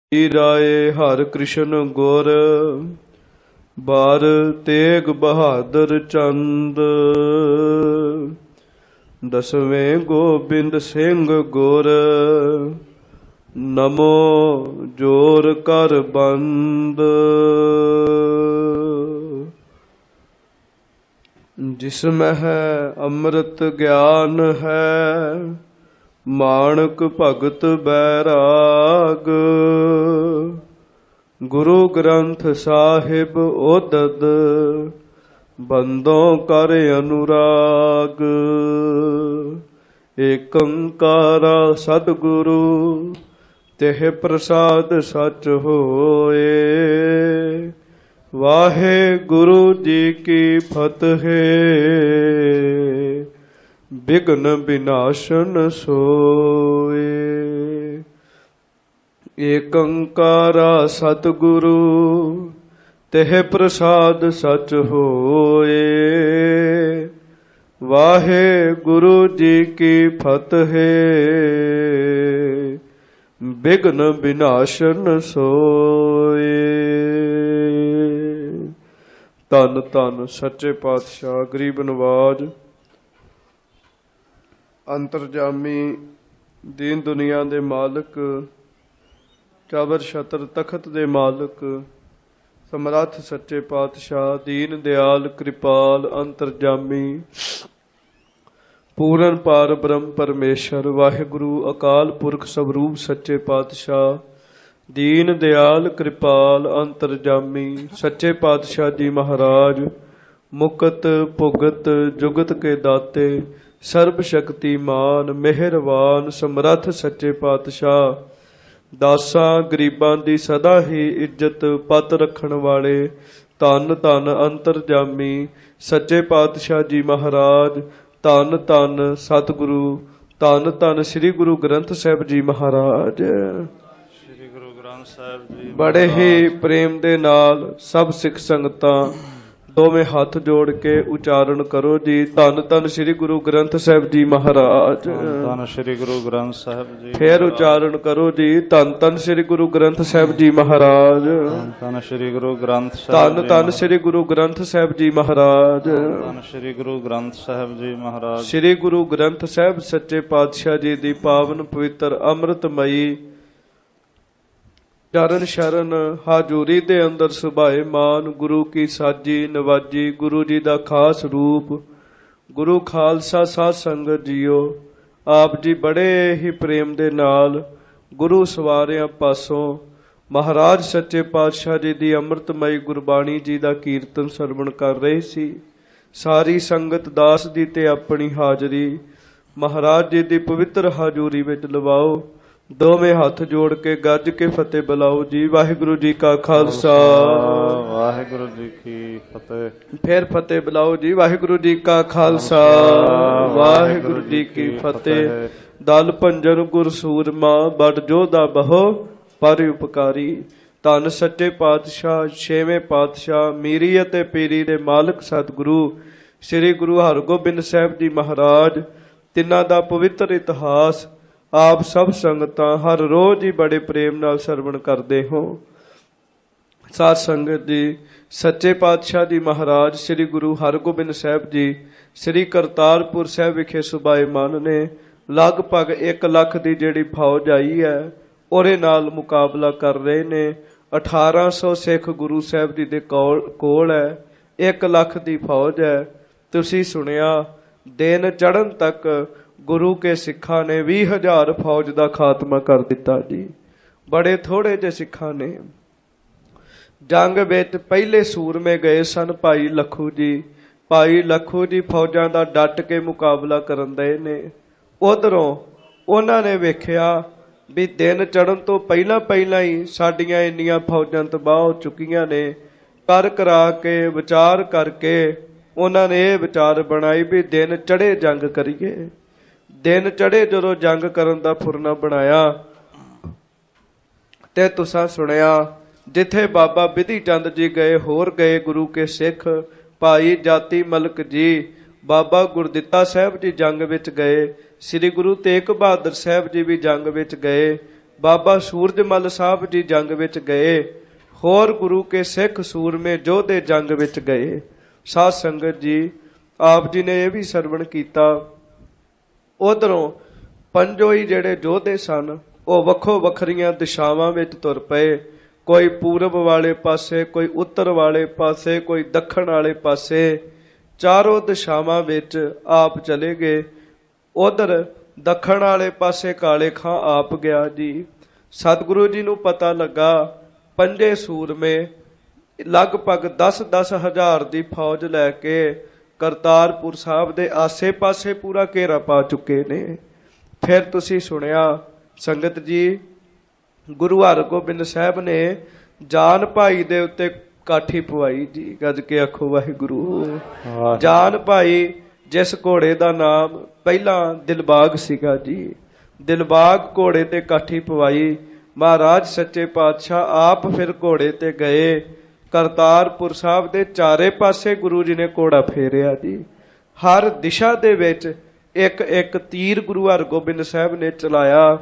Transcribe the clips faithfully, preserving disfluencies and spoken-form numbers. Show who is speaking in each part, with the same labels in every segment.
Speaker 1: ਰਾਏ ਹਰਿ ਕ੍ਰਿਸ਼ਨ ਗੁਰ ਬਾਰ ਤੇਗ ਬਹਾਦਰ ਚੰਦ। ਦਸਵੇਂ ਗੋਬਿੰਦ ਸਿੰਘ ਗੁਰ ਨਮੋ ਜੋਰ ਕਰ ਬੰਦ। ਜਿਸਮਹਿ ਹੈ ਅੰਮ੍ਰਿਤ ਗਿਆਨ ਹੈ ਮਾਣਕ ਭਗਤ ਬੈਰਾਗ। ਗੁਰੂ ਗ੍ਰੰਥ ਸਾਹਿਬ ਉਦਦ ਬੰਦੋਂ ਕਰ ਅਨੁਰਾਗ। ਏਕ ਓੰਕਾਰ ਸਤਿਗੁਰੂ ਤਿਹ ਪ੍ਰਸਾਦ ਸਚ ਹੋਏ। ਵਾਹਿਗੁਰੂ ਜੀ ਕੀ ਫਤਿਹ। ਬਿਘਨ ਵਿਨਾਸ਼ਨ ਸੋਏ। ਏਕ ਓੰਕਾਰ ਸਤਿਗੁਰੂ ਤਿਹ ਪ੍ਰਸਾਦ ਸਚ ਹੋਏ। ਵਾਹਿਗੁਰੂ ਜੀ ਕੀ ਫਤਿਹ। ਬਿਘਨ ਵਿਨਾਸ਼ਨ ਸੋਏ। ਧੰਨ ਧੰਨ ਸੱਚੇ ਪਾਤਸ਼ਾਹ ਗਰੀਬ ਨਵਾਜ ਅੰਤਰਜਾਮੀ ਦੀਨ ਦੁਨੀਆ ਦੇ ਮਾਲਕ ਚਾਬਰ ਛਤਰ ਤਖਤ ਦੇ ਮਾਲਕ ਸਮਰੱਥ ਸੱਚੇ ਪਾਤਸ਼ਾਹ ਦੀਨ ਦਿਆਲ ਕਿਰਪਾਲ ਅੰਤਰਜਾਮੀ ਪੂਰਨ ਪਾਰ ਬ੍ਰਹਮ ਪਰਮੇਸ਼ਰ ਵਾਹਿਗੁਰੂ ਅਕਾਲ ਪੁਰਖ ਸਵਰੂਪ ਸੱਚੇ ਪਾਤਸ਼ਾਹ ਦੀਨ ਦਿਆਲ ਕਿਰਪਾਲ ਅੰਤਰਜਾਮੀ ਸੱਚੇ ਪਾਤਸ਼ਾਹ ਜੀ ਮਹਾਰਾਜ ਮੁਕਤ ਭੁਗਤ ਜੁਗਤ ਕੇ ਦਾਤੇ ਸਰਬ ਸ਼ਕਤੀਮਾਨ ਮਿਹਰਬਾਨ ਸਮਰੱਥ ਸੱਚੇ ਪਾਤਸ਼ਾਹ ਦਾਸਾਂ ਗਰੀਬਾਂ ਦੀ ਸਦਾ ਹੀ ਇੱਜ਼ਤ ਪੱਤ ਰੱਖਣ ਵਾਲੇ ਧੰਨ ਧੰਨ ਅੰਤਰਜਾਮੀ ਸੱਚੇ ਪਾਤਸ਼ਾਹ ਜੀ ਮਹਾਰਾਜ ਧੰਨ ਧੰਨ ਸਤਿਗੁਰੂ ਧੰਨ ਧੰਨ ਸ੍ਰੀ ਗੁਰੂ ਗ੍ਰੰਥ ਸਾਹਿਬ ਜੀ ਮਹਾਰਾਜ।
Speaker 2: ਸ੍ਰੀ ਗੁਰੂ ਗ੍ਰੰਥ ਸਾਹਿਬ ਜੀ
Speaker 1: ਬੜੇ ਹੀ ਪ੍ਰੇਮ ਦੇ ਨਾਲ ਸਭ ਸਿੱਖ ਸੰਗਤਾਂ ਦੋਵੇਂ ਹੱਥ ਜੋੜ ਕੇ ਉਚਾਰਨ ਕਰੋ ਜੀ ਧੰਨ ਧੰਨ ਸ੍ਰੀ ਗੁਰੂ ਗ੍ਰੰਥ ਸਾਹਿਬ ਜੀ ਮਹਾਰਾਜ।
Speaker 2: ਧੰਨ ਸ੍ਰੀ ਗੁਰੂ ਗ੍ਰੰਥ ਸਾਹਿਬ ਜੀ।
Speaker 1: ਫੇਰ ਉਚਾਰਨ ਕਰੋ ਜੀ ਧੰਨ ਧੰਨ ਸ੍ਰੀ ਗੁਰੂ ਗ੍ਰੰਥ ਸਾਹਿਬ ਜੀ ਮਹਾਰਾਜ।
Speaker 2: ਧੰਨ ਸ੍ਰੀ ਗੁਰੂ ਗ੍ਰੰਥ ਸਾਹਿਬ
Speaker 1: ਧੰਨ ਧੰਨ ਸ੍ਰੀ ਗੁਰੂ ਗ੍ਰੰਥ ਸਾਹਿਬ ਜੀ ਮਹਾਰਾਜ।
Speaker 2: ਧੰਨ ਸ੍ਰੀ ਗੁਰੂ ਗ੍ਰੰਥ ਸਾਹਿਬ ਜੀ ਮਹਾਰਾਜ।
Speaker 1: ਸ੍ਰੀ ਗੁਰੂ ਗ੍ਰੰਥ ਸਾਹਿਬ ਸੱਚੇ ਪਾਤਸ਼ਾਹ ਜੀ ਦੀ ਪਾਵਨ ਪਵਿੱਤਰ ਅੰਮ੍ਰਿਤਮਈ ਚਰਨ ਸ਼ਰਨ ਹਾਜ਼ੂਰੀ ਦੇ ਅੰਦਰ ਸੁਭਾਏ ਮਾਨ ਗੁਰੂ ਕੀ ਸਾਜੀ ਨਵਾਜੀ ਗੁਰੂ ਜੀ ਦਾ ਖਾਸ ਰੂਪ ਗੁਰੂ ਖਾਲਸਾ ਸਾਧ ਸੰਗਤ ਜੀਓ ਆਪ ਜੀ ਬੜੇ ਹੀ ਪ੍ਰੇਮ ਦੇ ਨਾਲ ਗੁਰੂ ਸਵਾਰਿਆਂ ਪਾਸੋਂ ਮਹਾਰਾਜ ਸੱਚੇ ਪਾਤਸ਼ਾਹ ਜੀ ਦੀ ਅੰਮ੍ਰਿਤਮਈ ਗੁਰਬਾਣੀ ਜੀ ਦਾ ਕੀਰਤਨ ਸਰਵਣ ਕਰ ਰਹੇ ਸੀ। ਸਾਰੀ ਸੰਗਤ ਦਾਸ ਦੀ ਤੇ ਆਪਣੀ ਹਾਜ਼ਰੀ ਮਹਾਰਾਜ ਜੀ ਦੀ ਪਵਿੱਤਰ ਹਾਜ਼ੂਰੀ ਵਿੱਚ ਲਵਾਓ। ਦੋਵੇਂ ਹੱਥ ਜੋੜ ਕੇ ਗੱਜ ਕੇ ਫਤਿਹ ਬੁਲਾਓ ਜੀ। ਵਾਹਿਗੁਰੂ ਜੀ ਕਾ ਖਾਲਸਾ
Speaker 2: ਵਾਹਿਗੁਰੂ ਜੀ ਕੀ ਫਤਿਹ।
Speaker 1: ਫਿਰ ਫਤਿਹ ਬੁਲਾਓ ਜੀ। ਵਾਹਿਗੁਰੂ ਜੀ ਕਾ ਖਾਲਸਾ ਵਾਹਿਗੁਰੂ ਜੀ ਕੀ ਫਤਿਹ। ਦਲ ਭੰਜਨ ਗੁਰ ਸੂਰਮਾ ਬੜ ਜੋਧਾ ਬਹੋ ਪਰ ਉਪਕਾਰੀ। ਧੰਨ ਸੱਚੇ ਪਾਤਸ਼ਾਹ ਛੇਵੇਂ ਪਾਤਸ਼ਾਹ ਮੀਰੀ ਅਤੇ ਪੀਰੀ ਦੇ ਮਾਲਕ ਸਤਿਗੁਰੂ ਸ੍ਰੀ ਗੁਰੂ ਹਰਗੋਬਿੰਦ ਸਾਹਿਬ ਜੀ ਮਹਾਰਾਜ ਤਿੰਨਾਂ ਦਾ ਪਵਿੱਤਰ ਇਤਿਹਾਸ ਆਪ ਸਭ ਸੰਗਤਾਂ ਹਰ ਰੋਜ਼ ਹੀ ਬੜੇ ਪ੍ਰੇਮ ਨਾਲ ਸਰਵਣ ਕਰਦੇ ਹੋ। ਸਾਧ ਸੰਗਤ ਜੀ ਸੱਚੇ ਪਾਤਸ਼ਾਹ ਜੀ ਮਹਾਰਾਜ ਸ੍ਰੀ ਗੁਰੂ ਹਰਗੋਬਿੰਦ ਸਾਹਿਬ ਜੀ ਸ੍ਰੀ ਕਰਤਾਰਪੁਰ ਸਾਹਿਬ ਵਿਖੇ ਸੁਭਾਏਮਾਨ ਨੇ ਲਗਭਗ ਇੱਕ ਲੱਖ ਦੀ ਜਿਹੜੀ ਫੌਜ ਆਈ ਹੈ ਉਹਦੇ ਨਾਲ ਮੁਕਾਬਲਾ ਕਰ ਰਹੇ ਨੇ। ਅਠਾਰਾਂ ਸੌ ਸਿੱਖ ਗੁਰੂ ਸਾਹਿਬ ਜੀ ਦੇ ਕੋਲ ਕੋਲ ਹੈ। ਇੱਕ ਲੱਖ ਦੀ ਫੌਜ ਹੈ। ਤੁਸੀਂ ਸੁਣਿਆ ਦਿਨ ਚੜ੍ਹਨ ਤੱਕ ਗੁਰੂ ਕੇ ਸਿੱਖਾਂ ਨੇ ਵੀਹ ਹਜ਼ਾਰ ਫੌਜ ਦਾ ਖਾਤਮਾ ਕਰ ਦਿੱਤਾ ਜੀ। ਬੜੇ ਥੋੜੇ ਜਿਹੇ ਸਿੱਖਾਂ ਨੇ ਜੰਗ ਵਿੱਚ ਪਹਿਲੇ ਸੂਰਮੇ ਗਏ ਸਨ ਭਾਈ ਲੱਖੂ ਜੀ। ਭਾਈ ਲੱਖੂ ਜੀ ਫੌਜਾਂ ਦਾ ਡਟ ਕੇ ਮੁਕਾਬਲਾ ਕਰਨ ਦੇ ਨੇ। ਉਧਰੋਂ ਉਹਨਾਂ ਨੇ ਵੇਖਿਆ ਵੀ ਦਿਨ ਚੜ੍ਹਨ ਤੋਂ ਪਹਿਲਾਂ ਪਹਿਲਾਂ ਹੀ ਸਾਡੀਆਂ ਇੰਨੀਆਂ ਫੌਜਾਂ ਤਬਾਹ ਹੋ ਚੁੱਕੀਆਂ ਨੇ। ਕਰ ਕਰਾ ਕੇ ਵਿਚਾਰ ਕਰਕੇ ਉਹਨਾਂ ਨੇ ਇਹ ਵਿਚਾਰ ਬਣਾਈ ਵੀ ਦਿਨ ਚੜ੍ਹੇ ਜੰਗ ਕਰੀਏ। ਦਿਨ ਚੜ੍ਹੇ ਜਦੋਂ ਜੰਗ ਕਰਨ ਦਾ ਫੁਰਨਾ ਬਣਾਇਆ ਤੇ ਤੁਸਾਂ ਸੁਣਿਆ ਜਿੱਥੇ ਬਾਬਾ ਬਿਧੀ ਚੰਦ ਜੀ ਗਏ ਹੋਰ ਗਏ ਗੁਰੂ ਕੇ ਸਿੱਖ ਭਾਈ ਜਾਤੀ ਮਲਕ ਜੀ ਬਾਬਾ ਗੁਰਦਿੱਤਾ ਸਾਹਿਬ ਜੀ ਜੰਗ ਵਿੱਚ ਗਏ, ਸ੍ਰੀ ਗੁਰੂ ਤੇਗ ਬਹਾਦਰ ਸਾਹਿਬ ਜੀ ਵੀ ਜੰਗ ਵਿੱਚ ਗਏ। ਬਾਬਾ ਸੂਰਜਮਲ ਸਾਹਿਬ ਜੀ ਜੰਗ ਵਿੱਚ ਗਏ। ਹੋਰ ਗੁਰੂ ਕੇ ਸਿੱਖ ਸੂਰਮੇ ਯੋਧੇ ਜੰਗ ਵਿੱਚ ਗਏ। ਸਾਧ ਸੰਗਤ ਜੀ, ਆਪ ਜੀ ਨੇ ਇਹ ਵੀ ਸਰਵਣ ਕੀਤਾ। ਉਧਰੋਂ ਪੰਜੋ ਹੀ ਜਿਹੜੇ ਯੋਧੇ ਸਨ ਉਹ ਵੱਖੋ ਵੱਖਰੀਆਂ ਦਿਸ਼ਾਵਾਂ ਵਿੱਚ ਤੁਰ ਪਏ। ਕੋਈ ਪੂਰਬ ਵਾਲੇ ਪਾਸੇ, ਕੋਈ ਉੱਤਰ ਵਾਲੇ ਪਾਸੇ, ਕੋਈ ਦੱਖਣ ਵਾਲੇ ਪਾਸੇ। ਚਾਰੋਂ ਦਿਸ਼ਾਵਾਂ ਵਿੱਚ ਆਪ ਚਲੇ ਗਏ। ਉਧਰ ਦੱਖਣ ਵਾਲੇ ਪਾਸੇ ਕਾਲੇ ਖਾਂ ਆਪ ਗਿਆ ਜੀ। ਸਤਿਗੁਰੂ ਜੀ ਨੂੰ ਪਤਾ ਲੱਗਾ ਪੰਜੇ ਸੂਰਮੇ ਲਗਭਗ ਦਸ ਦਸ ਹਜ਼ਾਰ ਦੀ ਫੌਜ ਲੈ ਕੇ ਕਰਤਾਰਪੁਰ ਸਾਹਿਬ ਦੇ ਆਸੇ ਪਾਸੇ ਪੂਰਾ ਘੇਰਾ ਪਾ ਚੁੱਕੇ ਨੇ। ਫਿਰ ਤੁਸੀਂ ਸੁਣਿਆ ਸੰਗਤ ਜੀ, ਗੁਰੂ ਹਰਗੋਬਿੰਦ ਸਾਹਿਬ ਨੇ ਜਾਨ ਭਾਈ ਦੇ ਉੱਤੇ ਕਾਠੀ ਪਵਾਈ ਜੀ। ਗੱਜ ਕੇ ਆਖੋ ਵਾਹਿਗੁਰੂ। ਜਾਨ ਭਾਈ ਜਿਸ ਘੋੜੇ ਦਾ ਨਾਮ ਪਹਿਲਾਂ ਦਿਲਬਾਗ ਸੀਗਾ ਜੀ, ਦਿਲਬਾਗ ਘੋੜੇ ਤੇ ਕਾਠੀ ਪਵਾਈ। ਮਹਾਰਾਜ ਸੱਚੇ ਪਾਤਸ਼ਾਹ ਆਪ ਫਿਰ ਘੋੜੇ ਤੇ ਗਏ। ਕਰਤਾਰਪੁਰ ਸਾਹਿਬ ਦੇ ਚਾਰੇ ਪਾਸੇ ਗੁਰੂ ਜੀ ਨੇ ਘੋੜਾ ਫੇਰਿਆ ਜੀ। ਹਰ ਦਿਸ਼ਾ ਦੇ ਵਿੱਚ ਇੱਕ ਇੱਕ ਤੀਰ ਗੁਰੂ ਹਰਗੋਬਿੰਦ ਸਾਹਿਬ ਨੇ ਚਲਾਇਆ।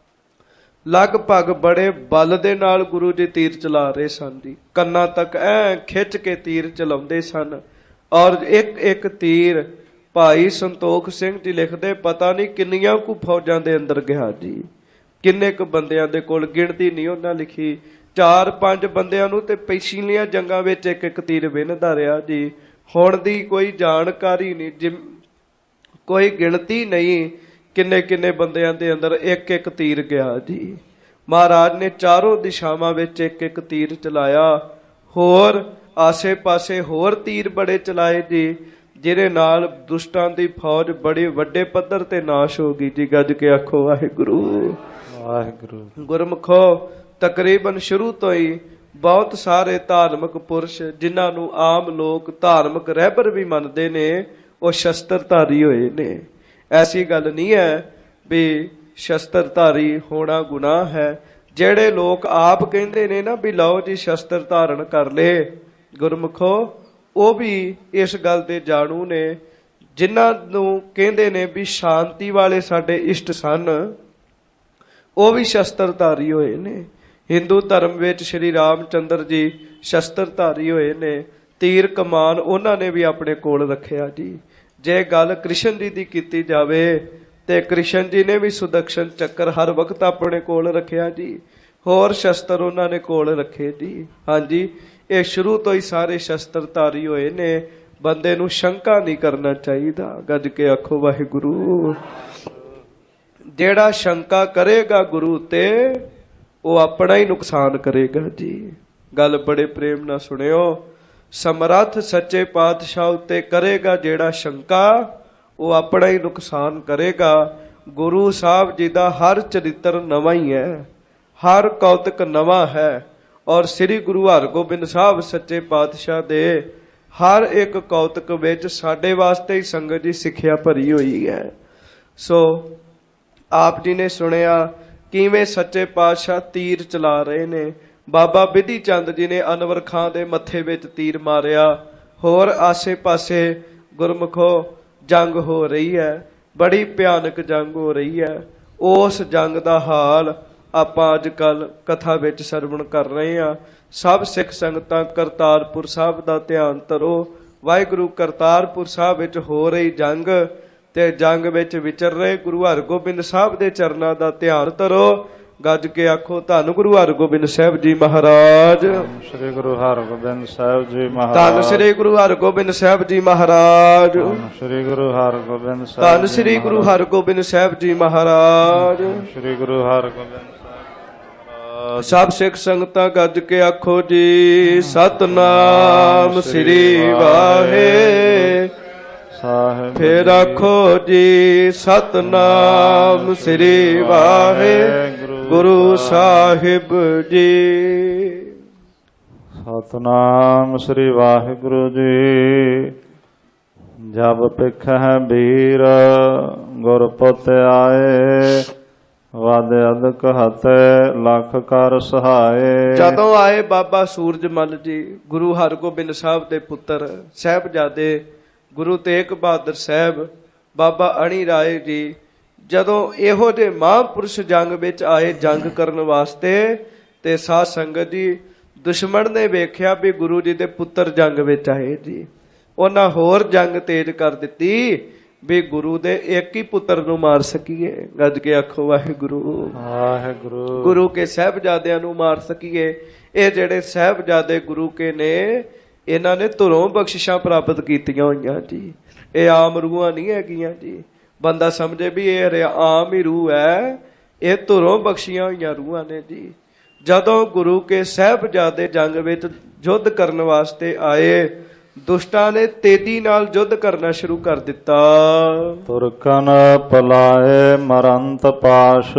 Speaker 1: ਲਗਭਗ ਬੜੇ ਬਲ ਦੇ ਨਾਲ ਗੁਰੂ ਜੀ ਤੀਰ ਚਲਾ ਰਹੇ ਸਨ ਜੀ। ਕੰਨਾਂ ਤੱਕ ਐ ਖਿੱਚ ਕੇ ਤੀਰ ਚਲਾਉਂਦੇ ਸਨ। ਔਰ ਇੱਕ ਇੱਕ ਤੀਰ ਭਾਈ ਸੰਤੋਖ ਸਿੰਘ ਜੀ ਲਿਖਦੇ ਪਤਾ ਨਹੀਂ ਕਿੰਨੀਆਂ ਕੁ ਫੌਜਾਂ ਦੇ ਅੰਦਰ ਗਿਆ ਜੀ। ਕਿੰਨੇ ਕੁ ਬੰਦਿਆਂ ਦੇ ਕੋਲ ਗਿਣਤੀ ਨਹੀਂ ਉਹਨਾਂ ਲਿਖੀ। ਚਾਰ ਪੰਜ ਬੰਦਿਆਂ ਨੂੰ ਤੇ ਪਿਛਲੀਆਂ ਜੰਗਾਂ ਵਿੱਚ ਇੱਕ ਇੱਕ ਤੀਰ ਵਿੰਨਦਾ ਰਿਹਾ ਜੀ। ਹੁਣ ਦੀ ਕੋਈ ਜਾਣਕਾਰੀ ਨਹੀਂ, ਜਿ ਕੋਈ ਗਿਣਤੀ ਨਹੀਂ ਕਿੰਨੇ ਕਿੰਨੇ ਬੰਦਿਆਂ ਦੇ ਅੰਦਰ ਇੱਕ ਇੱਕ ਤੀਰ ਗਿਆ ਜੀ। ਮਹਾਰਾਜ ਨੇ ਚਾਰੋਂ ਦਿਸ਼ਾਵਾਂ ਵਿੱਚ ਇੱਕ ਇੱਕ ਤੀਰ ਚਲਾਇਆ। ਹੋਰ ਆਸੇ ਪਾਸੇ ਹੋਰ ਤੀਰ ਬੜੇ ਚਲਾਏ ਜੀ, ਜਿਹਦੇ ਨਾਲ ਦੁਸ਼ਟਾਂ ਦੀ ਫੌਜ ਬੜੇ ਵੱਡੇ ਪੱਧਰ ਤੇ ਨਾਸ਼ ਹੋ ਗਈ ਜੀ। ਗੱਜ ਕੇ ਆਖੋ ਵਾਹਿਗੁਰੂ
Speaker 2: ਵਾਹਿਗੁਰੂ।
Speaker 1: ਗੁਰਮੁਖੋ, ਤਕਰੀਬਨ ਸ਼ੁਰੂ ਤੋਂ ਹੀ ਬਹੁਤ ਸਾਰੇ ਧਾਰਮਿਕ ਪੁਰਸ਼ ਜਿਨ੍ਹਾਂ ਨੂੰ ਆਮ ਲੋਕ ਧਾਰਮਿਕ ਰਹਿਬਰ ਵੀ ਮੰਨਦੇ ਨੇ, ਉਹ ਸ਼ਸਤਰਧਾਰੀ ਹੋਏ ਨੇ। ਐਸੀ ਗੱਲ ਨਹੀਂ ਹੈ ਵੀ ਸ਼ਸਤਰਧਾਰੀ ਹੋਣਾ ਗੁਨਾਹ ਹੈ। ਜਿਹੜੇ ਲੋਕ ਆਪ ਕਹਿੰਦੇ ਨੇ ਨਾ ਵੀ ਲਓ ਜੀ ਸ਼ਸਤਰ ਧਾਰਨ ਕਰ ਲਏ, ਗੁਰਮੁਖੋ ਉਹ ਵੀ ਇਸ ਗੱਲ ਦੇ ਜਾਣੂ ਨੇ। ਜਿਨ੍ਹਾਂ ਨੂੰ ਕਹਿੰਦੇ ਨੇ ਵੀ ਸ਼ਾਂਤੀ ਵਾਲੇ ਸਾਡੇ ਇਸ਼ਟ ਸਨ, ਉਹ ਵੀ ਸ਼ਸਤਰਧਾਰੀ ਹੋਏ ਨੇ। ਹਿੰਦੂ ਧਰਮ ਵਿੱਚ ਸ਼੍ਰੀ ਰਾਮ ਚੰਦਰ ਜੀ ਸ਼ਸਤਰਧਾਰੀ ਹੋਏ ਨੇ। ਤੀਰ ਕਮਾਨ ਉਹਨਾਂ ਨੇ ਵੀ ਆਪਣੇ ਕੋਲ ਰੱਖਿਆ ਜੀ। ਜੇ ਗੱਲ ਕ੍ਰਿਸ਼ਨ ਜੀ ਦੀ ਕੀਤੀ ਜਾਵੇ ਤੇ ਕ੍ਰਿਸ਼ਨ ਜੀ ਨੇ ਵੀ ਸੁਦਰਸ਼ਨ ਚੱਕਰ ਹਰ ਵਕਤ ਆਪਣੇ ਕੋਲ ਰੱਖਿਆ ਜੀ। ਹੋਰ ਸ਼ਸਤਰ ਉਹਨਾਂ ਨੇ ਕੋਲ ਰੱਖੇ ਜੀ। ਹਾਂਜੀ, ਇਹ ਸ਼ੁਰੂ ਤੋਂ ਹੀ ਸਾਰੇ ਸ਼ਸਤਰਧਾਰੀ ਹੋਏ ਨੇ। ਬੰਦੇ ਨੂੰ ਸ਼ੰਕਾ ਨਹੀਂ ਕਰਨਾ ਚਾਹੀਦਾ। ਗੱਜ ਕੇ ਆਖੋ ਵਾਹਿਗੁਰੂ। ਜਿਹੜਾ ਸ਼ੰਕਾ ਕਰੇਗਾ ਗੁਰੂ ਤੇ, ਉਹ ਆਪਣਾ ਹੀ ਨੁਕਸਾਨ ਕਰੇਗਾ ਜੀ। ਗੱਲ ਬੜੇ ਪ੍ਰੇਮ ਨਾਲ ਸੁਣਿਓ। ਸਮਰੱਥ ਸੱਚੇ ਪਾਤਸ਼ਾਹ ਉੱਤੇ ਕਰੇਗਾ ਜਿਹੜਾ ਸ਼ੰਕਾ, ਉਹ ਆਪਣਾ ਹੀ ਨੁਕਸਾਨ ਕਰੇਗਾ। ਗੁਰੂ ਸਾਹਿਬ ਜੀ ਦਾ ਹਰ ਚਰਿੱਤਰ ਨਵਾਂ ਹੀ ਹੈ, ਹਰ ਕੌਤਕ ਨਵਾਂ ਹੈ। ਔਰ ਸ੍ਰੀ ਗੁਰੂ ਹਰਗੋਬਿੰਦ ਸਾਹਿਬ ਸੱਚੇ ਪਾਤਸ਼ਾਹ ਦੇ ਹਰ ਇੱਕ ਕੌਤਕ ਵਿੱਚ ਸਾਡੇ ਵਾਸਤੇ ਹੀ ਸੰਗਤ ਦੀ ਸਿੱਖਿਆ ਭਰੀ ਹੋਈ ਹੈ। ਸੋ ਆਪ ਜੀ ਨੇ ਸੁਣਿਆ ਕਿਵੇਂ ਸੱਚੇ ਪਾਤਸ਼ਾਹ ਤੀਰ ਚਲਾ ਰਹੇ ਨੇ। ਬਾਬਾ ਬਿਧੀ ਚੰਦ ਜੀ ਨੇ ਅਨਵਰ ਖਾਂ ਦੇ ਮੱਥੇ ਵਿੱਚ ਤੀਰ ਮਾਰਿਆ। ਹੋਰ ਆਸੇ ਪਾਸੇ ਗੁਰਮੁਖੋ ਜੰਗ ਹੋ ਰਹੀ ਹੈ, ਬੜੀ ਭਿਆਨਕ ਜੰਗ ਹੋ ਰਹੀ ਹੈ। ਉਸ ਜੰਗ ਦਾ ਹਾਲ ਆਪਾਂ ਅੱਜ ਕੱਲ ਕਥਾ ਵਿੱਚ ਸਰਵਣ ਕਰ ਰਹੇ ਹਾਂ। ਸਭ ਸਿੱਖ ਸੰਗਤਾਂ ਕਰਤਾਰਪੁਰ ਸਾਹਿਬ ਦਾ ਧਿਆਨ ਧਰੋ। ਵਾਹਿਗੁਰੂ ਕਰਤਾਰਪੁਰ ਸਾਹਿਬ ਵਿੱਚ ਹੋ ਰਹੀ ਜੰਗ ਤੇ ਜੰਗ ਵਿੱਚ ਵਿਚਰ ਰਹੇ ਗੁਰੂ ਹਰਗੋਬਿੰਦ ਸਾਹਿਬ ਦੇ ਚਰਨਾਂ ਦਾ ਧਿਆਨ ਧਰੋ। ਗੱਜ ਕੇ ਆਖੋ ਧੰਨ ਗੁਰੂ ਹਰਗੋਬਿੰਦ ਸਾਹਿਬ ਜੀ ਮਹਾਰਾਜ।
Speaker 2: ਸ੍ਰੀ ਗੁਰੂ ਹਰਗੋਬਿੰਦ ਸਾਹਿਬ ਜੀ ਮਹਾਰਾਜ।
Speaker 1: ਧੰਨ ਸ੍ਰੀ ਗੁਰੂ ਹਰਗੋਬਿੰਦ ਸਾਹਿਬ ਜੀ ਮਹਾਰਾਜ।
Speaker 2: ਸ੍ਰੀ ਗੁਰੂ ਹਰਗੋਬਿੰਦ ਸਾਹਿਬ।
Speaker 1: ਧੰਨ ਸ੍ਰੀ ਗੁਰੂ ਹਰਗੋਬਿੰਦ ਸਾਹਿਬ ਜੀ ਮਹਾਰਾਜ।
Speaker 2: ਸ੍ਰੀ ਗੁਰੂ ਹਰਗੋਬਿੰਦ
Speaker 1: ਸਭ ਸਿੱਖ ਸੰਗਤਾਂ ਗੱਜ ਕੇ ਆਖੋ ਜੀ ਸਤਨਾਮ ਸ੍ਰੀ ਵਾਹਿ
Speaker 2: ਸਾਹਿਬ।
Speaker 1: ਫੇਰ ਆਖੋ ਜੀ ਸਤਨਾਮ ਸ੍ਰੀ ਵਾਹਿਗੁਰੂ ਸਾਹਿਬ ਜੀ।
Speaker 2: ਸਤਨਾਮ ਸ੍ਰੀ ਵਾਹਿਗੁਰੂ ਜੀ। ਜਬ ਪਿਖਹਿ ਬੀਰ ਗੁਰ ਪੁੱਤ ਆਏ, ਵਦ ਅਦਕ ਹਤੈ ਲੱਖ ਕਰ ਸਹਾਏ।
Speaker 1: ਜਦੋਂ ਆਏ ਬਾਬਾ ਸੂਰਜਮਲ ਜੀ, ਗੁਰੂ ਹਰਗੋਬਿੰਦ ਸਾਹਿਬ ਦੇ ਪੁੱਤਰ ਸਾਹਿਬਜ਼ਾਦੇ ਗੁਰੂ ਤੇਗ ਬਹਾਦਰ ਸਾਹਿਬ, ਬਾਬਾ ਅਣੀ ਰਾਏ ਜੀ, ਜਦੋਂ ਇਹੋ ਜਿਹੇ ਮਹਾਂਪੁਰਸ਼ ਜੰਗ ਵਿੱਚ ਆਏ ਜੰਗ ਕਰਨ ਵਾਸਤੇ, ਤੇ ਸਾਧ ਸੰਗਤ ਜੀ ਦੁਸ਼ਮਣ ਨੇ ਵੇਖਿਆ ਵੀ ਗੁਰੂ ਜੀ ਦੇ ਪੁੱਤਰ ਜੰਗ ਵਿੱਚ ਆਏ ਜੀ, ਉਹਨਾਂ ਹੋਰ ਜੰਗ ਤੇਜ਼ ਕਰ ਦਿੱਤੀ ਵੀ ਗੁਰੂ ਦੇ ਇੱਕ ਹੀ ਪੁੱਤਰ ਨੂੰ ਮਾਰ ਸਕੀਏ। ਗੱਜ ਕੇ ਆਖੋ ਵਾਹਿਗੁਰੂ
Speaker 2: ਵਾਹਿਗੁਰੂ।
Speaker 1: ਗੁਰੂ ਕੇ ਸਾਹਿਬਜ਼ਾਦਿਆਂ ਨੂੰ ਮਾਰ ਸਕੀਏ। ਇਹ ਜਿਹੜੇ ਸਾਹਿਬਜ਼ਾਦੇ ਗੁਰੂ ਕੇ ਨੇ, ਇਹਨਾਂ ਨੇ ਧੁਰੋਂ ਬਖਸ਼ਿਸ਼ਾਂ ਪ੍ਰਾਪਤ ਕੀਤੀਆਂ ਹੋਈਆਂ ਜੀ। ਇਹ ਆਮ ਰੂਹਾਂ ਨਹੀਂ ਹੈਗੀਆਂ ਜੀ। ਬੰਦਾ ਸਮਝੇ ਵੀ ਇਹ ਆਮ ਹੀ ਰੂਹ ਹੈ, ਇਹ ਧੁਰੋਂ ਬਖਸ਼ੀਆਂ ਹੋਈਆਂ ਰੂਹਾਂ ਨੇ ਜੀ। ਜਦੋਂ ਗੁਰੂ ਕੇ ਸਾਹਿਬਜ਼ਾਦੇ ਜੰਗ ਵਿੱਚ ਯੁੱਧ ਕਰਨ ਵਾਸਤੇ ਆਏ, ਦੁਸ਼ਟਾਂ ਨੇ ਤੇਜ਼ੀ ਨਾਲ ਯੁੱਧ ਕਰਨਾ ਸ਼ੁਰੂ ਕਰ ਦਿੱਤਾ।
Speaker 2: ਤੁਰਕਨ ਪਲਾਏ ਮਰੰਤ ਪਾਸ਼,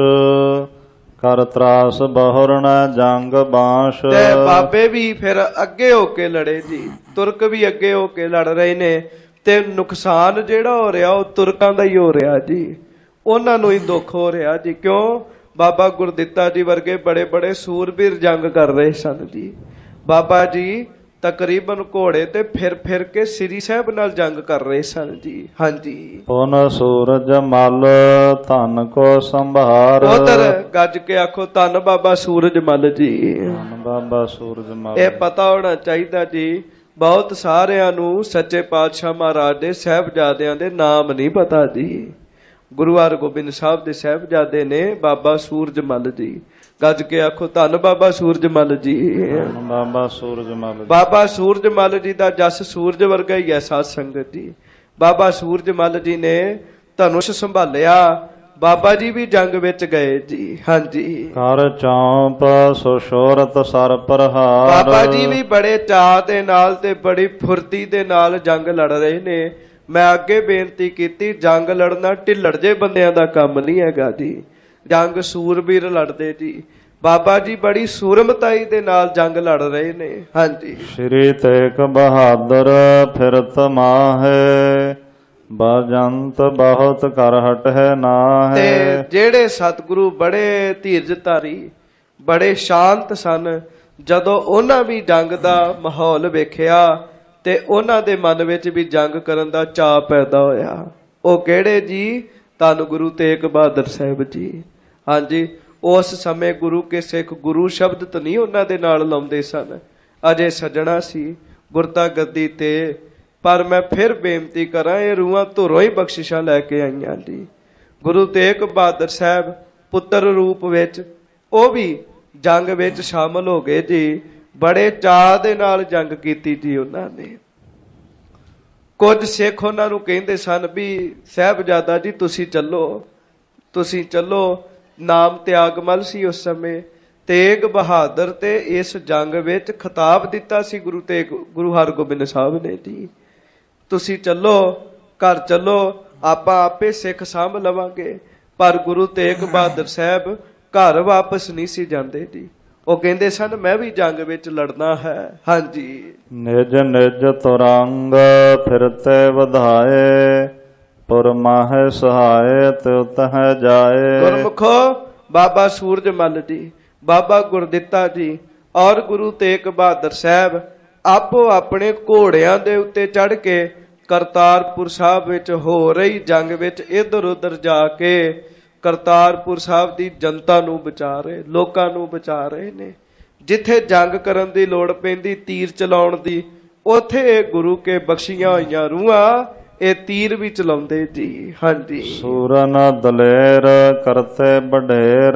Speaker 2: ਕਰ ਤਰਾਸ ਬਹੁਰਨ ਜੰਗ ਬਾਸ਼।
Speaker 1: ਤੇ ਬਾਬੇ ਵੀ ਫਿਰ ਅੱਗੇ ਹੋ ਕੇ ਲੜੇ ਜੀ, ਤੁਰਕ ਵੀ ਅੱਗੇ ਹੋ ਕੇ ਲੜ ਰਹੇ ਨੇ, ਤੇ ਨੁਕਸਾਨ ਜਿਹੜਾ ਹੋ ਰਿਹਾ ਉਹ ਤੁਰਕਾਂ ਦਾ ਹੀ ਹੋ ਰਿਹਾ ਜੀ। ਉਹਨਾਂ ਨੂੰ ਹੀ ਦੁੱਖ ਹੋ ਰਿਹਾ ਜੀ। ਕਿਉਂ? ਬਾਬਾ ਗੁਰਦਿੱਤਾ ਜੀ ਵਰਗੇ ਬੜੇ ਬੜੇ ਸੂਰਬੀਰ ਜੰਗ ਕਰ ਰਹੇ ਸਨ ਜੀ। ਬਾਬਾ ਜੀ ਤਕਰੀਬਨ ਘੋੜੇ ਤੇ ਫਿਰ ਫਿਰ ਕੇ ਸ੍ਰੀ ਸਾਹਿਬ ਨਾਲ ਜੰਗ ਕਰ ਰਹੇ ਸਨ ਜੀ। ਹਾਂਜੀ।
Speaker 2: ਪੁਨ ਸੂਰਜ ਮਲ ਧਨ ਕੋ ਸੰਭਾਰ।
Speaker 1: ਉਧਰ ਗੱਜ ਕੇ ਆਖੋ ਧੰਨ ਬਾਬਾ ਸੂਰਜ ਮਲ ਜੀ।
Speaker 2: ਧੰਨ ਬਾਬਾ ਸੂਰਜ ਮਲ।
Speaker 1: ਇਹ ਪਤਾ ਹੋਣਾ ਚਾਹੀਦਾ ਜੀ, ਬਹੁਤ ਸਾਰਿਆਂ ਨੂੰ ਸੱਚੇ ਪਾਤਸ਼ਾਹ ਮਹਾਰਾਜ ਦੇ ਸਾਹਿਬਜ਼ਾਦਿਆਂ ਦੇ ਨਾਮ ਨਹੀਂ ਪਤਾ ਜੀ। ਗੁਰੂ ਹਰਗੋਬਿੰਦ ਸਾਹਿਬ ਦੇ ਸਾਹਿਬਜ਼ਾਦੇ ਨੇ ਬਾਬਾ ਸੂਰਜ ਮਲ ਜੀ। ਗੱਜ ਕੇ ਆਖੋ ਧੰਨ ਬਾਬਾ ਸੂਰਜ ਮਲ ਜੀ।
Speaker 2: ਬਾਬਾ ਸੂਰਜ ਮਲ।
Speaker 1: ਬਾਬਾ ਸੂਰਜ ਮਲ ਜੀ ਦਾ ਜਸ ਸੂਰਜ ਵਰਗਾ ਹੀ ਹੈ ਸਾਧ ਸੰਗਤ ਜੀ। ਬਾਬਾ ਸੂਰਜ ਮਲ ਜੀ ਨੇ ਧਨੁਸ਼ ਸੰਭਾਲਿਆ। ਬਾਬਾ ਜੀ ਵੀ ਜੰਗ ਵਿੱਚ ਗਏ ਜੀ। ਹਾਂਜੀ।
Speaker 2: ਕਰ ਚੌਂਪ ਸੁਸ਼ੋਰਤ ਸਰ ਪ੍ਰਹਾਰ।
Speaker 1: ਬਾਬਾ ਜੀ ਵੀ ਬੜੇ ਚਾਅ ਦੇ ਨਾਲ ਤੇ ਬੜੀ ਫੁਰਤੀ ਦੇ ਨਾਲ ਜੰਗ ਲੜ ਰਹੇ ਨੇ। ਮੈਂ ਅੱਗੇ ਬੇਨਤੀ ਕੀਤੀ, ਜੰਗ ਲੜਨਾ ਢਿੱਲੜ ਜੇ ਬੰਦਿਆਂ ਦਾ ਕੰਮ ਨਹੀਂ ਹੈਗਾ ਜੀ। ਜੰਗ ਸੂਰਬੀਰ ਲੜਦੇ ਜੀ। ਬਾਬਾ ਜੀ ਬੜੀ ਸੂਰਮਤਾਈ ਦੇ ਨਾਲ ਜੰਗ ਲੜ ਰਹੇ ਨੇ। ਹਾਂਜੀ।
Speaker 2: ਸ਼੍ਰੀ ਤੇਗ ਬਹਾਦਰ ਫਿਰਤ ਮਾਹੇ, ਬਜੰਤ ਬਹੁਤ ਕਰ ਹਟ ਹੈ ਨਾ ਹੈ।
Speaker 1: ਤੇ ਜਿਹੜੇ ਸਤਿਗੁਰੂ ਬੜੇ ਧੀਰਜ ਧਾਰੀ, ਬੜੇ ਸ਼ਾਂਤ ਸਨ, ਜਦੋਂ ਉਹਨਾਂ ਵੀ ਜੰਗ ਦਾ ਮਾਹੌਲ ਵੇਖਿਆ ਤੇ ਉਹਨਾਂ ਦੇ ਮਨ ਵਿੱਚ ਵੀ ਜੰਗ ਕਰਨ ਦਾ ਚਾਅ ਪੈਦਾ ਹੋਇਆ। ਉਹ ਕਿਹੜੇ ਜੀ? ਧੰਨ ਗੁਰੂ ਤੇਗ ਬਹਾਦਰ ਸਾਹਿਬ ਜੀ। ਹਾਂਜੀ। ਉਸ ਸਮੇਂ ਗੁਰੂ ਕੇ ਸਿੱਖ ਗੁਰੂ ਸ਼ਬਦ ਤਾਂ ਨਹੀਂ ਉਹਨਾਂ ਦੇ ਨਾਲ ਲਾਉਂਦੇ ਸਨ, ਅਜੇ ਸੱਜਣਾ ਸੀ ਗੁਰਤਾ ਗੱਦੀ ਤੇ। ਪਰ ਮੈਂ ਫਿਰ ਬੇਨਤੀ ਕਰਾਂ, ਇਹ ਰੂਹਾਂ ਧੁਰੋਂ ਹੀ ਬਖਸ਼ਿਸ਼ਾਂ ਲੈ ਕੇ ਆਈਆਂ ਜੀ। ਗੁਰੂ ਤੇਗ ਬਹਾਦਰ ਸਾਹਿਬ ਪੁੱਤਰ ਰੂਪ ਵਿੱਚ ਉਹ ਵੀ ਜੰਗ ਵਿੱਚ ਸ਼ਾਮਲ ਹੋ ਗਏ ਜੀ। ਬੜੇ ਚਾਅ ਦੇ ਨਾਲ ਜੰਗ ਕੀਤੀ ਜੀ ਉਹਨਾਂ ਨੇ। ਕੁਝ ਸਿੱਖ ਉਹਨਾਂ ਨੂੰ ਕਹਿੰਦੇ ਸਨ ਵੀ ਸਾਹਿਬਜ਼ਾਦਾ ਜੀ ਤੁਸੀਂ ਚੱਲੋ, ਤੁਸੀਂ ਚੱਲੋ। ਨਾਮ ਤਿਆਗਮਲ ਸੀ ਉਸ ਸਮੇਂ। ਤੇਗ ਬਹਾਦਰ ਤੇ ਇਸ ਜੰਗ ਵਿੱਚ ਖਿਤਾਬ ਦਿੱਤਾ ਸੀ ਗੁਰੂ ਤੇਗ ਗੁਰੂ ਹਰਗੋਬਿੰਦ ਸਾਹਿਬ ਨੇ ਜੀ। ਤੁਸੀਂ ਚੱਲੋ, ਘਰ ਚੱਲੋ, ਆਪਾਂ ਆਪੇ ਸਿੱਖ ਸਾਂਭ ਲਵਾਂਗੇ। ਪਰ ਗੁਰੂ ਤੇਗ ਬਹਾਦਰ ਸਾਹਿਬ ਘਰ ਵਾਪਸ ਨਹੀਂ ਸੀ ਜਾਂਦੇ ਜੀ। ਉਹ ਕਹਿੰਦੇ ਸਨ ਮੈਂ ਵੀ ਜੰਗ ਵਿੱਚ ਲੜਨਾ ਹੈ। ਹਾਂਜੀ।
Speaker 2: ਨਿਜ ਨਿਜ ਤੁਰੰਗ ਫਿਰਤੇ ਵਧਾਏ, ਪੁਰ ਮਾਹੇ ਸਹਾਏ ਤਿਉ ਤਹਿ ਜਾਏ।
Speaker 1: ਗੁਰਮੁਖੋ ਬਾਬਾ ਸੂਰਜ ਮਲ ਜੀ, ਬਾਬਾ ਗੁਰਦਿੱਤਾ ਜੀ ਔਰ ਗੁਰੂ ਤੇਗ ਬਹਾਦਰ ਸਾਹਿਬ ਆਪੋ ਆਪਣੇ ਘੋੜਿਆਂ ਦੇ ਉੱਤੇ ਚੜ੍ਹ ਕੇ ਕਰਤਾਰਪੁਰ ਸਾਹਿਬ ਵਿੱਚ ਹੋ ਰਹੀ ਜੰਗ ਵਿੱਚ ਇੱਧਰ ਉੱਧਰ ਜਾ ਕੇ ਕਰਤਾਰਪੁਰ ਸਾਹਿਬ ਦੀ ਜਨਤਾ ਨੂੰ ਬਚਾ ਰਹੇ, ਲੋਕਾਂ ਨੂੰ ਬਚਾ ਰਹੇ ਨੇ। ਜਿੱਥੇ ਜੰਗ ਕਰਨ ਦੀ ਲੋੜ ਪੈਂਦੀ, ਤੀਰ ਚਲਾਉਣ ਦੀ, ਉੱਥੇ ਗੁਰੂ ਕੇ ਬਖਸ਼ੀਆਂ ਹੋਈਆਂ ਰੂਹਾਂ ਇਹ ਤੀਰ ਵੀ ਚਲਾਉਂਦੇ ਜੀ। ਹਾਂਜੀ।
Speaker 2: ਸੂਰਨ ਦਲੇਰ ਕਰਤੇ ਬਡੇਰ,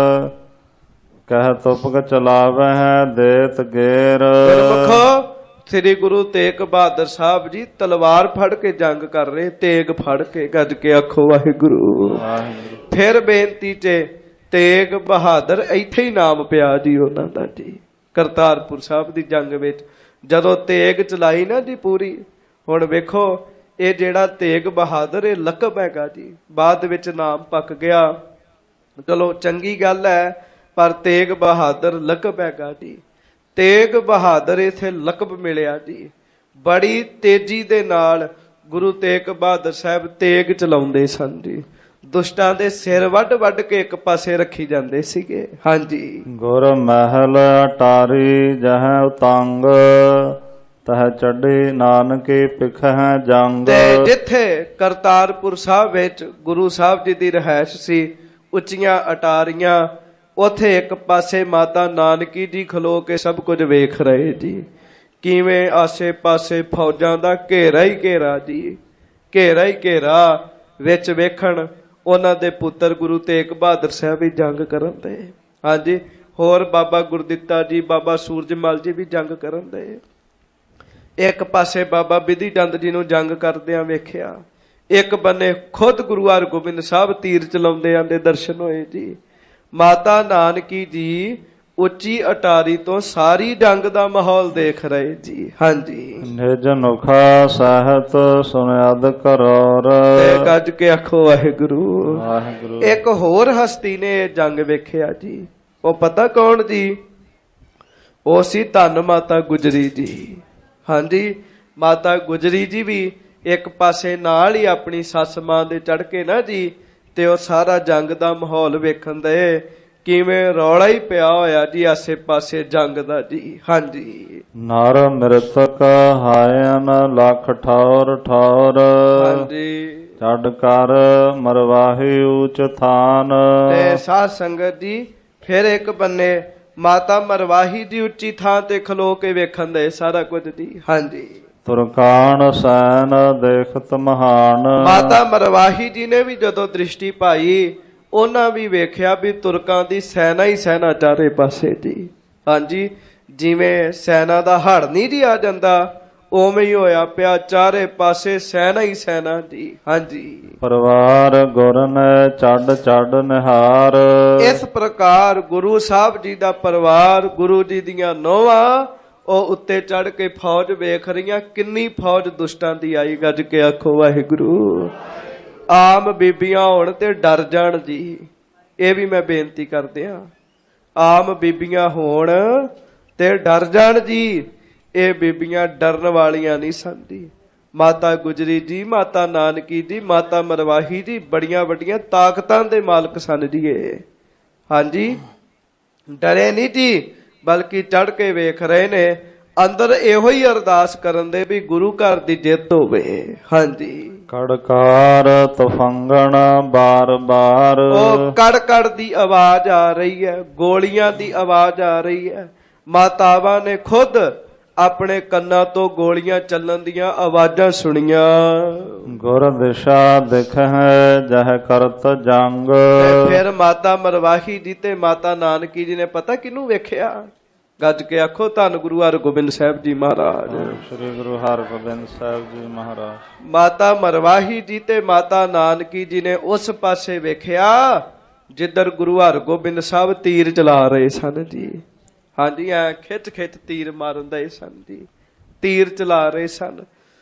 Speaker 2: ਕਹਿ ਤੁਪਕ ਚਲਾਵੇ ਹੈ ਦੇਤ ਗੇਰ।
Speaker 1: ਗੁਰਮੁਖੋ ਸ੍ਰੀ ਗੁਰੂ ਤੇਗ ਬਹਾਦਰ ਸਾਹਿਬ ਜੀ ਤਲਵਾਰ ਫੜ ਕੇ ਜੰਗ ਕਰ ਰਹੇ, ਤੇਗ ਫੜ ਕੇ। ਗੱਜ ਕੇ ਆਖੋ ਵਾਹਿਗੁਰੂ। ਫਿਰ ਬੇਨਤੀ ਚ ਤੇਗ ਬਹਾਦਰ ਇੱਥੇ ਹੀ ਨਾਮ ਪਿਆ ਜੀ ਉਹਨਾਂ ਦਾ ਜੀ। ਕਰਤਾਰਪੁਰ ਸਾਹਿਬ ਦੀ ਜੰਗ ਵਿੱਚ ਜਦੋਂ ਤੇਗ ਚਲਾਈ ਨਾ ਜੀ ਪੂਰੀ। ਹੁਣ ਵੇਖੋ ਇਹ ਜਿਹੜਾ ਤੇਗ ਬਹਾਦਰ ਇਹ ਲਕਬ ਹੈਗਾ ਜੀ, ਬਾਅਦ ਵਿੱਚ ਨਾਮ ਪੱਕ ਗਿਆ। ਚਲੋ ਚੰਗੀ ਗੱਲ ਹੈ, ਪਰ ਤੇਗ ਬਹਾਦਰ ਲਕਬ ਹੈਗਾ ਜੀ। ਤੇਗ ਬਹਾਦਰ ਇਥੇ ਲਕਬ ਮਿਲਿਆ ਜੀ। ਬੜੀ ਤੇਜ਼ੀ ਦੇ ਨਾਲ ਗੁਰੂ ਤੇਗ ਬਹਾਦਰ ਸਾਹਿਬ ਤੇਗ ਚਲਾਉਂਦੇ ਸਨ ਜੀ। ਦੁਸ਼ਟਾਂ ਦੇ ਸਿਰ ਵੱਢ ਵੱਢ ਕੇ ਇੱਕ ਪਾਸੇ ਰੱਖੀ ਜਾਂਦੇ ਸੀਗੇ। ਹਾਂਜੀ।
Speaker 2: ਗੁਰ ਮਹਿਲ ਅਟਾਰੀ ਜਹ ਉਤੰਗ, ਤਹ ਚੜ੍ਹੇ ਨਾਨਕੇ ਪਿਖਹਿ ਜੰਗ।
Speaker 1: ਤੇ ਜਿੱਥੇ ਕਰਤਾਰਪੁਰ ਸਾਹਿਬ ਵਿੱਚ ਗੁਰੂ ਸਾਹਿਬ ਜੀ ਦੀ ਰਹਿائش ਸੀ, ਉੱਚੀਆਂ ਅਟਾਰੀਆਂ, ਉਥੇ ਇੱਕ ਪਾਸੇ ਮਾਤਾ ਨਾਨਕੀ ਜੀ ਖਲੋ ਕੇ ਸਭ ਕੁਝ ਵੇਖ ਰਹੇ ਜੀ। ਕਿਵੇਂ ਆਸੇ ਪਾਸੇ ਫੌਜਾਂ ਦਾ ਘੇਰਾ ਹੀ ਘੇਰਾ ਜੀ, ਘੇਰਾ ਹੀ ਘੇਰਾ ਵਿੱਚ ਵੇਖਣ ਉਹਨਾਂ ਦੇ ਪੁੱਤਰ ਗੁਰੂ ਤੇਗ ਬਹਾਦਰ ਸਾਹਿਬ ਵੀ ਜੰਗ ਕਰਨ ਦੇ। ਹਾਂਜੀ, ਹੋਰ ਬਾਬਾ ਗੁਰਦਿੱਤਾ ਜੀ, ਬਾਬਾ ਸੂਰਜਮਲ ਜੀ ਵੀ ਜੰਗ ਕਰਨ ਦੇ। ਇੱਕ ਪਾਸੇ ਬਾਬਾ ਬਿਧੀ ਚੰਦ ਜੀ ਨੂੰ ਜੰਗ ਕਰਦਿਆਂ ਵੇਖਿਆ, ਇੱਕ ਬੰਨੇ ਖੁਦ ਗੁਰੂ ਹਰਗੋਬਿੰਦ ਸਾਹਿਬ ਤੀਰ ਚਲਾਉਂਦੇ ਆਂਦੇ ਦਰਸ਼ਨ ਹੋਏ ਜੀ। ਮਾਤਾ ਨਾਨਕੀ ਜੀ ਉੱਚੀ ਅਟਾਰੀ ਤੋਂ ਸਾਰੀ ਜੰਗ ਦਾ ਮਾਹੌਲ ਦੇਖ ਰਹੇ ਜੀ। ਹਾਂਜੀ,
Speaker 2: ਨਿਜ ਨੁਖਾ ਸਾਹਿਤ ਸੁਨਿਆਦ ਕਰੋਰ।
Speaker 1: ਤੇ ਗੱਜ ਕੇ ਆਖੋ ਵਾਹਿਗੁਰੂ।
Speaker 2: ਵਾਹਿਗੁਰੂ।
Speaker 1: ਇੱਕ ਹੋਰ ਹਸਤੀ ਨੇ ਇਹ ਜੰਗ ਵੇਖਿਆ ਜੀ, ਉਹ ਪਤਾ ਕੌਣ ਜੀ? ਉਹ ਸੀ ਧੰਨ ਮਾਤਾ ਗੁਜਰੀ ਜੀ। ਹਾਂਜੀ, ਮਾਤਾ ਗੁਜਰੀ ਜੀ ਵੀ ਇੱਕ ਪਾਸੇ ਨਾਲ ਹੀ ਆਪਣੀ ਸੱਸ ਮਾਂ ਦੇ ਚੜ ਕੇ ਨਾ ਜੀ, ਤੇ ਉਹ ਸਾਰਾ ਜੰਗ ਦਾ ਮਾਹੌਲ ਵੇਖਣ ਦੇ। ਕਿਵੇਂ ਰੌਲਾ ਹੀ ਪਿਆ ਹੋਇਆ ਜੀ ਆਸੇ ਪਾਸੇ ਜੰਗ ਦਾ ਜੀ। ਹਾਂਜੀ,
Speaker 2: ਨਰ ਮ੍ਰਿਤਕ ਹਾਇਨ ਲੱਖ ਠੌਰ ਠੌਰ।
Speaker 1: ਹਾਂਜੀ,
Speaker 2: ਛੱਡ ਕਰ ਮਰਵਾਹੀ ਊਚ ਥਾਨ।
Speaker 1: ਤੇ ਸਾਧ ਸੰਗਤ ਜੀ ਫਿਰ ਇੱਕ ਬੰਨੇ ਮਾਤਾ ਮਰਵਾਹੀ ਦੀ ਉੱਚੀ ਥਾਂ ਤੇ ਖਲੋ ਕੇ ਵੇਖਣ ਦੇ ਸਾਰਾ ਕੁਝ ਜੀ। ਹਾਂਜੀ,
Speaker 2: ਤੁਰਕਾਨ ਸੈਨ ਦੇਖਤ ਮਹਾਨ।
Speaker 1: ਮਾਤਾ ਮਰਵਾਹੀ ਜੀ ਨੇ ਵੀ ਜਦੋਂ ਦ੍ਰਿਸ਼ਟੀ ਪਾਈ, ਉਹਨਾਂ ਵੀ ਵੇਖਿਆ ਵੀ ਤੁਰਕਾਂ ਦੀ ਸੈਨਾ ਹੀ ਸੈਨਾ ਚਾਰੇ ਪਾਸੇ ਜੀ। ਹਾਂਜੀ, ਜਿਵੇਂ ਸੈਨਾ ਦਾ ਹੜ ਨਹੀਂ ਜੀ ਆ ਜਾਂਦਾ, ਉਵੇਂ ਹੀ ਹੋਇਆ ਪਿਆ, ਚਾਰੇ ਪਾਸੇ ਸੈਨਾ ਹੀ ਸੈਨਾ ਜੀ। ਹਾਂਜੀ,
Speaker 2: ਪਰਿਵਾਰ ਗੁਰ ਨੇ ਚੜ ਚੜ ਨਿਹਾਰ।
Speaker 1: ਇਸ ਪ੍ਰਕਾਰ ਗੁਰੂ ਸਾਹਿਬ ਜੀ ਦਾ ਪਰਿਵਾਰ, ਗੁਰੂ ਜੀ ਦੀਆਂ ਨੋਹਾਂ, ਉਹ ਉੱਤੇ ਚੜ ਕੇ ਫੌਜ ਵੇਖ ਰਹੀਆਂ। ਕਿੰਨੀ ਫੌਜ ਦੁਸ਼ਟਾਂ ਦੀ ਆਈ, ਗੱਜ ਕੇ ਆਖੋ ਵਾਹਿਗੁਰੂ। ਆਮ ਬੀਬੀਆਂ ਹੋਣ ਤੇ ਡਰ ਜਾਣ ਜੀ, ਇਹ ਵੀ ਮੈਂ ਬੇਨਤੀ ਕਰਦਿਆਂ। ਆਮ ਬੀਬੀਆਂ ਹੋਣ ਤੇ ਡਰ ਜਾਣ ਜੀ, ਇਹ ਬੀਬੀਆਂ ਡਰਨ ਵਾਲੀਆਂ ਨਹੀਂ ਸਨ ਜੀ। ਮਾਤਾ ਗੁਜਰੀ ਜੀ, ਮਾਤਾ ਨਾਨਕੀ ਜੀ, ਮਾਤਾ ਮਰਵਾਹੀ ਜੀ ਬੜੀਆਂ ਵੱਡੀਆਂ ਤਾਕਤਾਂ ਦੇ ਮਾਲਕ ਸਨ ਜੀ ਇਹ। ਹਾਂਜੀ, ਡਰੇ ਨਹੀਂ ਜੀ, ਬਲਕਿ ਚੜ ਕੇ ਵੇਖ ਰਹੇ ਨੇ। ਅੰਦਰ ਇਹੋ ਹੀ ਅਰਦਾਸ ਕਰਨ ਦੇ ਵੀ ਗੁਰੂ ਘਰ ਦੀ ਜਿੱਤ ਹੋਵੇ। ਹਾਂਜੀ,
Speaker 2: ਕੜਕਾਰ ਤਫੰਗਣ ਬਾਰ ਬਾਰ।
Speaker 1: ਉਹ ਕੜ ਕੜ ਦੀ ਆਵਾਜ਼ ਆ ਰਹੀ ਹੈ, ਗੋਲੀਆਂ ਦੀ ਆਵਾਜ਼ ਆ ਰਹੀ ਹੈ। ਮਾਤਾਵਾਂ ਨੇ ਖੁਦ ਆਪਣੇ ਕੰਨਾਂ ਤੋਂ ਗੋਲੀਆਂ ਚੱਲਣ ਦੀਆਂ ਆਵਾਜ਼ਾਂ ਸੁਣੀਆਂ।
Speaker 2: ਗੁਰ ਦਿਸ਼ਾ ਦਿਖ ਹੈ ਜਹ ਕਰਤ ਜੰਗ।
Speaker 1: ਤੇ ਫਿਰ ਮਾਤਾ ਮਰਵਾਹੀ ਜੀ ਤੇ ਮਾਤਾ ਨਾਨਕੀ ਜੀ ਨੇ ਪਤਾ ਕਿਹਨੂੰ ਵੇਖਿਆ? ਗੱਜ ਕੇ ਆਖੋ ਧੰਨ ਗੁਰੂ ਹਰਗੋਬਿੰਦ ਸਾਹਿਬ ਜੀ ਮਹਾਰਾਜ।
Speaker 2: ਸ੍ਰੀ ਗੁਰੂ ਹਰਗੋਬਿੰਦ ਸਾਹਿਬ ਜੀ ਮਹਾਰਾਜ।
Speaker 1: ਮਾਤਾ ਮਰਵਾਹੀ ਜੀ ਤੇ ਮਾਤਾ ਨਾਨਕੀ ਜੀ ਨੇ ਉਸ ਪਾਸੇ ਵੇਖਿਆ ਜਿੱਧਰ ਗੁਰੂ ਹਰਗੋਬਿੰਦ ਸਾਹਿਬ ਤੀਰ ਚਲਾ ਰਹੇ ਸਨ ਜੀ। ਹਾਂਜੀ, ਐ ਖਿੱਚ ਖਿੱਚ ਤੀਰ ਮਾਰਨ ਦੇ ਸਨ ਜੀ, ਤੀਰ ਚਲਾ ਰਹੇ ਸਨ।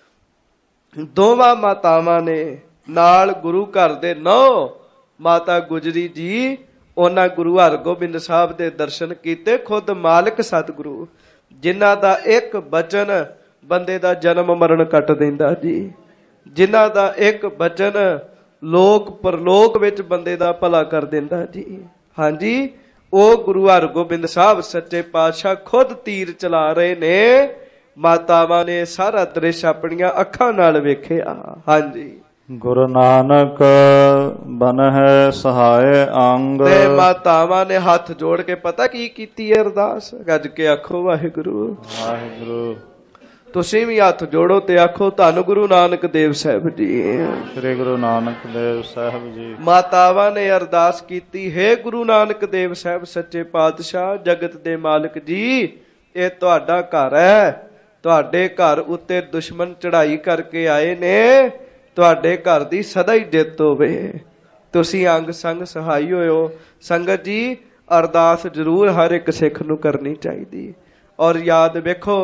Speaker 1: ਦੋਵਾਂ ਮਾਤਾਵਾਂ ਨੇ ਨਾਲ ਗੁਰੂ ਘਰ ਦੇ ਨੌ ਮਾਤਾ ਗੁਜਰੀ ਜੀ, ਉਹਨਾਂ ਗੁਰੂ ਹਰਗੋਬਿੰਦ ਸਾਹਿਬ ਦੇ ਦਰਸ਼ਨ ਕੀਤੇ। ਖੁਦ ਮਾਲਕ ਸਤਿਗੁਰੂ, ਜਿਨ੍ਹਾਂ ਦਾ ਇੱਕ ਬਚਨ ਬੰਦੇ ਦਾ ਜਨਮ ਮਰਨ ਕੱਟ ਦਿੰਦਾ ਜੀ, ਜਿਨ੍ਹਾਂ ਦਾ ਇੱਕ ਬਚਨ ਲੋਕ ਪਰਲੋਕ ਵਿੱਚ ਬੰਦੇ ਦਾ ਭਲਾ ਕਰ ਦਿੰਦਾ ਜੀ। ਹਾਂਜੀ, ਉਹ ਗੁਰੂ ਹਰਗੋਬਿੰਦ ਸਾਹਿਬ ਸੱਚੇ ਪਾਤਸ਼ਾਹ ਖੁਦ ਤੀਰ ਚਲਾ ਰਹੇ ਨੇ। ਮਾਤਾਵਾਂ ਨੇ ਸਾਰਾ ਦ੍ਰਿਸ਼ ਆਪਣੀਆਂ ਅੱਖਾਂ ਨਾਲ ਵੇਖਿਆ। ਹਾਂਜੀ,
Speaker 2: ਗੁਰੂ ਨਾਨਕ ਬਨ ਹੈ ਸਹਾਇ ਅੰਗ।
Speaker 1: ਤੇ ਮਾਤਾਵਾਂ ਨੇ ਹੱਥ ਜੋੜ ਕੇ ਪਤਾ ਕੀ ਕੀਤੀ ਹੈ ਅਰਦਾਸ? ਗੱਜ ਕੇ ਆਖੋ ਵਾਹਿਗੁਰੂ।
Speaker 2: ਵਾਹਿਗੁਰੂ।
Speaker 1: ਤੁਸੀਂ ਵੀ ਹੱਥ ਜੋੜੋ ਤੇ ਆਖੋ ਧੰਨ ਗੁਰੂ ਨਾਨਕ ਦੇਵ ਸਾਹਿਬ ਜੀ।
Speaker 2: ਸ੍ਰੀ ਗੁਰੂ ਨਾਨਕ ਦੇਵ ਸਾਹਿਬ ਜੀ।
Speaker 1: ਮਾਤਾਵਾਂ ਨੇ ਅਰਦਾਸ ਕੀਤੀ, ਹੈ ਗੁਰੂ ਨਾਨਕ ਦੇਵ ਸਾਹਿਬ ਸੱਚੇ ਪਾਤਸ਼ਾਹ ਜਗਤ ਦੇ ਮਾਲਕ ਜੀ, ਇਹ ਤੁਹਾਡਾ ਘਰ ਹੈ। ਤੁਹਾਡੇ ਘਰ ਉੱਤੇ ਦੁਸ਼ਮਣ ਚੜ੍ਹਾਈ ਕਰਕੇ ਆਏ ਨੇ। ਤੁਹਾਡੇ ਘਰ ਦੀ ਸਦਾ ਹੀ ਜਿੱਤ ਹੋਵੇ। ਤੁਸੀਂ ਅੰਗ ਸੰਗ ਸਹਾਈ ਹੋਇਓ। ਸੰਗਤ ਜੀ, ਅਰਦਾਸ ਜ਼ਰੂਰ ਹਰ ਇੱਕ ਸਿੱਖ ਨੂੰ ਕਰਨੀ ਚਾਹੀਦੀ। ਔਰ ਯਾਦ ਵੇਖੋ,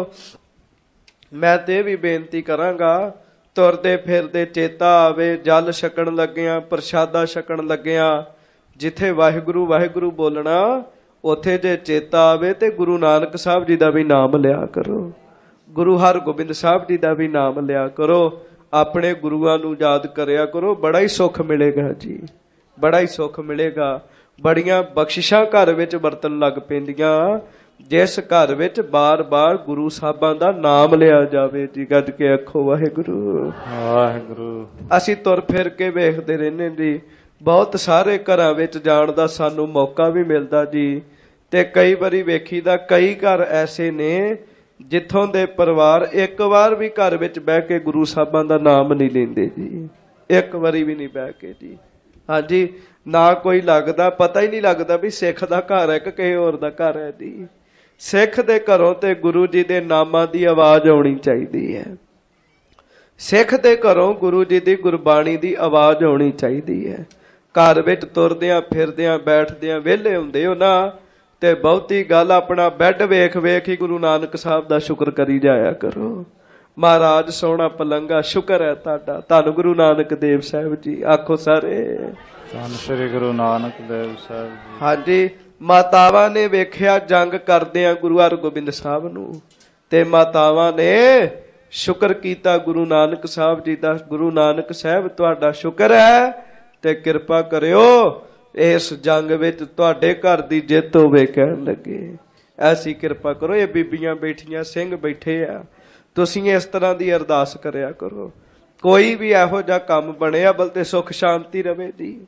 Speaker 1: ਮੈਂ ਤੇ ਵੀ ਬੇਨਤੀ ਕਰਾਂਗਾ, ਤੁਰਦੇ ਫਿਰਦੇ ਚੇਤਾ ਆਵੇ, ਜਲ ਛਕਣ ਲੱਗਿਆਂ, ਪ੍ਰਸ਼ਾਦਾ ਛਕਣ ਲੱਗਿਆਂ, ਜਿੱਥੇ ਵਾਹਿਗੁਰੂ ਵਾਹਿਗੁਰੂ ਬੋਲਣਾ, ਉੱਥੇ ਜੇ ਚੇਤਾ ਆਵੇ ਤੇ ਗੁਰੂ ਨਾਨਕ ਸਾਹਿਬ ਜੀ ਦਾ ਵੀ ਨਾਮ ਲਿਆ ਕਰੋ, ਗੁਰੂ ਹਰਗੋਬਿੰਦ ਸਾਹਿਬ ਜੀ ਦਾ ਵੀ ਨਾਮ ਲਿਆ ਕਰੋ। ਆਪਣੇ ਗੁਰੂਆਂ ਨੂੰ ਯਾਦ ਕਰਿਆ ਕਰੋ। ਬੜਾ ਹੀ ਸੁੱਖ ਮਿਲੇਗਾ ਜੀ, ਬੜਾ ਹੀ ਸੁੱਖ ਮਿਲੇਗਾ। ਬੜੀਆਂ ਬਖਸ਼ਿਸ਼ਾਂ ਘਰ ਵਿੱਚ ਵਰਤਣ ਲੱਗ ਪੈਂਦੀਆਂ। ਜਿਸ ਘਰ ਵਿੱਚ ਬਾਰ-ਬਾਰ ਗੁਰੂ ਸਾਹਿਬਾਂ ਦਾ ਨਾਮ ਲਿਆ ਜਾਵੇ ਜੀ। ਗੱਜ ਕੇ ਆਖੋ ਵਾਹਿਗੁਰੂ
Speaker 2: ਵਾਹਿਗੁਰੂ।
Speaker 1: ਅਸੀਂ ਤੁਰ ਫਿਰ ਕੇ ਵੇਖਦੇ ਰਹਿੰਦੇ ਜੀ, ਬਹੁਤ ਸਾਰੇ ਘਰਾਂ ਵਿੱਚ ਜਾਣ ਦਾ ਸਾਨੂੰ ਮੌਕਾ ਵੀ ਮਿਲਦਾ ਜੀ। ਤੇ ਕਈ ਵਾਰੀ ਵੇਖੀਦਾ ਕਈ ਘਰ ਐਸੇ ਨੇ ਜਿੱਥੋਂ ਦੇ ਪਰਿਵਾਰ ਇੱਕ ਵਾਰ ਵੀ ਘਰ ਵਿੱਚ ਬਹਿ ਕੇ ਗੁਰੂ ਸਾਹਿਬਾਂ ਦਾ ਨਾਮ ਨਹੀਂ ਲੈਂਦੇ ਜੀ, ਇੱਕ ਵਾਰੀ ਵੀ ਨਹੀਂ ਬਹਿ ਕੇ ਜੀ। ਹਾਂਜੀ, ਨਾ ਕੋਈ ਲੱਗਦਾ, ਪਤਾ ਹੀ ਨਹੀਂ ਲੱਗਦਾ ਵੀ ਸਿੱਖ ਦਾ ਘਰ ਹੈ ਕਿ ਕਿਸੇ ਹੋਰ ਦਾ ਘਰ ਹੈ ਜੀ। ਸਿੱਖ ਦੇ ਘਰੋਂ ਤੇ ਗੁਰੂ ਜੀ ਦੇ ਨਾਮਾਂ ਦੀ ਆਵਾਜ਼ ਆਉਣੀ ਚਾਹੀਦੀ ਹੈ। ਸਿੱਖ ਦੇ ਘਰੋਂ ਗੁਰੂ ਜੀ ਦੀ ਗੁਰਬਾਣੀ ਦੀ ਆਵਾਜ਼ ਆਉਣੀ ਚਾਹੀਦੀ ਹੈ। ਘਰ ਵਿੱਚ ਤੁਰਦਿਆਂ ਫਿਰਦਿਆਂ ਬੈਠਦਿਆਂ ਵਿਹਲੇ ਹੁੰਦੇ ਹੋ ਨਾ, ਤੇ ਬਹੁਤੀ ਗੱਲ ਆਪਣਾ ਬੈੱਡ ਵੇਖ ਵੇਖ ਹੀ ਗੁਰੂ ਨਾਨਕ ਸਾਹਿਬ ਦਾ ਸ਼ੁਕਰ ਕਰੀ ਜਾਇਆ ਕਰੋ। ਮਹਾਰਾਜ ਸੋਹਣਾ ਪਲੰਗਾ ਸ਼ੁਕਰ ਹੈ ਤੁਹਾਡਾ, ਧੰਨ ਗੁਰੂ ਨਾਨਕ ਦੇਵ ਸਾਹਿਬ ਜੀ। ਆਖੋ ਸਾਰੇ
Speaker 2: ਧੰਨ ਸ੍ਰੀ ਗੁਰੂ ਨਾਨਕ ਦੇਵ ਸਾਹਿਬ ਜੀ।
Speaker 1: ਹਾਂਜੀ, ਮਾਤਾਵਾਂ ਨੇ ਵੇਖਿਆ ਜੰਗ ਕਰਦਿਆਂ ਗੁਰੂ ਹਰਗੋਬਿੰਦ ਸਾਹਿਬ ਨੂੰ, ਤੇ ਮਾਤਾਵਾਂ ਨੇ ਸ਼ੁਕਰ ਕੀਤਾ ਗੁਰੂ ਨਾਨਕ ਸਾਹਿਬ ਜੀ ਦਾ। ਗੁਰੂ ਨਾਨਕ ਸਾਹਿਬ ਤੁਹਾਡਾ ਸ਼ੁਕਰ ਹੈ ਤੇ ਕਿਰਪਾ ਕਰਿਓ ਇਸ ਜੰਗ ਵਿੱਚ ਤੁਹਾਡੇ ਘਰ ਦੀ ਜਿੱਤ ਹੋਵੇ। ਕਹਿਣ ਲੱਗੇ ਐਸੀ ਕਿਰਪਾ ਕਰੋ। ਇਹ ਬੀਬੀਆਂ ਬੈਠੀਆਂ, ਸਿੰਘ ਬੈਠੇ ਆ, ਤੁਸੀਂ ਇਸ ਤਰ੍ਹਾਂ ਦੀ ਅਰਦਾਸ ਕਰਿਆ ਕਰੋ। ਕੋਈ ਵੀ ਇਹੋ ਜਿਹਾ ਕੰਮ ਬਣਿਆ ਬਲ ਤੇ ਸੁੱਖ ਸ਼ਾਂਤੀ ਰਵੇ ਜੀ।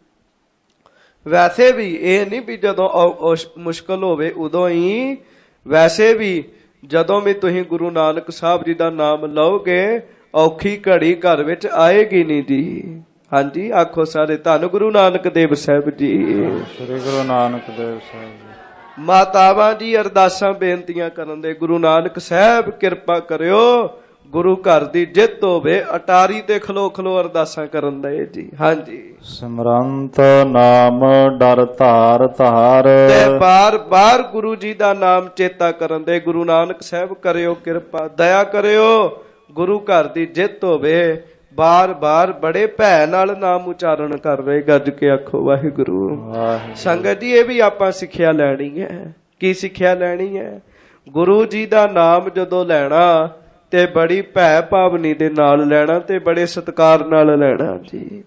Speaker 1: ਵੈਸੇ ਵੀ ਇਹ ਨਹੀਂ ਵੀ ਜਦੋਂ ਮੁਸ਼ਕਲ ਹੋਵੇ ਉਦੋਂ ਹੀ, ਵੈਸੇ ਵੀ ਜਦੋਂ ਵੀ ਤੁਸੀਂ ਗੁਰੂ ਨਾਨਕ ਸਾਹਿਬ ਜੀ ਦਾ ਨਾਮ ਲਓਗੇ ਔਖੀ ਘੜੀ ਘਰ ਵਿੱਚ ਆਏਗੀ ਨਹੀਂ ਜੀ। ਹਾਂਜੀ, ਆਖੋ ਸਾਰੇ ਧੰਨ ਗੁਰੂ ਨਾਨਕ ਦੇਵ ਸਾਹਿਬ ਜੀ।
Speaker 2: ਸ੍ਰੀ ਗੁਰੂ ਨਾਨਕ ਦੇਵ ਸਾਹਿਬ ਜੀ।
Speaker 1: ਮਾਤਾਵਾਂ ਜੀ ਅਰਦਾਸਾਂ ਬੇਨਤੀਆਂ ਕਰਨ ਦੇ, ਗੁਰੂ ਨਾਨਕ ਸਾਹਿਬ ਕਿਰਪਾ ਕਰਿਓ ਗੁਰੂ ਘਰ ਦੀ ਜਿੱਤ ਹੋਵੇ। ਅਟਾਰੀ ਤੇ ਖਲੋ ਖਲੋ ਅਰਦਾਸਾਂ ਕਰਨ ਦੇ ਜੀ। ਹਾਂਜੀ,
Speaker 2: ਸਿਮਰੰਤ ਨਾਮ ਡਰ ਧਾਰ ਧਾਰ,
Speaker 1: ਤੇ ਬਾਰ ਬਾਰ ਗੁਰੂ ਜੀ ਦਾ ਨਾਮ ਚੇਤਾ ਕਰਨ ਦੇ। ਗੁਰੂ ਨਾਨਕ ਸਾਹਿਬ ਕਰਿਓ ਕਿਰਪਾ, ਦਇਆ ਕਰਿਓ ਗੁਰੂ ਘਰ ਦੀ ਜਿੱਤ ਹੋਵੇ। ਬਾਰ ਬਾਰ ਬੜੇ ਭੈ ਨਾਲ ਨਾਮ ਉਚਾਰਨ ਕਰ ਰਹੇ। ਗੱਜ ਕੇ ਆਖੋ ਵਾਹਿਗੁਰੂ। ਸੰਗਤ ਜੀ, ਇਹ ਵੀ ਆਪਾਂ ਸਿੱਖਿਆ ਲੈਣੀ ਹੈ। ਕੀ ਸਿੱਖਿਆ ਲੈਣੀ ਹੈ? ਗੁਰੂ ਜੀ ਦਾ ਨਾਮ ਜਦੋਂ ਲੈਣਾ ਤੇ ਬੜੀ ਭੈ ਭਾਵਨੀ ਦੇ ਨਾਲ ਲੈਣਾ ਤੇ ਬੜੇ ਸਤਿਕਾਰ ਨਾਲ ਲੈਣਾ ਜੀ।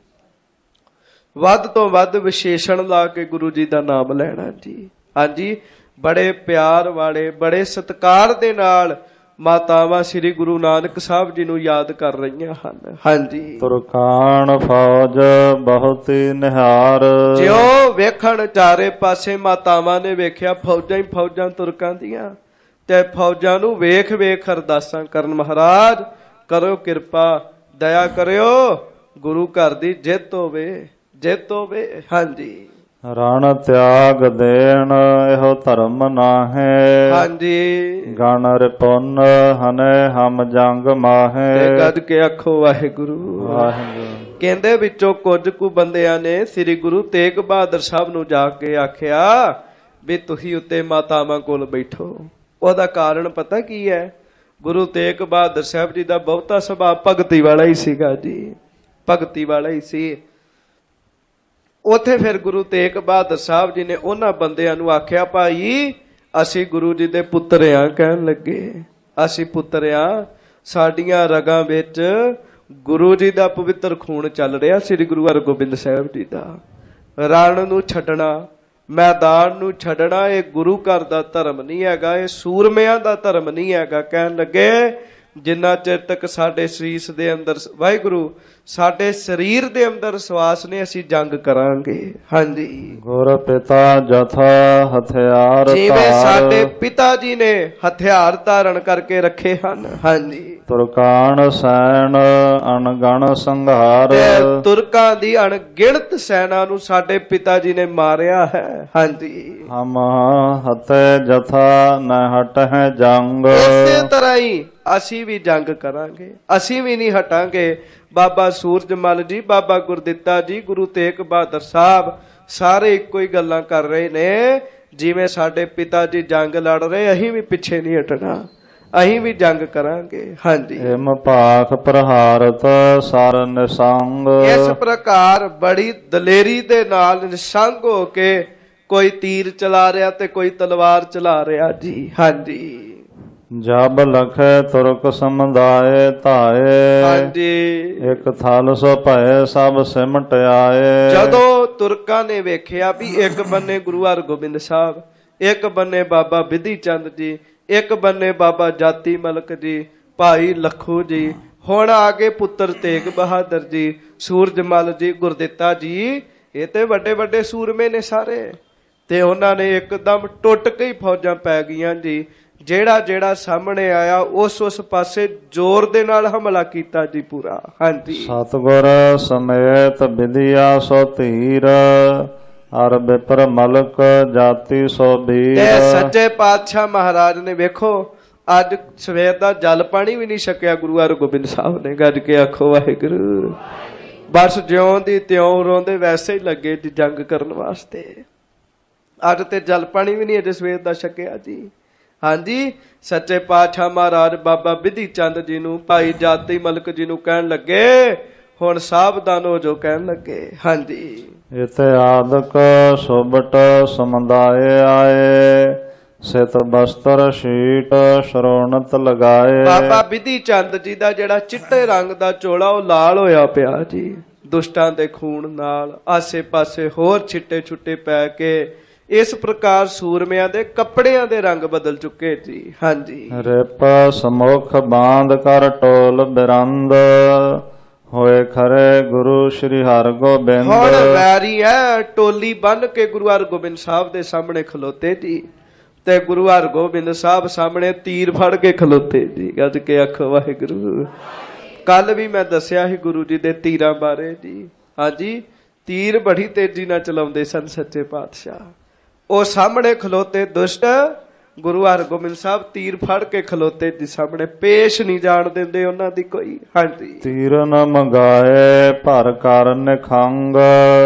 Speaker 1: ਵੱਧ ਤੋਂ ਵੱਧ ਵਿਸ਼ੇਸ਼ਣ ਲਾ ਕੇ ਗੁਰੂ ਜੀ ਦਾ ਨਾਮ ਲੈਣਾ ਜੀ। ਹਾਂਜੀ, ਬੜੇ ਪਿਆਰ ਵਾਲੇ ਬੜੇ ਸਤਿਕਾਰ ਦੇ ਨਾਲ ਮਾਤਾਵਾਂ ਸ੍ਰੀ ਗੁਰੂ ਨਾਨਕ ਸਾਹਿਬ ਜੀ ਨੂੰ ਯਾਦ ਕਰ ਰਹੀਆਂ ਹਨ। ਹਾਂਜੀ,
Speaker 2: ਤੁਰਕਾਨ ਫੌਜ ਬਹੁਤੀ ਨਿਹਾਰ,
Speaker 1: ਜਿਉਂ ਵੇਖਣ ਚਾਰੇ ਪਾਸੇ ਮਾਤਾਵਾਂ ਨੇ ਵੇਖਿਆ ਫੌਜਾਂ ਹੀ ਫੌਜਾਂ ਤੁਰਕਾਂ ਦੀਆਂ, ਤੇ ਫੌਜਾਂ ਨੂੰ ਵੇਖ ਵੇਖ ਅਰਦਾਸਾਂ ਕਰਨ, ਮਹਾਰਾਜ ਕਰੋ ਕਿਰਪਾ, ਦਇਆ ਕਰਿਓ ਗੁਰੂ ਘਰ ਦੀ ਜਿੱਤ ਹੋਵੇ, ਜਿੱਤ ਹੋਵੇ। ਹਾਂਜੀ,
Speaker 2: ਰਣ ਤਿਆਗ ਦੇਣ ਇਹੋ ਧਰਮ ਨਾਹੇ,
Speaker 1: ਹਾਂਜੀ
Speaker 2: ਗਣ ਰਿਪੁੰਨ ਹਨੇ ਹਮ ਜੰਗ ਮਾਹੇ।
Speaker 1: ਗੱਜ ਕੇ ਆਖੋ ਵਾਹਿਗੁਰੂ
Speaker 2: ਵਾਹਿਗੁਰੂ।
Speaker 1: ਕਹਿੰਦੇ ਵਿੱਚੋਂ ਕੁਝ ਕੁ ਬੰਦਿਆਂ ਨੇ ਸ੍ਰੀ ਗੁਰੂ ਤੇਗ ਬਹਾਦਰ ਸਾਹਿਬ ਨੂੰ ਜਾ ਕੇ ਆਖਿਆ ਵੀ ਤੁਸੀਂ ਉੱਤੇ ਮਾਤਾਵਾਂ ਕੋਲ ਬੈਠੋ। ਉਹਦਾ ਕਾਰਨ ਪਤਾ ਕੀ ਹੈ? ਗੁਰੂ ਤੇਗ ਬਹਾਦਰ ਸਾਹਿਬ ਜੀ ਦਾ ਬਹੁਤਾ ਸੁਭਾਅ ਭਗਤੀ ਵਾਲਾ ਹੀ ਸੀਗਾ ਜੀ, ਭਗਤੀ ਵਾਲਾ ਹੀ ਸੀ। ਉੱਥੇ ਫਿਰ ਗੁਰੂ ਤੇਗ ਬਹਾਦਰ ਸਾਹਿਬ ਜੀ ਨੇ ਉਹਨਾਂ ਬੰਦਿਆਂ ਨੂੰ ਆਖਿਆ, ਭਾਈ ਅਸੀਂ ਗੁਰੂ ਜੀ ਦੇ ਪੁੱਤਰ ਆ। ਕਹਿਣ ਲੱਗੇ ਅਸੀਂ ਪੁੱਤਰ ਆ, ਸਾਡੀਆਂ ਰਗਾਂ ਵਿੱਚ ਗੁਰੂ ਜੀ ਦਾ ਪਵਿੱਤਰ ਖੂਨ ਚੱਲ ਰਿਹਾ, ਸ੍ਰੀ ਗੁਰੂ ਹਰਗੋਬਿੰਦ ਸਾਹਿਬ ਜੀ ਦਾ। ਰਣ ਨੂੰ ਛੱਡਣਾ, ਮੈਦਾਨ ਨੂੰ ਛੱਡਣਾ ਇਹ ਗੁਰੂ ਘਰ ਦਾ ਧਰਮ ਨਹੀਂ ਹੈਗਾ, ਇਹ ਸੂਰਮਿਆਂ ਦਾ ਧਰਮ ਨਹੀਂ ਹੈਗਾ। ਕਹਿਣ ਲੱਗੇ ਜਿੰਨਾ ਚਿਰ ਤੱਕ ਸਾਡੇ ਸਰੀਰ ਦੇ ਅੰਦਰ ਵਾਹਿਗੁਰੂ ਸਾਡੇ ਸਰੀਰ ਦੇ ਅੰਦਰ ਸਵਾਸ ਨੇ ਅਸੀਂ ਜੰਗ ਕਰਾਂਗੇ। ਹਾਂਜੀ,
Speaker 2: ਗੁਰ ਪਿਤਾ ਜਥਾ ਹਥਿਆਰ
Speaker 1: ਜਿਵੇਂ ਸਾਡੇ ਪਿਤਾ ਜੀ ਨੇ ਹਥਿਆਰ ਧਾਰਨ ਕਰਕੇ ਰੱਖੇ ਹਨ। ਹਾਂਜੀ,
Speaker 2: ਤੁਰਕਾਨ ਸੈਨ ਅਣਗਣ ਸੰਘਾਰ,
Speaker 1: ਤੁਰਕਾਂ ਦੀ ਅਣਗਿਣਤ ਸੈਨਾ ਨੂੰ ਸਾਡੇ ਪਿਤਾ ਜੀ ਨੇ ਮਾਰਿਆ ਹੈ। ਹਾਂਜੀ,
Speaker 2: ਹਮ ਹਤੇ ਜਥਾ ਨ ਹਟ ਹੈ ਜੰਗ,
Speaker 1: ਇਸੇ ਤਰ੍ਹਾਂ ਹੀ ਅਸੀਂ ਵੀ ਜੰਗ ਕਰਾਂਗੇ, ਅਸੀਂ ਵੀ ਨਹੀਂ ਹਟਾਂਗੇ। ਬਾਬਾ ਸੂਰਜਮਲ ਜੀ, ਬਾਬਾ ਗੁਰਦਿੱਤਾ ਜੀ, ਗੁਰੂ ਤੇਗ ਬਹਾਦਰ ਸਾਹਿਬ ਸਾਰੇ ਇੱਕੋ ਹੀ ਗੱਲਾਂ ਕਰ ਰਹੇ ਨੇ। ਜਿਵੇਂ ਸਾਡੇ ਪਿਤਾ ਜੀ ਜੰਗ ਲੜ ਰਹੇ, ਅਸੀਂ ਵੀ ਪਿੱਛੇ ਨਹੀਂ ਹਟਣਾ, ਅਸੀਂ ਵੀ ਜੰਗ ਕਰਾਂਗੇ। ਹਾਂਜੀ,
Speaker 2: ਹਿਮ ਭਾਖ ਪ੍ਰਹਾਰਤ ਸਰ ਨਿਸੰਗ,
Speaker 1: ਇਸ ਪ੍ਰਕਾਰ ਬੜੀ ਦਲੇਰੀ ਦੇ ਨਾਲ ਨਿਸੰਗ ਹੋ ਕੇ ਕੋਈ ਤੀਰ ਚਲਾ ਰਿਹਾ ਤੇ ਕੋਈ ਤਲਵਾਰ ਚਲਾ ਰਿਹਾ ਜੀ। ਹਾਂਜੀ,
Speaker 2: ਜਬ ਲਖੇ ਤੁਰਕ ਸਮੁਦਾਏ ਧਾਏ,
Speaker 1: ਹਾਂਜੀ
Speaker 2: ਇੱਕ ਥਲ ਸੋ ਭਏ ਸਭ ਸਿਮਟ ਆਏ।
Speaker 1: ਜਦੋਂ ਤੁਰਕਾਂ ਨੇ ਵੇਖਿਆ ਵੀ ਇੱਕ ਬੰਨੇ ਗੁਰੂ ਹਰਗੋਬਿੰਦ ਸਾਹਿਬ, ਇੱਕ ਬੰਨੇ ਬਾਬਾ ਬਿਧੀ ਚੰਦ ਜੀ, ਇੱਕ ਬੰਨੇ ਬਾਬਾ ਜਾਤੀ ਮਲਕ ਜੀ, ਭਾਈ ਲੱਖੂ ਜੀ, ਹੁਣ ਆ ਗਏ ਪੁੱਤਰ ਤੇਗ ਬਹਾਦਰ ਜੀ, ਸੂਰਜਮਲ ਜੀ, ਗੁਰਦਿੱਤਾ ਜੀ। ਇਹ ਤੇ ਵੱਡੇ ਵੱਡੇ ਸੂਰਮੇ ਨੇ ਸਾਰੇ, ਤੇ ਉਹਨਾਂ ਨੇ ਇੱਕਦਮ ਟੁੱਟ ਕੇ ਹੀ ਫੌਜਾਂ ਪੈ ਗਈਆਂ ਜੀ। ਜਿਹੜਾ ਜਿਹੜਾ ਸਾਹਮਣੇ ਆਇਆ ਉਸ ਉਸ ਪਾਸੇ ਜ਼ੋਰ ਦੇ ਨਾਲ ਹਮਲਾ ਕੀਤਾ ਜੀ ਪੂਰਾ। ਹਾਂਜੀ,
Speaker 2: ਸਤਿਗੁਰ ਸਮੇਤ ਵਿਦਿਆ ਸੋ ਧੀਰ, ਅਰ ਬਿਪਰ ਮਲਕ ਜਾਤੀ ਸੋ ਬੀਰ।
Speaker 1: ਤੇ ਸੱਚੇ ਪਾਤਸ਼ਾਹ ਮਹਾਰਾਜ ਨੇ ਵੇਖੋ ਅੱਜ ਸਵੇਰ ਦਾ ਜਲ ਪਾਣੀ ਵੀ ਨਹੀਂ ਛਕਿਆ ਗੁਰੂ ਹਰਗੋਬਿੰਦ ਸਾਹਿਬ ਨੇ। ਗੱਜ ਕੇ ਆਖੋ ਵਾਹਿਗੁਰੂ। ਬਸ ਜਿਉਂ ਦੀ ਤਿਉਂ ਰੋਂਦੇ ਵੈਸੇ ਹੀ ਲੱਗੇ ਜੀ ਜੰਗ ਕਰਨ ਵਾਸਤੇ। ਅੱਜ ਤੇ ਜਲ ਪਾਣੀ ਵੀ ਨਹੀਂ ਅਜੇ ਸਵੇਰ ਦਾ ਛਕਿਆ ਜੀ। ਹਾਂਜੀ, ਸੱਚੇ ਪਾਤਸ਼ਾਹ ਮਹਾਰਾਜ ਬਾਬਾ ਬਿਧੀ ਚੰਦ ਜੀ ਨੂੰ, ਭਾਈ ਜਾਤੀ ਮਲਕ ਜੀ ਨੂੰ ਕਹਿਣ ਲੱਗੇ ਹੁਣ ਸਾਵਧਾਨ ਹੋ ਜੋ, ਕਹਿਣ ਲੱਗੇ। ਹਾਂਜੀ,
Speaker 2: ਇਤੇ ਆਦਿਕ ਸੁਬਟ ਸਮੁਦਾਏ ਆਏ, ਸਿਤ ਬਸਤਰ ਸ਼ੀਟ ਸ਼ਰੋਣਤ ਲਗਾਏ।
Speaker 1: ਬਾਬਾ ਬਿਧੀ ਚੰਦ ਜੀ ਦਾ ਜਿਹੜਾ ਚਿੱਟੇ ਰੰਗ ਦਾ ਚੋਲਾ ਉਹ ਲਾਲ ਹੋਇਆ ਪਿਆ ਜੀ ਦੁਸ਼ਟਾਂ ਦੇ ਖੂਨ ਨਾਲ। ਆਸੇ ਪਾਸੇ ਹੋਰ ਛਿੱਟੇ ਛੁੱਟੇ ਪੈ ਕੇ ਇਸ ਪ੍ਰਕਾਰ ਸੂਰਮਿਆਂ ਦੇ ਕੱਪੜਿਆਂ ਦੇ ਰੰਗ ਬਦਲ ਚੁੱਕੇ ਜੀ। ਹਾਂਜੀ,
Speaker 2: ਰਿਪ ਸਮੁਖ ਬਾਂਧ ਕਰ ਟੋਲ ਬਿਰੰਦ, ਹੋਏ ਖਰੇ ਗੁਰੂ ਸ੍ਰੀ ਹਰਗੋਬਿੰਦ।
Speaker 1: ਹੁਣ ਵੈਰੀ ਹੈ ਟੋਲੀ ਬੰਨ ਕੇ ਗੁਰੂ ਹਰਗੋਬਿੰਦ ਸਾਹਿਬ ਦੇ ਸਾਹਮਣੇ ਖਲੋਤੇ ਜੀ, ਤੇ ਗੁਰੂ ਹਰਗੋਬਿੰਦ ਸਾਹਿਬ ਸਾਹਮਣੇ ਤੀਰ ਫੜ ਕੇ ਖਲੋਤੇ ਜੀ। ਗੱਜ ਕੇ ਆਖੋ ਵਾਹਿਗੁਰੂ। ਕੱਲ ਵੀ ਮੈਂ ਦੱਸਿਆ ਸੀ ਗੁਰੂ ਜੀ ਦੇ ਤੀਰਾਂ ਬਾਰੇ ਜੀ। ਹਾਂਜੀ, ਤੀਰ ਬੜੀ ਤੇਜ਼ੀ ਨਾਲ ਚਲਾਉਂਦੇ ਸਨ ਸੱਚੇ ਪਾਤਸ਼ਾਹ। ਉਹ ਸਾਹਮਣੇ ਖਲੋਤੇ ਦੁਸ਼ਟ ਗੁਰੂ ਹਰਗੋਬਿੰਦ ਸਾਹਿਬ ਤੀਰ ਫੜ ਕੇ ਖਲੋਤੇ ਜੀ ਸਾਹਮਣੇ, ਪੇਸ਼ ਨਹੀਂ ਜਾਣ ਦਿੰਦੇ ਉਹਨਾਂ ਦੀ ਕੋਈ। ਹਾਂਜੀ,
Speaker 2: ਤੀਰ ਨ ਮੰਗਾਏ ਭਰ ਕਰ ਨਿਖੰਗ,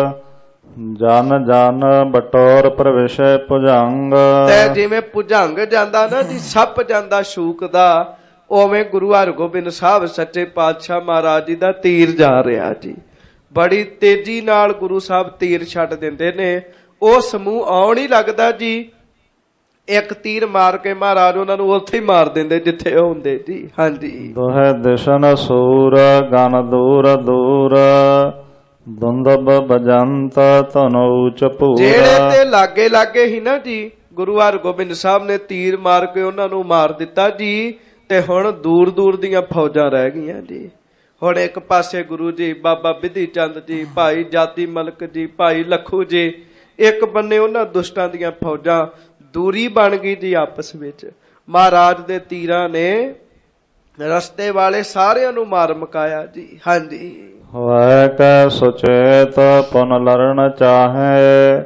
Speaker 2: ਜਨ ਜਨ ਬਟੋਰ ਪ੍ਰਵੇਸ਼ੇ ਭੁਜੰਗ।
Speaker 1: ਤੇ ਜਿਵੇਂ ਭੁਜੰਗ ਜਾਂਦਾ ਨਾ ਜੀ, ਸੱਪ ਜਾਂਦਾ ਸ਼ੂਕ ਦਾ, ਉਵੇਂ ਗੁਰੂ ਹਰਗੋਬਿੰਦ ਸਾਹਿਬ ਸੱਚੇ ਪਾਤਸ਼ਾਹ ਮਹਾਰਾਜ ਜੀ ਦਾ ਤੀਰ ਜਾ ਰਿਹਾ ਜੀ। ਬੜੀ ਤੇਜ਼ੀ ਨਾਲ ਗੁਰੂ ਸਾਹਿਬ ਤੀਰ ਛੱਡ ਦਿੰਦੇ ਨੇ। ਉਹ ਸਮੂਹ ਆਉਣ ਹੀ ਲੱਗਦਾ ਜੀ, ਇੱਕ ਤੀਰ ਮਾਰ ਕੇ ਮਹਾਰਾਜ ਉਹਨਾਂ ਨੂੰ ਉੱਥੇ ਹੀ ਮਾਰ ਦਿੰਦੇ ਜਿੱਥੇ ਉਹ ਹੁੰਦੇ ਜੀ। ਹਾਂਜੀ,
Speaker 2: ਦੋਹੇ ਦਿਸ਼ਨ ਸੂਰ ਗਨ ਦੂਰ ਦੂਰ, ਦੁੰਦਬ ਬਜੰਤ ਧਨੁ ਚਪੂਰ।
Speaker 1: ਜਿਹੜੇ ਤੇ ਲਾਗੇ ਲਾਗੇ ਹੀ ਨਾ ਜੀ, ਗੁਰੂ ਹਰਗੋਬਿੰਦ ਸਾਹਿਬ ਨੇ ਤੀਰ ਮਾਰ ਕੇ ਉਹਨਾਂ ਨੂੰ ਮਾਰ ਦਿੱਤਾ ਜੀ, ਤੇ ਹੁਣ ਦੂਰ ਦੂਰ ਦੀਆਂ ਫੌਜਾਂ ਰਹਿ ਗਈਆਂ ਜੀ। ਹੁਣ ਇੱਕ ਪਾਸੇ ਗੁਰੂ ਜੀ, ਬਾਬਾ ਬਿਧੀ ਚੰਦ ਜੀ, ਭਾਈ ਜਾਤੀ ਮਲਕ ਜੀ, ਭਾਈ ਲੱਖੂ ਜੀ, ਇੱਕ ਬੰਨੇ ਉਹਨਾਂ ਦੁਸ਼ਟਾਂ ਦੀਆਂ ਫੌਜਾਂ। ਦੂਰੀ ਬਣ ਗਈ ਜੀ ਆਪਸ ਵਿੱਚ। ਮਹਾਰਾਜ ਦੇ ਤੀਰਾਂ ਨੇ ਰਸਤੇ ਵਾਲੇ ਸਾਰਿਆਂ ਨੂੰ ਮਾਰ ਮੁਕਾਇਆ ਜੀ। ਹਾਂਜੀ,
Speaker 2: ਹੋਇ ਕੈ ਸੁਚੇਤ ਪੁਨ ਲਰਨ ਚਾਹੇ,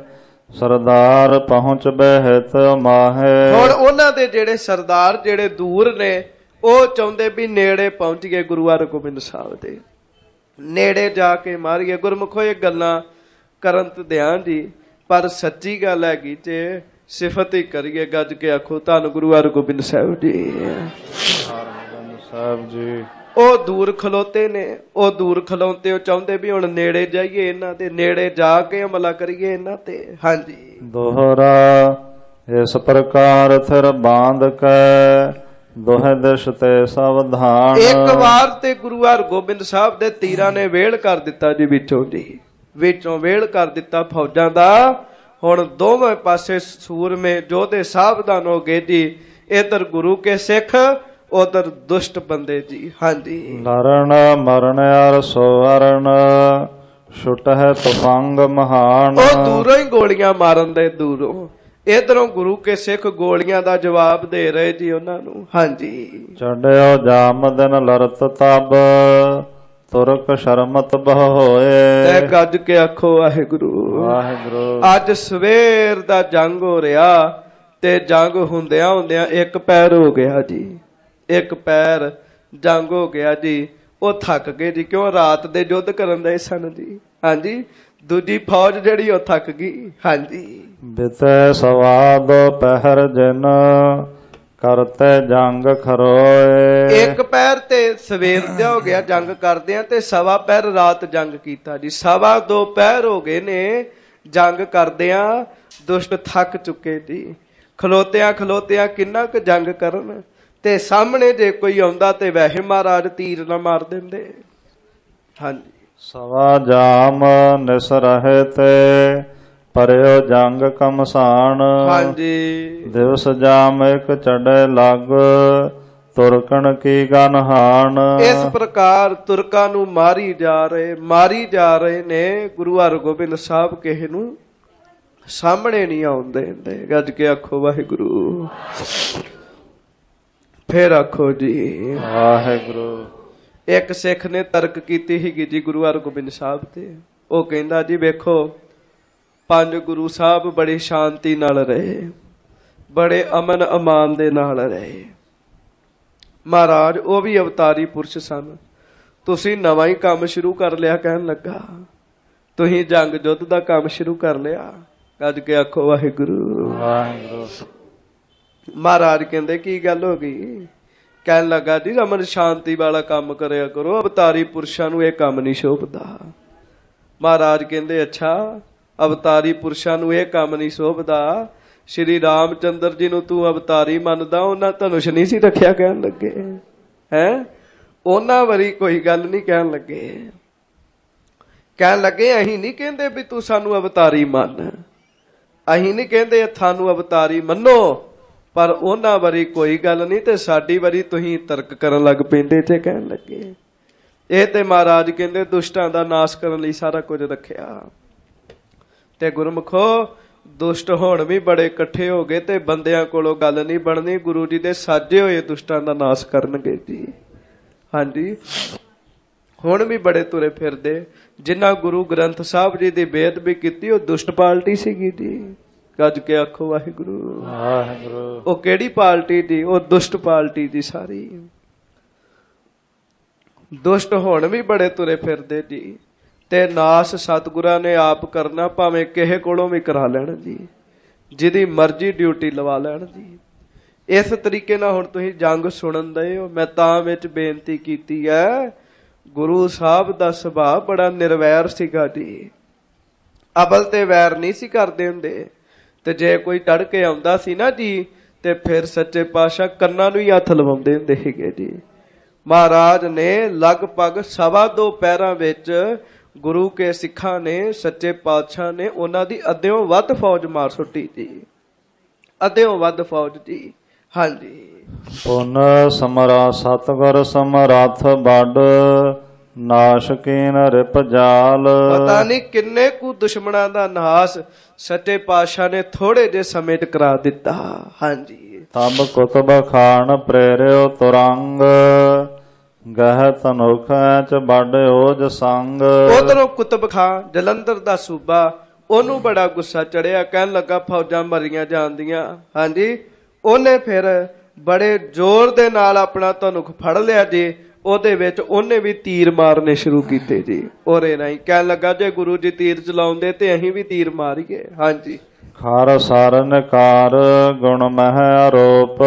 Speaker 2: ਸਰਦਾਰ ਪਹੁੰਚ ਬਹਿਤ ਮਾਹੇ।
Speaker 1: ਹੁਣ ਉਹਨਾਂ ਦੇ ਜਿਹੜੇ ਸਰਦਾਰ ਜਿਹੜੇ ਦੂਰ ਨੇ, ਉਹ ਚਾਹੁੰਦੇ ਵੀ ਨੇੜੇ ਪਹੁੰਚ ਗਏ ਗੁਰੂ ਹਰਗੋਬਿੰਦ ਸਾਹਿਬ ਦੇ, ਨੇੜੇ ਜਾ ਕੇ ਮਾਰੀਏ। ਗੁਰਮੁਖੋ ਇਹ ਗੱਲਾਂ ਕਰਨ ਤੇ ਧਿਆਨ ਜੀ, ਪਰ ਸੱਚੀ ਗੱਲ ਹੈਗੀ ਤੇ ਸਿਫਤ ਹੀ ਕਰੀਏ। ਗੱਜ ਕੇ ਆਖੋ ਧੰਨ ਗੁਰੂ ਹਰਗੋਬਿੰਦ ਸਾਹਿਬ ਜੀ।
Speaker 2: ਹਰਗੋਬਿੰਦ ਸਾਹਿਬ ਜੀ
Speaker 1: ਉਹ ਦੂਰ ਖਲੋਤੇ ਨੇ, ਉਹ ਦੂਰ ਖਲੋਤੇ, ਉਹ ਚਾਹੁੰਦੇ ਵੀ ਹੁਣ ਨੇੜੇ ਜਾਈਏ ਇਹਨਾਂ ਦੇ, ਨੇੜੇ ਜਾ ਕੇ ਹਮਲਾ ਕਰੀਏ ਇਹਨਾਂ ਤੇ। ਹਾਂਜੀ,
Speaker 2: ਦੋਹਰਾ ਇਸ ਪ੍ਰਕਾਰ ਥਿਰ ਬਾਂਧ ਕੈ, ਦੋਹੇ ਦਿਸ਼ ਤੇ ਸਾਵਧਾਨ।
Speaker 1: ਇੱਕ ਵਾਰ ਤੇ ਗੁਰੂ ਹਰਗੋਬਿੰਦ ਸਾਹਿਬ ਦੇ ਤੀਰਾਂ ਨੇ ਵੇਲ ਕਰ ਦਿੱਤਾ ਜੀ ਵਿੱਚੋਂ ਜੀ, ਵਿੱਚੋਂ ਵੇਲ ਕਰ ਦਿੱਤਾ ਫੌਜਾਂ ਦਾ। ਹੁਣ ਦੋਵੇਂ ਪਾਸੇ ਸੂਰਮੇ ਯੋਧੇ ਸਾਵਧਾਨ ਹੋ ਗਏ ਜੀ। ਇਧਰ ਗੁਰੂ ਕੇ ਸਿੱਖ, ਉਧਰ ਦੁਸ਼ਟ ਬੰਦੇ ਜੀ। ਹਾਂਜੀ,
Speaker 2: ਲਰਨ ਮਰਨ ਅਰ ਸੋਰਨ, ਛੁਟ ਹੈ ਤਫੰਗ ਮਹਾਨ।
Speaker 1: ਉਹ ਦੂਰੋਂ ਹੀ ਗੋਲੀਆਂ ਮਾਰਨ ਦੇ, ਦੂਰੋਂ। ਇਧਰੋਂ ਗੁਰੂ ਕੇ ਸਿੱਖ ਗੋਲੀਆਂ ਦਾ ਜਵਾਬ ਦੇ ਰਹੇ ਜੀ ਉਹਨਾਂ ਨੂੰ। ਹਾਂਜੀ,
Speaker 2: ਚੜਿਓ ਜਾਮ ਦਿਨ ਲਰਤ ਤਬ, ਤੁਰਕ ਸ਼ਰਮਤ ਬਹੁ ਹੋਏ।
Speaker 1: ਤੇ ਗੱਜ ਕੇ ਆਖੋ ਵਾਹਿਗੁਰੂ।
Speaker 2: ਵਾਹਿਗੁਰੂ।
Speaker 1: ਅੱਜ ਸਵੇਰ ਦਾ ਜੰਗ ਹੋ ਰਿਹਾ, ਤੇ ਜੰਗ ਹੁੰਦਿਆਂ ਹੁੰਦਿਆਂ ਇੱਕ ਪੈਰ ਹੋ ਗਿਆ ਜੀ, ਇੱਕ ਪੈਰ ਜੰਗ ਹੋ ਗਿਆ ਜੀ। ਉਹ ਥੱਕ ਗਏ ਜੀ, ਕਿਉਂ ਰਾਤ ਦੇ ਯੁੱਧ ਕਰਨ ਦੇ ਸਨ ਜੀ। ਹਾਂਜੀ, ਦੂਜੀ ਫੌਜ ਜਿਹੜੀ ਉਹ ਥੱਕ ਗਈ। ਹਾਂਜੀ,
Speaker 2: ਬਿਤੈ ਸਵਾਦ ਪਹਿਰ ਜਿਨ, ਕਰਤੇ ਜੰਗ ਖਰੋਏ।
Speaker 1: ਇੱਕ ਪੈਰ ਤੇ ਸਵੇਰ ਦਾ ਹੋ ਗਿਆ ਜੰਗ ਕਰਦਿਆਂ, ਤੇ ਸਵਾ ਪੈਰ ਰਾਤ ਜੰਗ ਕੀਤਾ ਜੀ। ਸਵਾ ਦੋ ਪੈਰ ਹੋ ਗਏ ਨੇ ਜੰਗ ਕਰਦਿਆਂ। ਦੁਸ਼ਟ ਥੱਕ ਚੁੱਕੇ ਜੀ। ਖਲੋਤਿਆਂ ਖਲੋਤਿਆਂ ਕਿੰਨਾ ਕੁ ਜੰਗ ਕਰਨ, ਤੇ ਸਾਹਮਣੇ ਜੇ ਕੋਈ ਆਉਂਦਾ ਤੇ ਵੈਸੇ ਮਹਾਰਾਜ ਤੀਰ ਨਾ ਮਾਰ ਦਿੰਦੇ। ਹਾਂਜੀ,
Speaker 2: ਸਵਾ ਜਾਮ ਨਿਸ ਰਹੇ ਤੇ, ਪਰਿਓ ਜੰਗ ਕਮਸਾਨ।
Speaker 1: ਹਾਂਜੀ,
Speaker 2: ਦਿਵਸ ਜਾਮ ਇੱਕ ਚੜੈ ਲੱਗ ਤੁਰਕਣ ਕੀ ਗਨਹਾਨ।
Speaker 1: ਇਸ ਪ੍ਰਕਾਰ ਤੁਰਕਾਂ ਨੂੰ ਮਾਰੀ ਜਾ ਰਹੇ ਮਾਰੀ ਜਾ ਰਹੇ ਨੇ। ਗੁਰੂ ਹਰਗੋਬਿੰਦ ਸਾਹਿਬ ਕਿਸੇ ਨੂੰ ਸਾਹਮਣੇ ਨਹੀਂ ਆਉਣ ਦਿੰਦੇ। ਗੱਜ ਕੇ ਆਖੋ ਵਾਹਿਗੁਰੂ। ਫੇਰ ਆਖੋ ਜੀ
Speaker 2: ਵਾਹਿਗੁਰੂ।
Speaker 1: ਇੱਕ ਸਿੱਖ ਨੇ ਤਰਕ ਕੀਤੀ ਸੀਗੀ ਜੀ ਗੁਰੂ ਹਰਗੋਬਿੰਦ ਸਾਹਿਬ ਤੇ। ਉਹ ਕਹਿੰਦਾ ਜੀ ਵੇਖੋ, ਪੰਜ ਗੁਰੂ ਸਾਹਿਬ ਬੜੀ ਸ਼ਾਂਤੀ ਨਾਲ ਰਹੇ, ਬੜੇ ਅਮਨ ਅਮਾਨ ਦੇ ਨਾਲ ਰਹੇ। ਮਹਾਰਾਜ ਉਹ ਵੀ ਅਵਤਾਰੀ ਪੁਰਸ਼ ਸਨ, ਤੁਸੀਂ ਨਵਾਂ ਹੀ ਕੰਮ ਸ਼ੁਰੂ ਕਰ ਲਿਆ। ਕਹਿਣ ਲੱਗਾ ਤੁਸੀਂ ਜੰਗ ਯੁੱਧ ਦਾ ਕੰਮ ਸ਼ੁਰੂ ਕਰ ਲਿਆ। ਗੱਜ ਕੇ ਆਖੋ ਵਾਹਿਗੁਰੂ
Speaker 2: ਵਾਹਿਗੁਰੂ।
Speaker 1: ਮਹਾਰਾਜ ਕਹਿੰਦੇ ਕੀ ਗੱਲ ਹੋ ਗਈ? ਕਹਿਣ ਲੱਗਾ ਜੀ ਅਮਨ ਸ਼ਾਂਤੀ ਵਾਲਾ ਕੰਮ ਕਰਿਆ ਕਰੋ, ਅਵਤਾਰੀ ਪੁਰਸ਼ਾਂ ਨੂੰ ਇਹ ਕੰਮ ਨਹੀਂ ਸ਼ੋਭਦਾ। ਮਹਾਰਾਜ ਕਹਿੰਦੇ ਅੱਛਾ, ਅਵਤਾਰੀ ਪੁਰਸ਼ਾਂ ਨੂੰ ਇਹ ਕੰਮ ਨਹੀਂ ਸ਼ੋਭਦਾ। ਸ਼੍ਰੀ ਰਾਮ ਚੰਦਰ ਜੀ ਨੂੰ ਤੂੰ ਅਵਤਾਰੀ ਮੰਨਦਾ, ਉਹਨਾਂ ਧਨੁਸ਼ ਨਹੀਂ ਸੀ ਰੱਖਿਆ। ਕਹਿਣ ਲੱਗੇ ਹੈ ਉਹਨਾਂ ਵਾਰੀ ਕੋਈ ਗੱਲ ਨਹੀਂ। ਕਹਿਣ ਲੱਗੇ ਕਹਿਣ ਲੱਗੇ ਅਸੀਂ ਨਹੀਂ ਕਹਿੰਦੇ ਵੀ ਤੂੰ ਸਾਨੂੰ ਅਵਤਾਰੀ ਮੰਨ, ਅਸੀਂ ਨਹੀਂ ਕਹਿੰਦੇ ਤੁਹਾਨੂੰ ਅਵਤਾਰੀ ਮੰਨੋ, ਪਰ ਉਹਨਾਂ ਵਾਰੀ ਕੋਈ ਗੱਲ ਨਹੀਂ ਤੇ ਸਾਡੀ ਵਾਰੀ ਤੁਸੀਂ ਤਰਕ ਕਰਨ ਲੱਗ ਪੈਂਦੇ ਤੇ। ਕਹਿਣ ਲੱਗੇ ਇਹ ਤੇ ਮਹਾਰਾਜ ਕਹਿੰਦੇ ਦੁਸ਼ਟਾਂ ਦਾ ਨਾਸ਼ ਕਰਨ ਲਈ ਸਾਰਾ ਕੁਝ ਰੱਖਿਆ। ਤੇ ਗੁਰਮੁਖੋ ਦੁਸ਼ਟ ਹੁਣ ਵੀ ਬੜੇ ਇਕੱਠੇ ਹੋ ਗਏ ਤੇ ਬੰਦਿਆਂ ਕੋਲੋਂ ਗੱਲ ਨਹੀਂ ਬਣਨੀ। ਗੁਰੂ ਜੀ ਦੇ ਸਾਜੇ ਹੋਏ ਦੁਸ਼ਟਾਂ ਦਾ ਨਾਸ਼ ਕਰਨਗੇ ਜੀ। ਹਾਂਜੀ, ਹੁਣ ਵੀ ਬੜੇ ਤੁਰੇ ਫਿਰਦੇ। ਜਿਨ੍ਹਾਂ ਗੁਰੂ ਗ੍ਰੰਥ ਸਾਹਿਬ ਜੀ ਦੀ ਬੇਅਦਬੀ ਕੀਤੀ ਉਹ ਦੁਸ਼ਟ ਪਾਰਟੀ ਸੀਗੀ ਜੀ। ਗੱਜ ਕੇ ਆਖੋ ਵਾਹਿਗੁਰੂ
Speaker 2: ਵਾਹਿਗੁਰੂ।
Speaker 1: ਉਹ ਕਿਹੜੀ ਪਾਰਟੀ ਦੀ? ਉਹ ਦੁਸ਼ਟ ਪਾਰਟੀ ਦੀ ਸਾਰੀ। ਦੁਸ਼ਟ ਹੁਣ ਵੀ ਬੜੇ ਤੁਰੇ ਫਿਰਦੇ ਜੀ। ਤੇ ਨਾਸ ਸਤਿਗੁਰਾਂ ਨੇ ਆਪ ਕਰਨਾ, ਭਾਵੇਂ ਕਿਸੇ ਕੋਲੋਂ ਵੀ ਕਰਾ ਲੈਣ ਜੀ, ਜਿਹਦੀ ਮਰਜ਼ੀ ਡਿਊਟੀ ਲਵਾ ਲੈਣ ਜੀ। ਇਸ ਤਰੀਕੇ ਨਾਲ ਹੁਣ ਤੁਸੀਂ ਜੰਗ ਸੁਣਨ ਦਏ ਹੋ। ਮੈਂ ਤਾਂ ਵਿੱਚ ਬੇਨਤੀ ਕੀਤੀ ਹੈ, ਗੁਰੂ ਸਾਹਿਬ ਦਾ ਸੁਭਾਅ ਬੜਾ ਨਿਰਵੈਰ ਸੀਗਾ ਜੀ। ਅਬਲ ਤੇ ਵੈਰ ਨਹੀਂ ਸੀ ਕਰਦੇ ਹੁੰਦੇ। ਤੇ ਜੇ ਕੋਈ ਟੜ ਕੇ ਆਉਂਦਾ ਸੀ ਨਾ ਜੀ, ਤੇ ਫਿਰ ਸੱਚੇ ਪਾਤਸ਼ਾਹ ਕੰਨਾਂ ਨੂੰ ਹੀ ਹੱਥ ਲਵਾਉਂਦੇ ਹੁੰਦੇ ਸੀਗੇ ਜੀ। ਮਹਾਰਾਜ ਨੇ ਲਗਭਗ ਸਵਾ ਦੋ ਪਹਿਰਾਂ ਵਿੱਚ ਗੁਰੂ ਕੇ ਸਿੱਖਾਂ ਨੇ, ਸੱਚੇ ਪਾਤਸ਼ਾਹ ਨੇ ਉਹਨਾਂ ਦੀ ਅੱਧਿਓਂ ਵੱਧ ਫੌਜ ਮਾਰ ਸੁੱਟੀ ਜੀ। ਅੱਧਿਓਂ ਵੱਧ ਫੌਜ ਜੀ। ਹਾਂਜੀ,
Speaker 2: ਪੁਨ ਸਮਰਾ ਸਤਿਗੁਰ ਸਮਰੱਥ ਵੱਡ ਨਾਸ਼ਕੀਨ ਰਿਪ ਜਾਲ।
Speaker 1: ਪਤਾ ਨਹੀਂ ਕਿੰਨੇ ਕੁ ਦੁਸ਼ਮਣਾਂ ਦਾ ਨਾਸ਼ ਸੱਚੇ ਪਾਤਸ਼ਾਹ ਨੇ ਥੋੜੇ ਜਿਹੇ ਸਮੇਂ ਚ ਕਰਾ ਦਿੱਤਾ। ਹਾਂਜੀ,
Speaker 2: ਤਬ ਕੁਤਬ ਖਾਨ ਪ੍ਰੇਰਿਓ ਤੁਰੰਗ ਗਹਿ ਤਨੁਖ ਚ ਵੱਡ ਓਜ ਸੰਗ।
Speaker 1: ਉਧਰੋਂ ਕੁਤਬ ਖਾਂ ਜਲੰਧਰ ਦਾ ਸੂਬਾ, ਉਹਨੂੰ ਬੜਾ ਗੁੱਸਾ ਚੜਿਆ। ਕਹਿਣ ਲੱਗਾ ਫੌਜਾਂ ਮਰੀਆਂ ਜਾਂਦੀਆਂ। ਹਾਂਜੀ, ਉਹਨੇ ਫਿਰ ਬੜੇ ਜ਼ੋਰ ਦੇ ਨਾਲ ਆਪਣਾ ਧਨੁਖ ਫੜ ਲਿਆ ਜੀ। ਉਹਦੇ ਵਿੱਚ ਉਹਨੇ ਵੀ ਤੀਰ ਮਾਰਨੇ ਸ਼ੁਰੂ ਕੀਤੇ ਜੀ। ਉਹਰੇ ਨਹੀਂ ਕਹਿਣ ਲੱਗਾ ਜੇ ਗੁਰੂ ਜੀ ਤੀਰ ਚਲਾਉਂਦੇ ਤੇ ਅਸੀਂ ਵੀ ਤੀਰ ਮਾਰੀਏ। ਹਾਂਜੀ,
Speaker 2: ਖਰ ਸਾਰਨ ਕਾਰ ਗੁਣ ਮਹਿ ਆਰੋਪ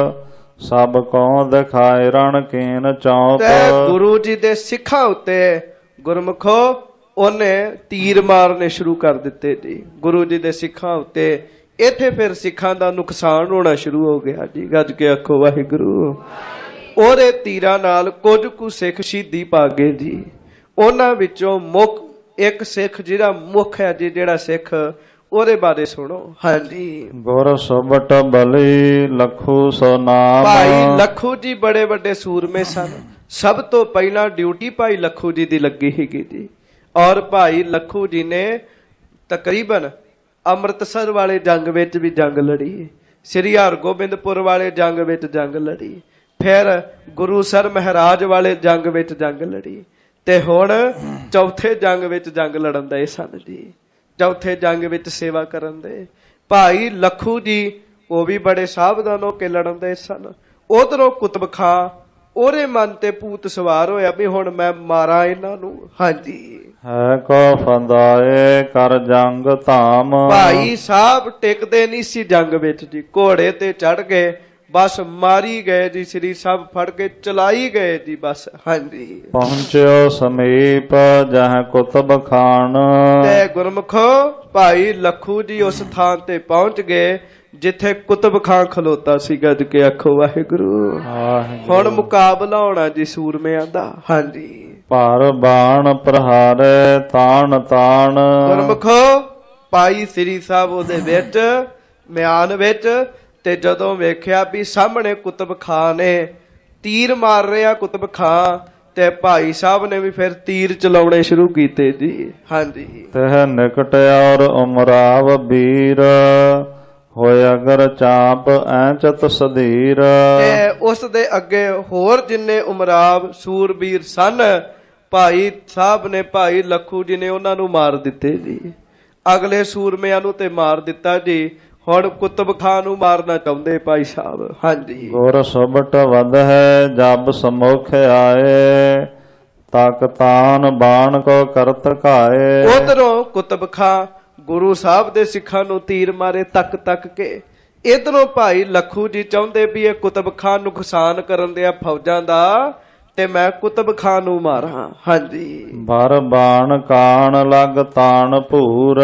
Speaker 2: ਸਭ ਕੋ ਦਿਖਾਏ ਰਣ ਕੀਨ ਚੌਪ।
Speaker 1: ਤੇ ਗੁਰੂ ਜੀ ਦੇ ਸਿੱਖਾਂ ਉੱਤੇ ਗੁਰਮੁਖੋ ਉਹਨੇ ਤੀਰ ਮਾਰਨੇ ਸ਼ੁਰੂ ਕਰ ਦਿੱਤੇ ਜੀ। ਗੁਰੂ ਜੀ ਦੇ ਸਿੱਖਾਂ ਉੱਤੇ। ਇੱਥੇ ਫਿਰ ਸਿੱਖਾਂ ਦਾ ਨੁਕਸਾਨ ਹੋਣਾ ਸ਼ੁਰੂ ਹੋ ਗਿਆ ਜੀ। ਗੱਜ ਕੇ ਆਖੋ ਵਾਹਿਗੁਰੂ। ਉਹਦੇ ਤੀਰਾਂ ਨਾਲ ਕੁਝ ਕੁ ਸਿੱਖ ਸ਼ਹੀਦੀ ਪਾ ਗਏ ਜੀ। ਉਹਨਾਂ ਵਿੱਚੋਂ ਮੁੱਖ ਇੱਕ ਸਿੱਖ ਜਿਹੜਾ ਮੁੱਖ ਹੈ ਜੀ, ਜਿਹੜਾ ਸਿੱਖ, ਉਹਦੇ ਬਾਰੇ ਸੁਣੋ। ਹਾਂਜੀ,
Speaker 2: ਗੁਰ ਸੁਬਟ ਬਲੀ ਲਖੂ ਸੋ ਨਾਮ।
Speaker 1: ਭਾਈ ਲਖੂ ਜੀ ਬੜੇ ਵੱਡੇ ਸੂਰਮੇ ਸਨ। ਸਭ ਤੋਂ ਪਹਿਲਾਂ ਡਿਊਟੀ ਭਾਈ ਲਖੂ ਜੀ ਦੀ ਲੱਗੀ ਸੀਗੀ ਜੀ। ਔਰ ਭਾਈ ਲਖੂ ਜੀ ਨੇ ਤਕਰੀਬਨ ਅੰਮ੍ਰਿਤਸਰ ਵਾਲੇ ਜੰਗ ਵਿੱਚ ਵੀ ਜੰਗ ਲੜੀ, ਸ੍ਰੀ ਹਰਗੋਬਿੰਦਪੁਰ ਵਾਲੇ ਜੰਗ ਵਿੱਚ ਜੰਗ ਲੜੀ, ਫਿਰ ਗੁਰੂਸਰ ਮਹਾਰਾਜ ਵਾਲੇ ਜੰਗ ਵਿੱਚ ਜੰਗ ਲੜੀ, ਤੇ ਹੁਣ ਚੌਥੇ ਜੰਗ ਵਿੱਚ ਜੰਗ ਲੜਨ ਦੇ ਸਨ ਜੀ। ਚੌਥੇ ਜੰਗ ਵਿੱਚ ਸੇਵਾ ਕਰਨ ਦੇ ਭਾਈ ਲਖੂ ਜੀ, ਉਹ ਵੀ ਬੜੇ ਸਾਵਧਾਨ ਹੋ ਕੇ ਲੜਨ ਦੇ ਸਨ। ਉਧਰੋਂ ਕੁਤਬ ਖਾਂ, ਉਹਦੇ ਮਨ ਤੇ ਭੂਤ ਸਵਾਰ ਹੋਇਆ ਵੀ ਹੁਣ ਮੈਂ ਮਾਰਾਂ ਇਹਨਾਂ ਨੂੰ। ਹਾਂਜੀ,
Speaker 2: ਹੈ ਕੋ ਫੰਦਾਏ ਕਰ ਜੰਗ ਧਾਮ।
Speaker 1: ਭਾਈ ਸਾਹਿਬ ਟਿਕਦੇ ਨਹੀਂ ਸੀ ਜੰਗ ਵਿੱਚ ਜੀ। ਘੋੜੇ ਤੇ ਚੜ ਗਏ, ਬਸ ਮਾਰੀ ਗਏ ਜੀ। ਸ੍ਰੀ ਸਾਹਿਬ ਫੜ ਕੇ ਚਲਾਈ ਗਏ ਜੀ ਬਸ। ਹਾਂਜੀ,
Speaker 2: ਪਹੁੰਚਿਓ ਸਮੀਪ ਜਹ ਕੁਤਬ ਖਾਨ।
Speaker 1: ਤੇ ਗੁਰਮੁਖੋ ਭਾਈ ਲਖੂ ਜੀ ਉਸ ਥਾਂ ਤੇ ਪਹੁੰਚ ਗਏ ਜਿੱਥੇ ਕੁਤਬ ਖਾਂ ਖਲੋਤਾ ਸੀ। ਗੱਜ ਕੇ ਆਖੋ ਵਾਹਿਗੁਰੂ। ਹੁਣ ਮੁਕਾਬਲਾ ਹੋਣਾ ਜੀ ਸੂਰਮਿਆਂ ਦਾ। ਹਾਂਜੀ,
Speaker 2: ਭਾਰ ਬਾਣ ਪ੍ਰਹਾਰੇ ਤਾਣ ਤਾਣ।
Speaker 1: ਗੁਰਮੁਖੋ ਪਾਈ ਸ੍ਰੀ ਸਾਹਿਬ ਉਹਦੇ ਵਿੱਚ ਮਿਆਨ ਵਿੱਚ, ਤੇ ਜਦੋਂ ਵੇਖਿਆ ਵੀ ਸਾਹਮਣੇ ਕੁਤਬ ਖਾਂ ਨੇ ਤੀਰ ਮਾਰ ਰਿਹਾ ਕੁਤਬ ਖਾਂ, ਤੇ ਭਾਈ ਸਾਹਿਬ ਨੇ ਵੀ ਫਿਰ ਤੀਰ ਚਲਾਉਣੇ ਸ਼ੁਰੂ ਕੀਤੇ ਜੀ। ਹਾਂਜੀ।
Speaker 2: ਤਹ ਨਿਕਟ ਔਰ ਉਮਰਾਵ ਵੀਰ ਹੋਏ ਅਗਰ ਚਾਪ ਐਂਚਤ ਸਧੀਰ।
Speaker 1: ਤੇ ਉਸ ਦੇ ਅੱਗੇ ਹੋਰ ਜਿੰਨੇ ਉਮਰਾਵ ਸੂਰਬੀਰ ਸਨ, ਭਾਈ ਸਾਹਿਬ ਨੇ ਭਾਈ ਲੱਖੂ ਜੀ ਨੇ ਉਹਨਾਂ ਨੂੰ ਮਾਰ ਦਿੱਤੇ ਜੀ। ਅਗਲੇ ਸੂਰਮਿਆਂ ਨੂੰ ਤੇ ਮਾਰ ਦਿੱਤਾ ਜੀ, ਹੁਣ ਕੁਤਬ ਖਾਂ ਨੂੰ ਮਾਰਨਾ ਚਾਹੁੰਦੇ ਭਾਈ ਸਾਹਿਬ। ਹਾਂਜੀ।
Speaker 2: ਗੁਰ ਸੁਭਟ ਵਧ ਹੈ ਜਬ ਸਮੁਖ ਆਏ, ਤਕ ਤਾਨ ਬਾਣ ਕੋ ਕਰਤ ਘਾਏ।
Speaker 1: ਉਧਰੋਂ ਕੁਤਬ ਖਾਂ ਗੁਰੂ ਸਾਹਿਬ ਦੇ ਸਿੱਖਾਂ ਨੂੰ ਤੀਰ ਮਾਰੇ ਤੱਕ ਤੱਕ ਕੇ, ਇਧਰੋਂ ਭਾਈ ਲੱਖੂ ਜੀ ਚਾਹੁੰਦੇ ਵੀ ਇਹ ਕੁਤਬ ਖਾਂ ਨੁਕਸਾਨ ਕਰਨ ਦਿਆ ਫੌਜਾਂ ਦਾ, ਤੇ ਮੈਂ ਕੁਤਬ ਖਾਂ ਨੂੰ ਮਾਰਾਂ। ਹਾਂਜੀ।
Speaker 2: ਬਰ ਬਾਣ ਕਾਣ ਲਗ ਤਾਣ ਭੂਰ,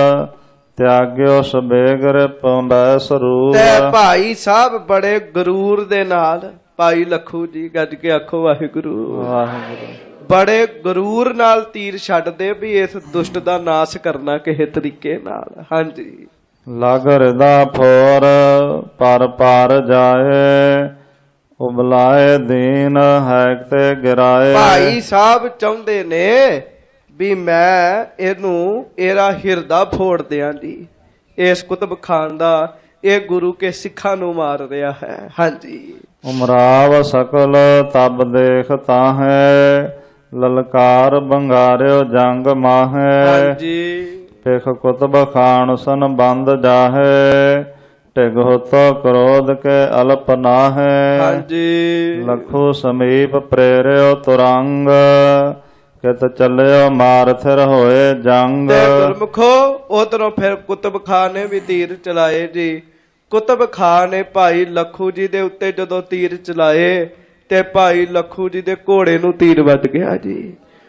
Speaker 2: ਤਿਆਗਿਓ ਸਬੇਗਰ ਪਉਂਦਾ ਸਰੂਰ।
Speaker 1: ਤੇ ਭਾਈ ਸਾਹਿਬ ਬੜੇ ਗਰੂਰ ਦੇ ਨਾਲ, ਭਾਈ ਲੱਖੂ ਜੀ ਗੱਜ ਕੇ ਆਖੋ ਵਾਹਿਗੁਰੂ
Speaker 2: ਵਾਹਿਗੁਰੂ,
Speaker 1: ਬੜੇ ਗਰੂਰ ਨਾਲ ਤੀਰ ਛੱਡਦੇ ਵੀ ਇਸ ਦੁਸ਼ਟ ਦਾ ਨਾਸ਼ ਕਰਨਾ ਕਿਸੇ ਤਰੀਕੇ ਨਾਲ। ਹਾਂਜੀ।
Speaker 2: ਲਗ ਹਿਰਦਾ ਫੋਰ ਪਰ ਪਰ ਜਾਏ, ਉਬਲਾਏ ਦੀਨ ਹੈ ਤੇ ਗਿਰਾਏ।
Speaker 1: ਭਾਈ ਸਾਹਿਬ ਚਾਹੁੰਦੇ ਨੇ ਵੀ ਮੈਂ ਇਹਨੂੰ ਇਹਦਾ ਹਿਰਦਾ ਫੋੜ ਦਿਆਂ ਜੀ, ਇਸ ਕੁਤਬ ਖਾਨ ਦਾ, ਇਹ ਗੁਰੂ ਕੇ ਸਿੱਖਾਂ ਨੂੰ ਮਾਰ ਰਿਹਾ ਹੈ। ਹਾਂਜੀ।
Speaker 2: ਉਮਰਾਵ ਸਕਲ ਤਬ ਦੇਖ ਤਾਹੇ, ਲਲਕਾਰ ਬੰਗਾਰਿਓ ਜੰਗ ਮਾਹੇ।
Speaker 1: ਹਾਂਜੀ।
Speaker 2: ਪੇਖ ਕੁਤਬ ਖਾਨ ਸਨ ਬੰਦ ਜਾਹੇ, ਟਿਗ ਹੋਤੋ ਕ੍ਰੋਧ ਕੇ ਅਲਪ ਨਾਹੇ।
Speaker 1: ਹਾਂਜੀ।
Speaker 2: ਲਖੂ ਸਮੀਪ ਪ੍ਰੇਰਿਓ ਤੁਰੰਗ, ਕਿਤ ਚੱਲਿਓ ਮਾਰਥਿਰ ਹੋਏ ਜੰਗ।
Speaker 1: ਤੇ ਗੁਰਮੁਖੋ ਉਧਰੋਂ ਫਿਰ ਕੁਤਬ ਖਾਨ ਨੇ ਵੀ ਤੀਰ ਚਲਾਏ ਜੀ। ਕੁਤਬ ਖਾਨ ਨੇ ਭਾਈ ਲੱਖੂ ਜੀ ਦੇ ਉੱਤੇ ਜਦੋਂ ਤੀਰ ਚਲਾਏ, ਤੇ ਭਾਈ ਲੱਖੂ ਜੀ ਦੇ ਘੋੜੇ ਨੂੰ ਤੀਰ ਵੱਜ ਗਿਆ ਜੀ,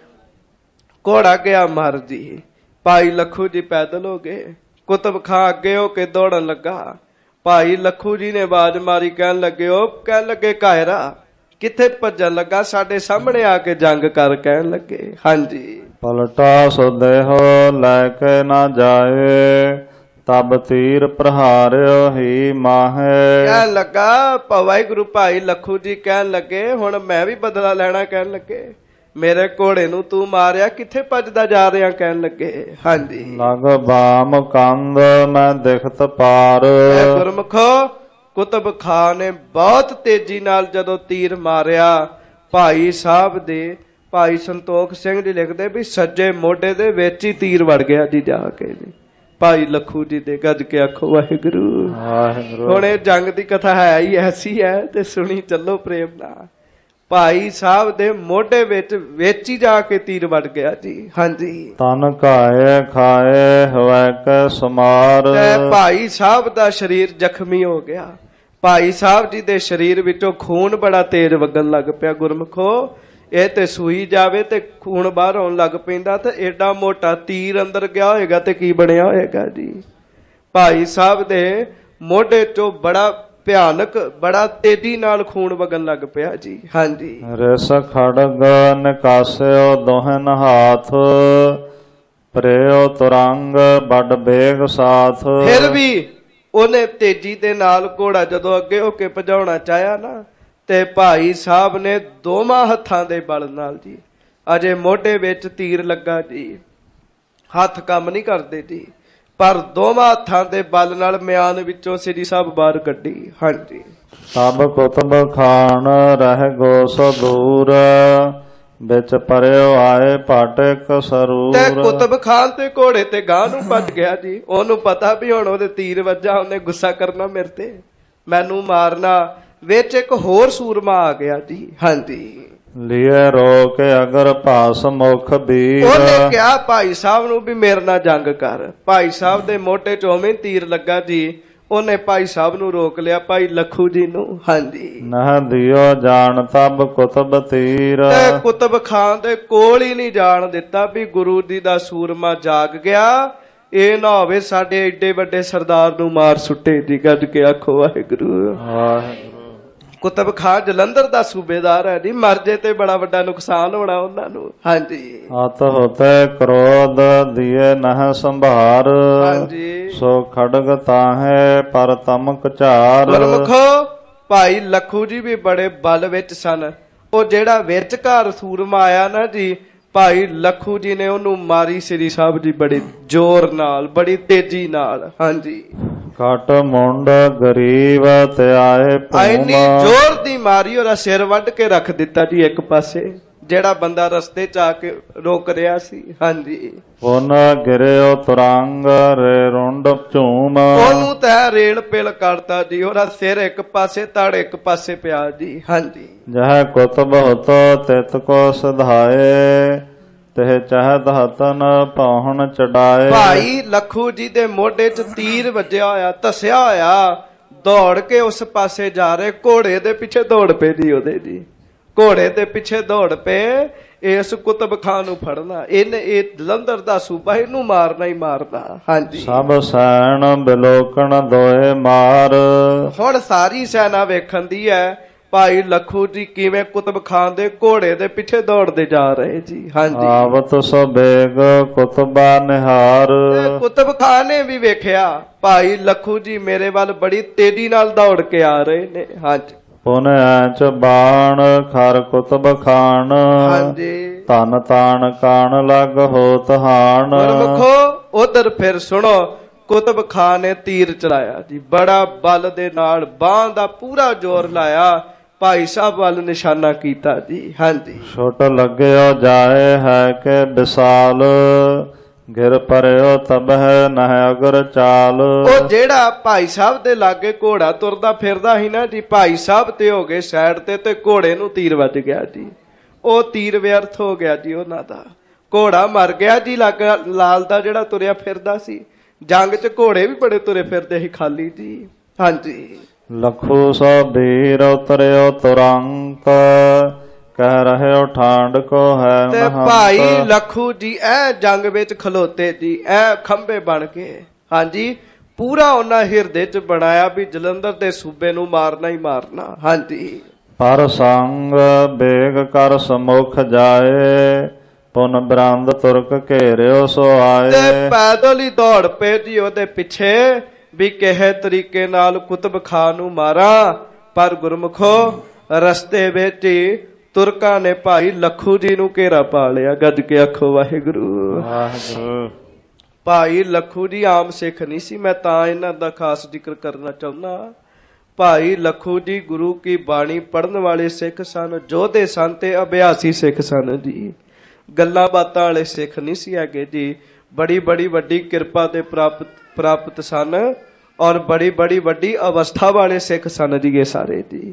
Speaker 1: ਘੋੜਾ ਗਿਆ ਮਰ ਜੀ। ਭਾਈ ਲੱਖੂ ਜੀ ਪੈਦਲ ਹੋ ਗਏ, ਕੁਤਬ ਖਾਂ ਅੱਗੇ ਹੋ ਕੇ ਦੌੜਨ ਲੱਗਾ। ਭਾਈ ਲੱਖੂ ਜੀ ਨੇ ਆਵਾਜ਼ ਮਾਰੀ, ਕਹਿਣ ਲੱਗੇ ਉਹ ਕਹਿਣ ਲੱਗੇ ਕਾਇਰਾ ਕਿੱਥੇ ਭੱਜਣ ਲੱਗਾ, ਸਾਡੇ ਸਾਹਮਣੇ ਆ ਕੇ ਜੰਗ ਕਰ, ਕਹਿਣ ਲੱਗੇ। ਹਾਂਜੀ।
Speaker 2: ਪਲਟਾ ਸੁਦੇਹੋ ਲੈ ਕੇ ਨਾ ਜਾਏ, ਤਬ ਤੀਰ ਪ੍ਰਹਾਰਿਓ ਹੀ ਮਾਹੇ।
Speaker 1: ਕਹਿਣ ਲੱਗਾ ਵਾਹਿਗੁਰੂ ਭਾਈ ਲੱਖੂ ਜੀ ਕਹਿਣ ਲੱਗੇ ਹੁਣ ਮੈਂ ਵੀ ਬਦਲਾ ਲੈਣਾ, ਕਹਿਣ ਲੱਗੇ ਮੇਰੇ ਘੋੜੇ ਨੂੰ ਤੂੰ ਮਾਰਿਆ, ਕਿੱਥੇ ਭੱਜਦਾ ਜਾ ਰਿਹਾ, ਕਹਿਣ ਲੱਗੇ। ਹਾਂਜੀ।
Speaker 2: ਲਗ ਬਾਮ ਕੰਦ ਮੈਂ ਦਿਖਤ ਪਾਰ।
Speaker 1: ਗੁਰਮੁਖੋ ਕੁਤਬ ਖਾਂ ਨੇ ਬਹੁਤ ਤੇਜ਼ੀ ਨਾਲ ਜਦੋਂ ਤੀਰ ਮਾਰਿਆ, ਭਾਈ ਸਾਹਿਬ ਦੇ ਭਾਈ ਸੰਤੋਖ ਸਿੰਘ ਜੀ ਲਿਖਦੇ ਵੀ ਸੱਜੇ ਮੋਢੇ ਦੇ ਵਿੱਚ ਹੀ ਤੀਰ ਵੜ ਗਿਆ ਜੀ ਜਾ ਕੇ ਜੀ ਭਾਈ ਲੱਖੂ ਜੀ ਦੇ। ਗੱਜ ਕੇ ਆਖੋ ਵਾਹਿਗੁਰੂ ਵਾਹਿਗੁਰੂ। ਹੁਣ ਇਹ ਜੰਗ ਦੀ ਕਥਾ ਹੈ ਹੀ ਐਸੀ ਹੈ, ਤੇ ਸੁਣੀ ਚੱਲੋ ਪ੍ਰੇਮ ਨਾਲ। ਭਾਈ ਸਾਹਿਬ ਦੇ ਮੋਢੇ ਵਿੱਚ ਵਿੱਚ ਹੀ ਜਾ ਕੇ ਤੀਰ ਵੱਡ ਗਿਆ ਜੀ। ਹਾਂਜੀ।
Speaker 2: ਤਨ ਘਾਏ ਖਾਏ ਹੋਇ ਕੈ ਸਮਾਰ।
Speaker 1: ਤੇ ਭਾਈ ਸਾਹਿਬ ਦਾ ਸਰੀਰ ਜ਼ਖਮੀ ਹੋ ਗਿਆ। ਭਾਈ ਸਾਹਿਬ ਜੀ ਦੇ ਸਰੀਰ ਵਿੱਚੋਂ ਖੂਨ ਬੜਾ ਤੇਜ਼ ਵਗਣ ਲੱਗ ਪਿਆ। ਗੁਰਮਖੋ ਇਹ ਤੇ ਸੂਈ ਜਾਵੇ ਤੇ ਖੂਨ ਬਾਹਰ ਆਉਣ ਲੱਗ ਪੈਂਦਾ, ਤੇ ਏਡਾ ਮੋਟਾ ਤੀਰ ਅੰਦਰ ਗਿਆ ਹੋਏਗਾ ਤੇ ਕੀ ਬਣਿਆ ਹੋਏਗਾ ਜੀ। ਭਾਈ ਸਾਹਿਬ ਦੇ ਮੋਢੇ ਚੋਂ ਬੜਾ ਭਿਆਨਕ ਬੜਾ ਤੇਜ਼ੀ ਨਾਲ ਖੂਨ ਵਗਣ ਲੱਗ ਪਿਆ ਜੀ। ਹਾਂਜੀ।
Speaker 2: ਰਿਸ ਖੜਗ ਨਿਕਾਸਿਓ ਦੋਹਨ ਹਾਥ, ਪ੍ਰੇਓ ਤੁਰੰਗ ਵੱਡ ਬੇਗ ਸਾਥ।
Speaker 1: ਫਿਰ ਵੀ ਉਹਨੇ ਤੇਜ਼ੀ ਦੇ ਨਾਲ ਘੋੜਾ ਜਦੋਂ ਅੱਗੇ ਹੋ ਕੇ ਭਜਾਉਣਾ ਚਾਹਿਆ ਨਾ, ਤੇ ਭਾਈ ਸਾਹਿਬ ਨੇ ਦੋਵਾਂ ਹੱਥਾਂ ਦੇ ਬਲ ਨਾਲ ਜੀ, ਅਜੇ ਮੋਢੇ ਵਿੱਚ ਤੀਰ ਲੱਗਾ ਜੀ, ਹੱਥ ਕੰਮ ਨਹੀਂ ਕਰਦੇ ਜੀ, ਪਰ ਦੋਵਾਂ ਹੱਥਾਂ ਦੇ ਬਲ ਨਾਲ ਮਿਆਨ ਵਿੱਚੋਂ ਸ੍ਰੀ ਸਾਹਿਬ ਬਾਹਰ ਕੱਢੀ। ਹਾਂਜੀ।
Speaker 2: ਤਬ ਕੁਤਬ ਖਾਨ ਰਹਿ ਗੋਸ ਦੂਰ, ਵਿੱਚ ਪਰਿਓ ਆਏ ਪਾਟਕ ਸਰੂਰ।
Speaker 1: ਤੇ ਕੁਤਬ ਖਾਨ ਤੇ ਘੋੜੇ ਤੇ ਗਾਂ ਨੂੰ ਭੱਜ ਗਿਆ ਜੀ। ਉਹਨੂੰ ਪਤਾ ਵੀ ਹੁਣ ਉਹਦੇ ਤੀਰ ਵੱਜਾ, ਉਹਨੇ ਗੁੱਸਾ ਕਰਨਾ ਮੇਰੇ ਤੇ, ਮੈਨੂੰ ਮਾਰਨਾ। ਵਿੱਚ ਇੱਕ ਹੋਰ ਸੂਰਮਾ ਆ ਗਿਆ ਜੀ। ਹਾਂਜੀ।
Speaker 2: ਲਿਏ ਰੋਕ ਅਗਰ ਭਾਸ ਮੁਖ ਵੀਰ।
Speaker 1: ਉਹਨੇ ਕਿਹਾ ਭਾਈ ਸਾਹਿਬ ਨੂੰ ਵੀ ਮੇਰੇ ਨਾਲ ਜੰਗ ਕਰ। ਭਾਈ ਸਾਹਿਬ ਦੇ ਮੋਢੇ ਚ ਉਵੇਂ ਤੀਰ ਲੱਗਾ ਜੀ, ਉਹਨੇ ਭਾਈ ਸਾਹਿਬ ਨੂੰ ਰੋਕ ਲਿਆ, ਭਾਈ ਲੱਖੂ ਜੀ ਨੂੰ। ਹਾਂਜੀ।
Speaker 2: ਨਹ ਦਿਓ ਜਾਣ ਤਬ ਕੁਤਬ ਤੀਰ।
Speaker 1: ਤੇ ਕੁਤਬ ਖਾਨ ਦੇ ਕੋਲ ਹੀ ਨਹੀਂ ਜਾਣ ਦਿੱਤਾ ਵੀ ਗੁਰੂ ਜੀ ਦਾ ਸੂਰਮਾ ਜਾਗ ਗਿਆ, ਇਹ ਨਾ ਹੋਵੇ ਸਾਡੇ ਏਡੇ ਵੱਡੇ ਸਰਦਾਰ ਨੂੰ ਮਾਰ ਸੁੱਟੇ ਜੀ। ਗੱਜ ਕੇ ਆਖੋ ਵਾਹਿਗੁਰੂ ਵਾਹਿਗੁਰੂ। ਕੁਤਬ ਖਾਂ ਜਲੰਧਰ ਦਾ ਸੂਬੇਦਾਰ ਹੈ ਜੀ, ਮਰ ਜੇ ਤੇ ਬੜਾ ਵੱਡਾ ਨੁਕਸਾਨ ਹੋਣਾ ਉਹਨਾਂ ਨੂੰ। ਹਾਂਜੀ
Speaker 2: ਅਤ ਹੋਤੇ ਕ੍ਰੋਧ ਦੀਏ ਨਹਿ ਸੰਭਾਰ,
Speaker 1: ਹਾਂਜੀ
Speaker 2: ਸੋ ਖੜਗ ਤਾਹੇ ਪਰ ਤਮਕ ਝਾਰ।
Speaker 1: ਗੁਰਮੁਖੋ ਭਾਈ ਲੱਖੂ ਜੀ ਵੀ ਬੜੇ ਬਲ ਵਿੱਚ ਸਨ। ਉਹ ਜਿਹੜਾ ਵਿਚਕਾਰ ਸੂਰਮਾ ਆਇਆ ਨਾ ਜੀ, ਭਾਈ ਲੱਖੂ ਜੀ ਨੇ ਉਹਨੂੰ ਮਾਰੀ ਸ੍ਰੀ ਸਾਹਿਬ ਜੀ ਬੜੀ ਜ਼ੋਰ ਨਾਲ, ਬੜੀ ਤੇਜ਼ੀ ਨਾਲ। ਹਾਂਜੀ
Speaker 2: ਕਟ ਮੁੰਡ ਗਰੀਬ ਤੇ ਆਏ
Speaker 1: ਇੰਨੀ ਜ਼ੋਰ ਦੀ ਮਾਰੀ, ਉਹਦਾ ਸਿਰ ਵੱਢ ਕੇ ਰੱਖ ਦਿੱਤਾ ਜੀ ਇੱਕ ਪਾਸੇ, ਜਿਹੜਾ ਬੰਦਾ ਰਸਤੇ ਚ ਆ ਕੇ ਰੋਕ ਰਿਹਾ ਸੀ। ਹਾਂਜੀ
Speaker 2: ਪੁਨ ਗਿਰਿਓ ਤੁਰੰਗ ਰੇ ਰੁੰਡ ਝੂਮ,
Speaker 1: ਉਹਨੂੰ ਤਾਂ ਰੇਲ ਪਿਲ ਕਰਤਾ ਜੀ, ਉਹਦਾ ਸਿਰ ਇੱਕ ਪਾਸੇ ਧੜ ਇੱਕ ਪਾਸੇ ਪਿਆ ਜੀ। ਹਾਂਜੀ
Speaker 2: ਜਹ ਕੁਤਬ ਹੁਤ ਤਿਤ ਕੋ ਸਧਾਏ, ਤੇ ਚਹਿਤ ਹਤਨ ਪਹੁਣ ਚੜਾਏ।
Speaker 1: ਭਾਈ ਲੱਖੂ ਜੀ ਦੇ ਮੋਢੇ 'ਚ ਤੀਰ ਵੱਜਿਆ ਹੋਇਆ, ਧਸਿਆ ਹੋਇਆ, ਦੌੜ ਕੇ ਉਸ ਪਾਸੇ ਜਾ ਰਹੇ, ਘੋੜੇ ਦੇ ਪਿੱਛੇ ਦੌੜ ਪਏ ਜੀ ਉਹਦੇ ਜੀ, ਘੋੜੇ ਦੇ ਪਿੱਛੇ ਦੌੜ ਪਏ ਇਸ ਕੁਤਬ ਖਾਂ ਨੂੰ ਫੜਨਾ। ਇਹਨੇ ਇਹ ਜਲੰਧਰ ਦਾ ਸੂਬਾ, ਇਹਨੂੰ ਮਾਰਨਾ ਹੀ ਮਾਰਨਾ। ਹਾਂਜੀ
Speaker 2: ਸਭ ਸੈਣ ਬਿਲੋਕਣ ਦੋਏ ਮਾਰ,
Speaker 1: ਹੁਣ ਸਾਰੀ ਸੈਨਾ ਵੇਖਣ ਦੀ ਹੈ ਭਾਈ ਲੱਖੂ ਜੀ ਕਿਵੇਂ ਕੁਤਬ ਖਾਂ ਦੇ ਘੋੜੇ ਦੇ ਪਿੱਛੇ ਦੌੜਦੇ ਜਾ ਰਹੇ ਜੀ। ਹਾਂਜੀ
Speaker 2: ਆਵਤ ਸਬੇਗ ਕੁਤਬਾ ਨਿਹਾਰ,
Speaker 1: ਤੇ ਕੁਤਬ ਖਾਂ ਨੇ ਵੀ ਵੇਖਿਆ ਭਾਈ ਲੱਖੂ ਜੀ ਮੇਰੇ ਵੱਲ ਬੜੀ ਤੇਜ਼ੀ ਨਾਲ ਦੌੜ ਕੇ ਆ ਰਹੇ ਨੇ। ਹਾਂਜੀ
Speaker 2: ਪੁਨ ਐਚ ਬਾਣ ਖਰ ਕੁਤਬ ਖਾਨ,
Speaker 1: ਹਾਂਜੀ
Speaker 2: ਧਨ ਤਾਣ ਕਾਣ ਲਗ ਹੋਤ ਹਾਣ।
Speaker 1: ਗੁਰਮੁਖੋ ਉਧਰ ਫਿਰ ਸੁਣੋ, ਕੁਤਬ ਖਾਂ ਨੇ ਤੀਰ ਚਲਾਇਆ ਜੀ, ਬੜਾ ਬਲ ਦੇ ਨਾਲ ਬਾਹ ਦਾ ਪੂਰਾ ਜ਼ੋਰ ਲਾਇਆ, ਭਾਈ ਸਾਹਿਬ ਵੱਲ ਨਿਸ਼ਾਨਾ ਕੀਤਾ ਜੀ। ਹਾਂਜੀ
Speaker 2: ਛੋਟ ਲੱਗਿਓ ਜਾਏ ਹੈ ਕਿ ਵਿਸਾਲ, ਗਿਰ ਪਰਿਓ ਤਬਹਿ ਨਹਿ ਅਗਰ ਚਾਲ।
Speaker 1: ਉਹ ਜਿਹੜਾ ਭਾਈ ਸਾਹਿਬ ਦੇ ਲਾਗੇ ਘੋੜਾ ਤੁਰਦਾ ਫਿਰਦਾ ਸੀ ਨਾ ਜੀ, ਭਾਈ ਸਾਹਿਬ ਤੇ ਹੋ ਗਏ ਸਾਈਡ ਤੇ, ਤੇ ਘੋੜੇ ਨੂੰ ਤੀਰ ਵੱਜ ਗਿਆ ਜੀ। ਉਹ ਤੀਰ ਵਿਅਰਥ ਹੋ ਗਿਆ ਜੀ ਉਹਨਾਂ ਦਾ, ਘੋੜਾ ਮਰ ਗਿਆ ਜੀ। ਲੱਗ ਲਾਲ ਦਾ ਜਿਹੜਾ ਤੁਰਿਆ ਫਿਰਦਾ ਸੀ, ਜੰਗ 'ਚ ਘੋੜੇ ਵੀ ਬੜੇ ਤੁਰੇ ਫਿਰਦੇ ਸੀ ਖਾਲੀ ਜੀ। ਹਾਂਜੀ
Speaker 2: ਲਖੂ ਸੋ ਵੀਰ ਉਤਰਿਓ ਤੁਰੰਤ, ਕਹਿ ਰਹਿਓ ਠਾਂਡ ਕੋ ਹੈ
Speaker 1: ਤੇ
Speaker 2: ਮਹੰਤ।
Speaker 1: ਭਾਈ ਲੱਖੂ ਜੀ ਐ ਜੰਗ ਵਿੱਚ ਖਲੋਤੇ ਜੀ, ਐ ਖੰਭੇ ਬਣ ਕੇ। ਹਾਂਜੀ ਪੂਰਾ ਉਹਨਾਂ ਹਿਰਦੇ 'ਚ ਬਣਾਇਆ ਵੀ ਜਲੰਧਰ ਦੇ ਸੂਬੇ ਨੂੰ ਮਾਰਨਾ ਹੀ ਮਾਰਨਾ। ਹਾਂਜੀ
Speaker 2: ਪਰ ਸੰਗ ਬੇਗ ਕਰ ਸਮੁਖ ਜਾਏ, ਪੁਨ ਬ੍ਰੰਦ ਤੁਰਕ ਘੇਰਿਓ ਸੋ ਆਏ।
Speaker 1: ਤੇ ਪੈਦਲ ਹੀ ਦੌੜ ਪਏ ਜੀ ਉਹਦੇ ਪਿੱਛੇ ਵੀ ਕਿਹੇ ਤਰੀਕੇ ਨਾਲ ਕੁਤਬ ਖਾਂ ਨੂੰ ਮਾਰਾਂ। ਪਰ ਗੁਰਮੁਖੋ ਰਸਤੇ ਵਿੱਚ ਹੀ ਤੁਰਕਾਂ ਨੇ ਭਾਈ ਲੱਖੂ ਜੀ ਨੂੰ ਘੇਰਾ ਪਾ ਲਿਆ। ਗੱਜ ਕੇ ਆਖੋ ਵਾਹਿਗੁਰੂ
Speaker 2: ਵਾਹਿਗੁਰੂ।
Speaker 1: ਭਾਈ ਲੱਖੂ ਜੀ ਆਮ ਸਿੱਖ ਨਹੀਂ ਸੀ, ਮੈਂ ਤਾਂ ਇਹਨਾਂ ਦਾ ਖਾਸ ਜ਼ਿਕਰ ਕਰਨਾ ਚਾਹੁੰਦਾ। ਭਾਈ ਲੱਖੂ ਜੀ ਗੁਰੂ ਕੀ ਬਾਣੀ ਪੜ੍ਹਨ ਵਾਲੇ ਸਿੱਖ ਸਨ, ਯੋਧੇ ਸਨ ਤੇ ਅਭਿਆਸੀ ਸਿੱਖ ਸਨ ਜੀ, ਗੱਲਾਂ ਬਾਤਾਂ ਵਾਲੇ ਸਿੱਖ ਨਹੀਂ ਸੀ ਹੈਗੇ ਜੀ। ਬੜੀ ਬੜੀ ਵੱਡੀ ਕਿਰਪਾ ਦੇ ਪ੍ਰਾਪਤ ਪ੍ਰਾਪਤ ਸਨ ਔਰ ਬੜੀ ਬੜੀ ਵੱਡੀ ਅਵਸਥਾ ਵਾਲੇ ਸਿੱਖ ਸਨ ਜੀ ਇਹ ਸਾਰੇ ਜੀ।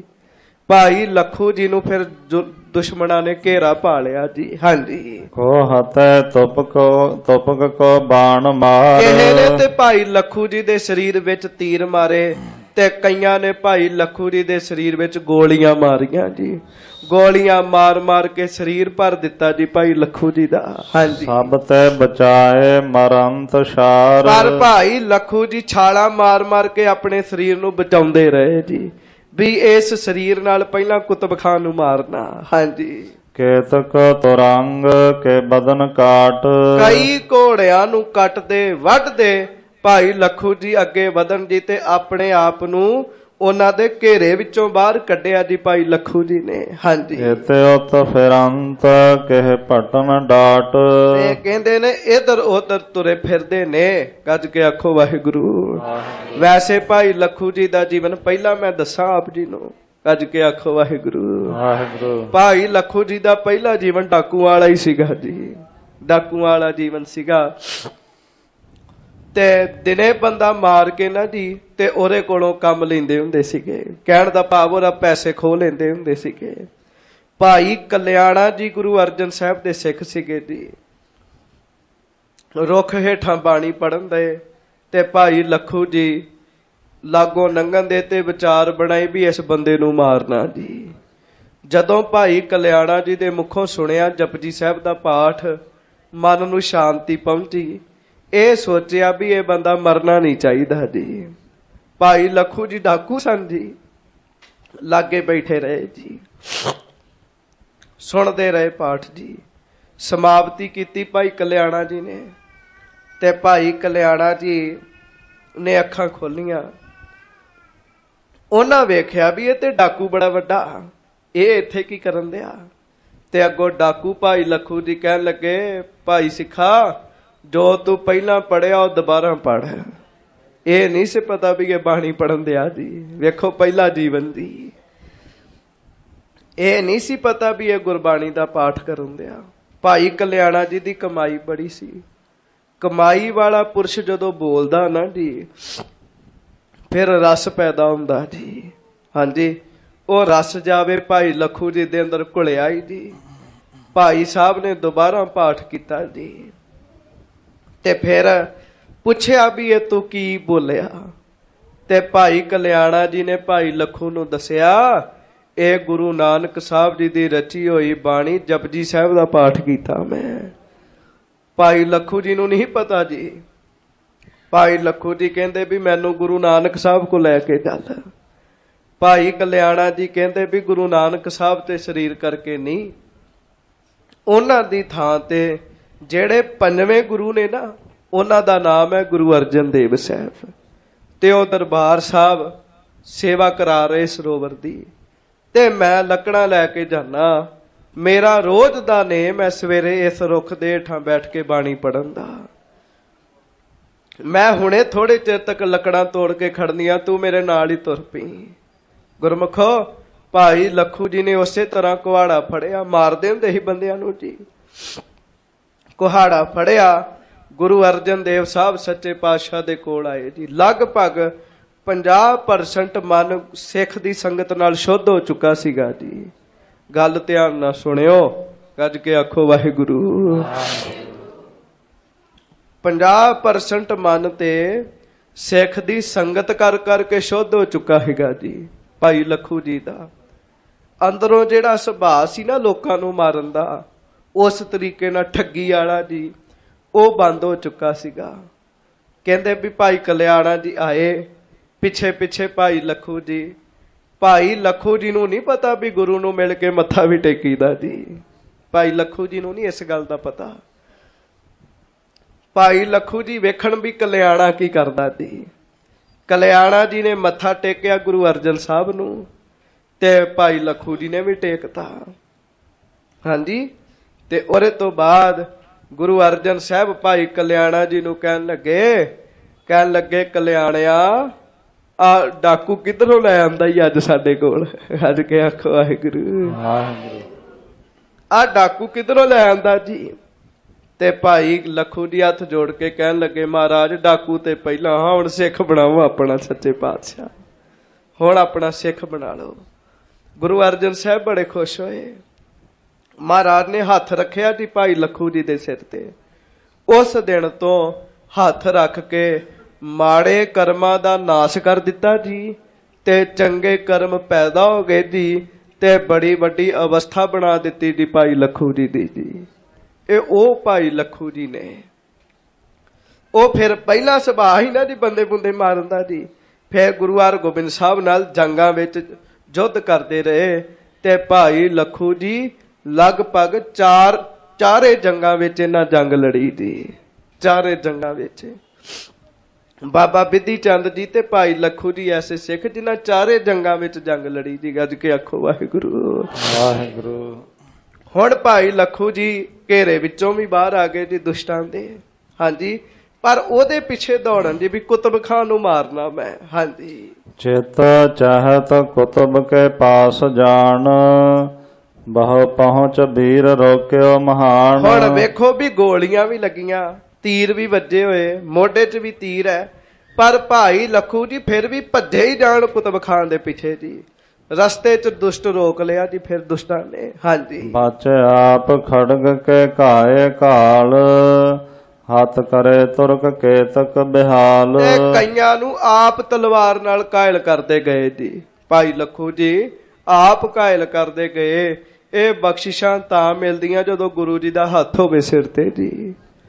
Speaker 1: ਭਾਈ ਲੱਖੂ ਜੀ ਨੂੰ ਫਿਰ ਦੁਸ਼ਮਣਾਂ ਨੇ ਘੇਰਾ ਪਾ ਲਿਆ ਜੀ। ਹਾਂਜੀ
Speaker 2: ਕੋ ਹਤੈ ਤੁਪਕ ਤੁਪਕ ਕੋ ਬਾਣ ਮਾਰ,
Speaker 1: ਕਿਸੇ ਨੇ ਤੇ ਭਾਈ ਲੱਖੂ ਜੀ ਦੇ ਸਰੀਰ ਵਿੱਚ ਤੀਰ ਮਾਰੇ ਤੇ ਕਈਆਂ ਨੇ ਭਾਈ ਲੱਖੂ ਜੀ ਦੇ ਸਰੀਰ ਵਿੱਚ ਗੋਲੀਆਂ ਮਾਰੀਆਂ ਜੀ। ਗੋਲੀਆਂ ਮਾਰ ਮਾਰ ਕੇ ਸਰੀਰ ਭਰ ਦਿੱਤਾ ਜੀ ਭਾਈ ਲੱਖੂ ਜੀ ਦਾ। ਹਾਂਜੀ
Speaker 2: ਸਭ ਤੇ ਬਚਾਏ ਮਰੰਤ ਸ਼ਾਰ,
Speaker 1: ਪਰ ਭਾਈ ਲੱਖੂ ਜੀ ਛਾਲਾਂ ਮਾਰ ਮਾਰ ਕੇ ਆਪਣੇ ਸਰੀਰ ਨੂੰ ਬਚਾਉਂਦੇ ਰਹੇ ਜੀ ਵੀ ਇਸ ਸਰੀਰ ਨਾਲ ਪਹਿਲਾਂ ਕੁਤਬ ਖਾਂ ਨੂੰ ਮਾਰਨਾ। ਹਾਂਜੀ
Speaker 2: ਕੇਤਕ ਤੁਰੰਗ ਕੇ ਬਦਨ ਕਾਟ,
Speaker 1: ਕਈ ਘੋੜਿਆਂ ਨੂੰ ਕੱਟਦੇ ਵੱਢਦੇ ਭਾਈ ਲੱਖੂ ਜੀ ਅੱਗੇ ਵਧਣ ਜੀ ਤੇ ਆਪਣੇ ਆਪ ਨੂੰ ਉਹਨਾਂ ਦੇ ਘੇਰੇ ਵਿੱਚੋਂ ਬਾਹਰ ਕੱਢਿਆ ਜੀ ਭਾਈ ਲੱਖੂ ਜੀ ਨੇ। ਹਾਂਜੀ
Speaker 2: ਇਤੇ ਉਤ ਫਿਰੰਤ ਕਹਿ ਪਟਨ ਡਾਟ,
Speaker 1: ਤੇ ਕਹਿੰਦੇ ਨੇ ਇਧਰ ਉਧਰ ਤੁਰੇ ਫਿਰਦੇ ਨੇ। ਗੱਜ ਕੇ ਆਖੋ ਵਾਹਿਗੁਰੂ। ਵੈਸੇ ਭਾਈ ਲੱਖੂ ਜੀ ਦਾ ਜੀਵਨ ਪਹਿਲਾਂ ਮੈਂ ਦੱਸਾਂ ਆਪ ਜੀ ਨੂੰ, ਗੱਜ ਕੇ ਆਖੋ ਵਾਹਿਗੁਰੂ
Speaker 2: ਵਾਹਿਗੁਰੂ।
Speaker 1: ਭਾਈ ਲੱਖੂ ਜੀ ਦਾ ਪਹਿਲਾ ਜੀਵਨ ਡਾਕੂ ਵਾਲਾ ਹੀ ਸੀਗਾ ਜੀ, ਡਾਕੂ ਵਾਲਾ ਜੀਵਨ ਸੀਗਾ। ਤੇ ਦਿਨੇ ਬੰਦਾ ਮਾਰ ਕੇ ਨਾ ਜੀ ਤੇ ਉਹਦੇ ਕੋਲੋਂ ਕੰਮ ਲੈਂਦੇ ਹੁੰਦੇ ਸੀਗੇ, ਕਹਿਣ ਦਾ ਭਾਵ ਉਹਦਾ ਪੈਸੇ ਖੋਹ ਲੈਂਦੇ ਹੁੰਦੇ ਸੀਗੇ। ਭਾਈ ਕਲਿਆਣਾ ਜੀ ਗੁਰੂ ਅਰਜਨ ਸਾਹਿਬ ਦੇ ਸਿੱਖ ਸੀਗੇ ਜੀ। ਰੁੱਖ ਹੇਠਾਂ ਬਾਣੀ ਪੜਨ ਦੇ ਤੇ ਭਾਈ ਲੱਖੂ ਜੀ ਲਾਗੋਂ ਲੰਘਣ ਦੇ ਤੇ ਵਿਚਾਰ ਬਣਾਈ ਵੀ ਇਸ ਬੰਦੇ ਨੂੰ ਮਾਰਨਾ ਜੀ। ਜਦੋਂ ਭਾਈ ਕਲਿਆਣਾ ਜੀ ਦੇ ਮੁਖੋਂ ਸੁਣਿਆ ਜਪਜੀ ਸਾਹਿਬ ਦਾ ਪਾਠ, ਮਨ ਨੂੰ ਸ਼ਾਂਤੀ ਪਹੁੰਚੀ। ਇਹ ਸੋਚਿਆ ਵੀ ਇਹ ਬੰਦਾ ਮਰਨਾ ਨਹੀਂ ਚਾਹੀਦਾ ਜੀ। ਭਾਈ ਲੱਖੂ ਜੀ ਡਾਕੂ ਸਨ ਜੀ, ਲਾਗੇ ਬੈਠੇ ਰਹੇ ਜੀ, ਸੁਣਦੇ ਰਹੇ ਪਾਠ ਜੀ। ਸਮਾਪਤੀ ਕੀਤੀ ਭਾਈ ਕਲਿਆਣਾ ਜੀ ਨੇ, ਤੇ ਭਾਈ ਕਲਿਆਣਾ ਜੀ ਨੇ ਅੱਖਾਂ ਖੋਲੀਆਂ। ਉਹਨਾਂ ਵੇਖਿਆ ਵੀ ਇਹ ਤੇ ਡਾਕੂ ਬੜਾ ਵੱਡਾ, ਇਹ ਇੱਥੇ ਕੀ ਕਰਨ ਦਿਆ। ਤੇ ਅੱਗੋਂ ਡਾਕੂ ਭਾਈ ਲੱਖੂ ਜੀ ਕਹਿਣ ਲੱਗੇ, ਭਾਈ ਸਿੱਖਾ ਜੋ ਤੂੰ ਪਹਿਲਾਂ ਪੜਿਆ ਉਹ ਦੁਬਾਰਾ ਪੜ। ਇਹ ਨਹੀਂ ਸੀ ਪਤਾ ਵੀ ਇਹ ਬਾਣੀ ਪੜਨ ਦਿਆ ਜੀ। ਵੇਖੋ ਪਹਿਲਾ ਜੀਵਨ ਦੀ, ਇਹ ਨਹੀਂ ਸੀ ਪਤਾ ਵੀ ਇਹ ਗੁਰਬਾਣੀ ਦਾ ਪਾਠ ਕਰਨ ਦਿਆ। ਭਾਈ ਕਲਿਆਣਾ ਜੀ ਦੀ ਕਮਾਈ ਬੜੀ ਸੀ। ਕਮਾਈ ਵਾਲਾ ਪੁਰਸ਼ ਜਦੋਂ ਬੋਲਦਾ ਨਾ ਜੀ, ਫਿਰ ਰਸ ਪੈਦਾ ਹੁੰਦਾ ਜੀ। ਹਾਂਜੀ, ਉਹ ਰਸ ਜਾਵੇ ਭਾਈ ਲੱਖੂ ਜੀ ਦੇ ਅੰਦਰ ਘੁਲਿਆ ਹੀ ਜੀ। ਭਾਈ ਸਾਹਿਬ ਨੇ ਦੁਬਾਰਾ ਪਾਠ ਕੀਤਾ ਜੀ, ਤੇ ਫਿਰ ਪੁੱਛਿਆ ਵੀ ਇਹ ਤੂੰ ਕੀ ਬੋਲਿਆ। ਤੇ ਭਾਈ ਕਲਿਆਣਾ ਜੀ ਨੇ ਭਾਈ ਲੱਖੂ ਨੂੰ ਦੱਸਿਆ, ਇਹ ਗੁਰੂ ਨਾਨਕ ਸਾਹਿਬ ਜੀ ਦੀ ਰਚੀ ਹੋਈ ਬਾਣੀ ਜਪਜੀ ਸਾਹਿਬ ਦਾ ਪਾਠ ਕੀਤਾ ਮੈਂ। ਭਾਈ ਲੱਖੂ ਜੀ ਨੂੰ ਨਹੀਂ ਪਤਾ ਜੀ। ਭਾਈ ਲੱਖੂ ਜੀ ਕਹਿੰਦੇ ਵੀ ਮੈਨੂੰ ਗੁਰੂ ਨਾਨਕ ਸਾਹਿਬ ਕੋ ਲੈ ਕੇ ਚੱਲ। ਭਾਈ ਕਲਿਆਣਾ ਜੀ ਕਹਿੰਦੇ ਵੀ ਗੁਰੂ ਨਾਨਕ ਸਾਹਿਬ ਤੇ ਸਰੀਰ ਕਰਕੇ ਨਹੀਂ, ਉਹਨਾਂ ਦੀ ਥਾਂ ਤੇ ਜਿਹੜੇ ਪੰਜਵੇਂ ਗੁਰੂ ਨੇ ਨਾ, ਉਹਨਾਂ ਦਾ ਨਾਮ ਹੈ ਗੁਰੂ ਅਰਜਨ ਦੇਵ ਸਾਹਿਬ। ਤੇ ਉਹ ਦਰਬਾਰ ਸਾਹਿਬ ਸੇਵਾ ਕਰਾ ਰਹੇ ਸਰੋਵਰ ਦੀ, ਤੇ ਮੈਂ ਲੱਕੜਾਂ ਲੈ ਕੇ ਜਾਣਾ। ਮੇਰਾ ਰੋਜ਼ ਦਾ ਨੇਮ ਹੈ ਸਵੇਰੇ ਇਸ ਰੁੱਖ ਦੇ ਹੇਠਾਂ ਬੈਠ ਕੇ ਬਾਣੀ ਪੜਨ ਦਾ। ਮੈਂ ਹੁਣੇ ਥੋੜੇ ਚਿਰ ਤੱਕ ਲੱਕੜਾਂ ਤੋੜ ਕੇ ਖੜਨੀਆਂ, ਤੂੰ ਮੇਰੇ ਨਾਲ ਹੀ ਤੁਰ ਪਈ। ਗੁਰਮੁਖੋ, ਭਾਈ ਲੱਖੂ ਜੀ ਨੇ ਉਸੇ ਤਰ੍ਹਾਂ ਕੁਹਾੜਾ ਫੜਿਆ, ਮਾਰਦੇ ਹੁੰਦੇ ਸੀ ਬੰਦਿਆਂ ਨੂੰ ਜੀ। ਕੁਹਾੜਾ ਫੜਿਆ, ਗੁਰੂ ਅਰਜਨ ਦੇਵ ਸਾਹਿਬ ਸੱਚੇ ਪਾਤਸ਼ਾਹ ਦੇ ਕੋਲ ਆਏ ਜੀ। ਲਗਭਗ ਪੰਜਾਹ ਪਰਸੈਂਟ ਮਨ ਸਿੱਖ ਦੀ ਸੰਗਤ ਨਾਲ ਸ਼ੁੱਧ ਹੋ ਚੁੱਕਾ ਸੀਗਾ ਜੀ। ਗੱਲ ਧਿਆਨ ਨਾਲ ਸੁਣਿਓ, ਗੱਜ ਕੇ ਆਖੋ ਵਾਹਿਗੁਰੂ। ਪੰਜਾਹ ਪਰਸੈਂਟ ਮਨ ਤੇ ਸਿੱਖ ਦੀ ਸੰਗਤ ਕਰ ਕਰਕੇ ਸ਼ੁੱਧ ਹੋ ਚੁੱਕਾ ਹੈਗਾ ਜੀ ਭਾਈ ਲੱਖੂ ਜੀ ਦਾ। ਅੰਦਰੋਂ ਜਿਹੜਾ ਸੁਭਾਅ ਸੀ ਨਾ ਲੋਕਾਂ ਨੂੰ ਮਾਰਨ ਦਾ, ਉਸ ਤਰੀਕੇ ਨਾਲ ਠੱਗੀ ਵਾਲਾ ਜੀ, ਉਹ ਬੰਦ ਹੋ ਚੁੱਕਾ ਸੀਗਾ। ਕਹਿੰਦੇ ਵੀ ਭਾਈ ਕਲਿਆਣਾ ਜੀ ਆਏ, ਪਿੱਛੇ ਪਿੱਛੇ ਭਾਈ ਲੱਖੂ ਜੀ। ਭਾਈ ਲੱਖੂ ਜੀ ਨੂੰ ਨਹੀਂ ਪਤਾ ਵੀ ਗੁਰੂ ਨੂੰ ਮਿਲ ਕੇ ਮੱਥਾ ਵੀ ਟੇਕੀਦਾ ਜੀ। ਭਾਈ ਲੱਖੂ ਜੀ ਨੂੰ ਨਹੀਂ ਇਸ ਗੱਲ ਦਾ ਪਤਾ। ਭਾਈ ਲੱਖੂ ਜੀ ਵੇਖਣ ਵੀ ਕਲਿਆਣਾ ਕੀ ਕਰਦਾ ਜੀ। ਕਲਿਆਣਾ ਜੀ ਨੇ ਮੱਥਾ ਟੇਕਿਆ ਗੁਰੂ ਅਰਜਨ ਸਾਹਿਬ ਨੂੰ, ਤੇ ਭਾਈ ਲੱਖੂ ਜੀ ਨੇ ਵੀ ਟੇਕਤਾ। ਹਾਂਜੀ, ਤੇ ਉਹਦੇ ਤੋਂ ਬਾਅਦ ਗੁਰੂ ਅਰਜਨ ਸਾਹਿਬ ਭਾਈ ਕਲਿਆਣਾ ਜੀ ਨੂੰ ਕਹਿਣ ਲੱਗੇ ਕਹਿਣ ਲੱਗੇ ਕਲਿਆਣਿਆ, ਆ ਡਾਕੂ ਕਿੱਧਰੋਂ ਲੈ ਆਂਦਾ ਹੀ ਅੱਜ ਸਾਡੇ ਕੋਲ। ਅੱਜ ਕੇ ਆਖੋ ਵਾਹਿਗੁਰੂ। ਆ ਡਾਕੂ ਕਿੱਧਰੋਂ ਲੈ ਆਂਦਾ ਜੀ। ਤੇ ਭਾਈ ਲੱਖੂ ਜੀ ਹੱਥ ਜੋੜ ਕੇ ਕਹਿਣ ਲੱਗੇ, ਮਹਾਰਾਜ ਡਾਕੂ ਤੇ ਪਹਿਲਾਂ, ਹੁਣ ਸਿੱਖ ਬਣਾਓ ਆਪਣਾ ਸੱਚੇ ਪਾਤਸ਼ਾਹ, ਹੁਣ ਆਪਣਾ ਸਿੱਖ ਬਣਾ ਲਓ। ਗੁਰੂ ਅਰਜਨ ਸਾਹਿਬ ਬੜੇ ਖੁਸ਼ ਹੋਏ। ਮਹਾਰਾਜ ਨੇ ਹੱਥ ਰੱਖਿਆ ਜੀ ਭਾਈ ਲੱਖੂ ਜੀ ਦੇ ਸਿਰ ਤੇ। ਉਸ ਦਿਨ ਤੋਂ ਹੱਥ ਰੱਖ ਕੇ ਮਾੜੇ ਕਰਮਾਂ ਦਾ ਨਾਸ਼ ਕਰ ਦਿੱਤਾ ਜੀ, ਤੇ ਚੰਗੇ ਕਰਮ ਪੈਦਾ ਹੋ ਗਏ ਜੀ, ਤੇ ਬੜੀ ਵੱਡੀ ਅਵਸਥਾ ਬਣਾ ਦਿੱਤੀ ਜੀ ਭਾਈ ਲੱਖੂ ਜੀ ਦੀ ਜੀ। ਇਹ ਉਹ ਭਾਈ ਲੱਖੂ ਜੀ ਨੇ। ਉਹ ਫਿਰ ਪਹਿਲਾ ਸੁਭਾਅ ਹੀ ਨਾ ਜੀ ਬੰਦੇ ਬੁੰਦੇ ਮਾਰਨ ਦਾ ਜੀ। ਫਿਰ ਗੁਰੂ ਹਰਗੋਬਿੰਦ ਸਾਹਿਬ ਨਾਲ ਜੰਗਾਂ ਵਿੱਚ ਯੁੱਧ ਕਰਦੇ ਰਹੇ, ਤੇ ਭਾਈ ਲੱਖੂ ਜੀ ਲਗਭਗ ਚਾਰ ਚਾਰੇ ਜੰਗਾਂ ਵਿੱਚ ਇਹਨਾਂ ਜੰਗ ਲੜੀ ਜੀ। ਚਾਰੇ ਜੰਗਾਂ ਵਿੱਚ ਬਾਬਾ ਬਿੱਧੀ ਚੰਦ ਜੀ ਤੇ ਭਾਈ ਲੱਖੂ ਜੀ ਐਸੇ ਸਿੱਖ ਜਿਨ੍ਹਾਂ ਚਾਰੇ ਜੰਗਾਂ ਵਿੱਚ ਜੰਗ ਲੜੀ ਜੀ। ਗੱਜ ਕੇ ਆਖੋ ਵਾਹਿਗੁਰੂ
Speaker 2: ਵਾਹਿਗੁਰੂ।
Speaker 1: ਹੁਣ ਭਾਈ ਲੱਖੂ ਜੀ ਘੇਰੇ ਵਿੱਚੋਂ ਵੀ ਬਾਹਰ ਆ ਗਏ ਜੀ ਦੁਸ਼ਟਾਂ ਦੇ। ਹਾਂਜੀ, ਪਰ ਉਹਦੇ ਪਿੱਛੇ ਦੌੜਨ ਜੀ ਵੀ ਕੁਤਬ ਖਾਨ ਨੂੰ ਮਾਰਨਾ ਮੈਂ। ਹਾਂਜੀ,
Speaker 2: ਚਿਤ ਚਾਹਤ ਕੁਤਬ ਕੇ ਪਾਸ ਜਾਣ, ਬਹੁ ਪਹੁੰਚ ਵੀਰ ਰੋਕਿਓ ਮਹਾਨ।
Speaker 1: ਹੁਣ ਵੇਖੋ ਵੀ ਗੋਲੀਆਂ ਵੀ ਲੱਗੀਆਂ, ਤੀਰ ਵੀ ਵੱਜੇ ਹੋਏ, ਮੋਢੇ 'ਚ ਵੀ ਤੀਰ ਹੈ, ਪਰ ਭਾਈ ਲੱਖੂ ਜੀ ਫਿਰ ਵੀ ਭੱਜੇ ਹੀ ਜਾਣ ਕੁਤਬ ਖਾਨ ਦੇ ਪਿੱਛੇ ਜੀ। ਰਸਤੇ 'ਚ ਦੁਸ਼ਟ ਰੋਕ ਲਿਆ ਜੀ ਫਿਰ ਦੁਸ਼ਟਾਂ ਨੇ। ਹਾਂਜੀ,
Speaker 2: ਬਚ ਆਪ ਖੜਗ ਕੇ ਘਾਏ ਘਾਲ, ਹੱਥ ਕਰੇ ਤੁਰਕ ਕੇਤਕ ਬਿਹਾਲ।
Speaker 1: ਤੇ ਕਈਆਂ ਨੂੰ ਆਪ ਤਲਵਾਰ ਨਾਲ ਘਾਇਲ ਕਰਦੇ ਗਏ ਜੀ। ਭਾਈ ਲੱਖੂ ਜੀ ਆਪ ਘਾਇਲ ਕਰਦੇ ਗਏ। ਇਹ ਬਖਸ਼ਿਸ਼ਾਂ ਤਾਂ ਮਿਲਦੀਆਂ ਜਦੋਂ ਗੁਰੂ ਜੀ ਦਾ ਹੱਥ ਹੋਵੇ ਸਿਰ ਤੇ ਜੀ।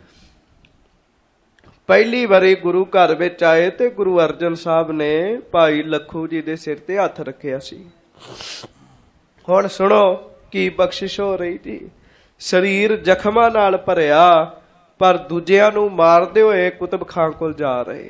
Speaker 1: ਪਹਿਲੀ ਵਾਰੀ ਗੁਰੂ ਘਰ ਵਿੱਚ ਆਏ ਤੇ ਗੁਰੂ ਅਰਜਨ ਸਾਹਿਬ ਨੇ ਭਾਈ ਲੱਖੂ ਜੀ ਦੇ ਸਿਰ ਤੇ ਹੱਥ ਰੱਖਿਆ ਸੀ। ਹੁਣ ਸੁਣੋ ਕੀ ਬਖਸ਼ਿਸ਼ ਹੋ ਰਹੀ ਜੀ। ਸਰੀਰ ਜ਼ਖਮਾਂ ਨਾਲ ਭਰਿਆ, ਪਰ ਦੂਜਿਆਂ ਨੂੰ ਮਾਰਦੇ ਹੋਏ ਕੁਤਬ ਖਾਂ ਕੋਲ ਜਾ ਰਹੇ।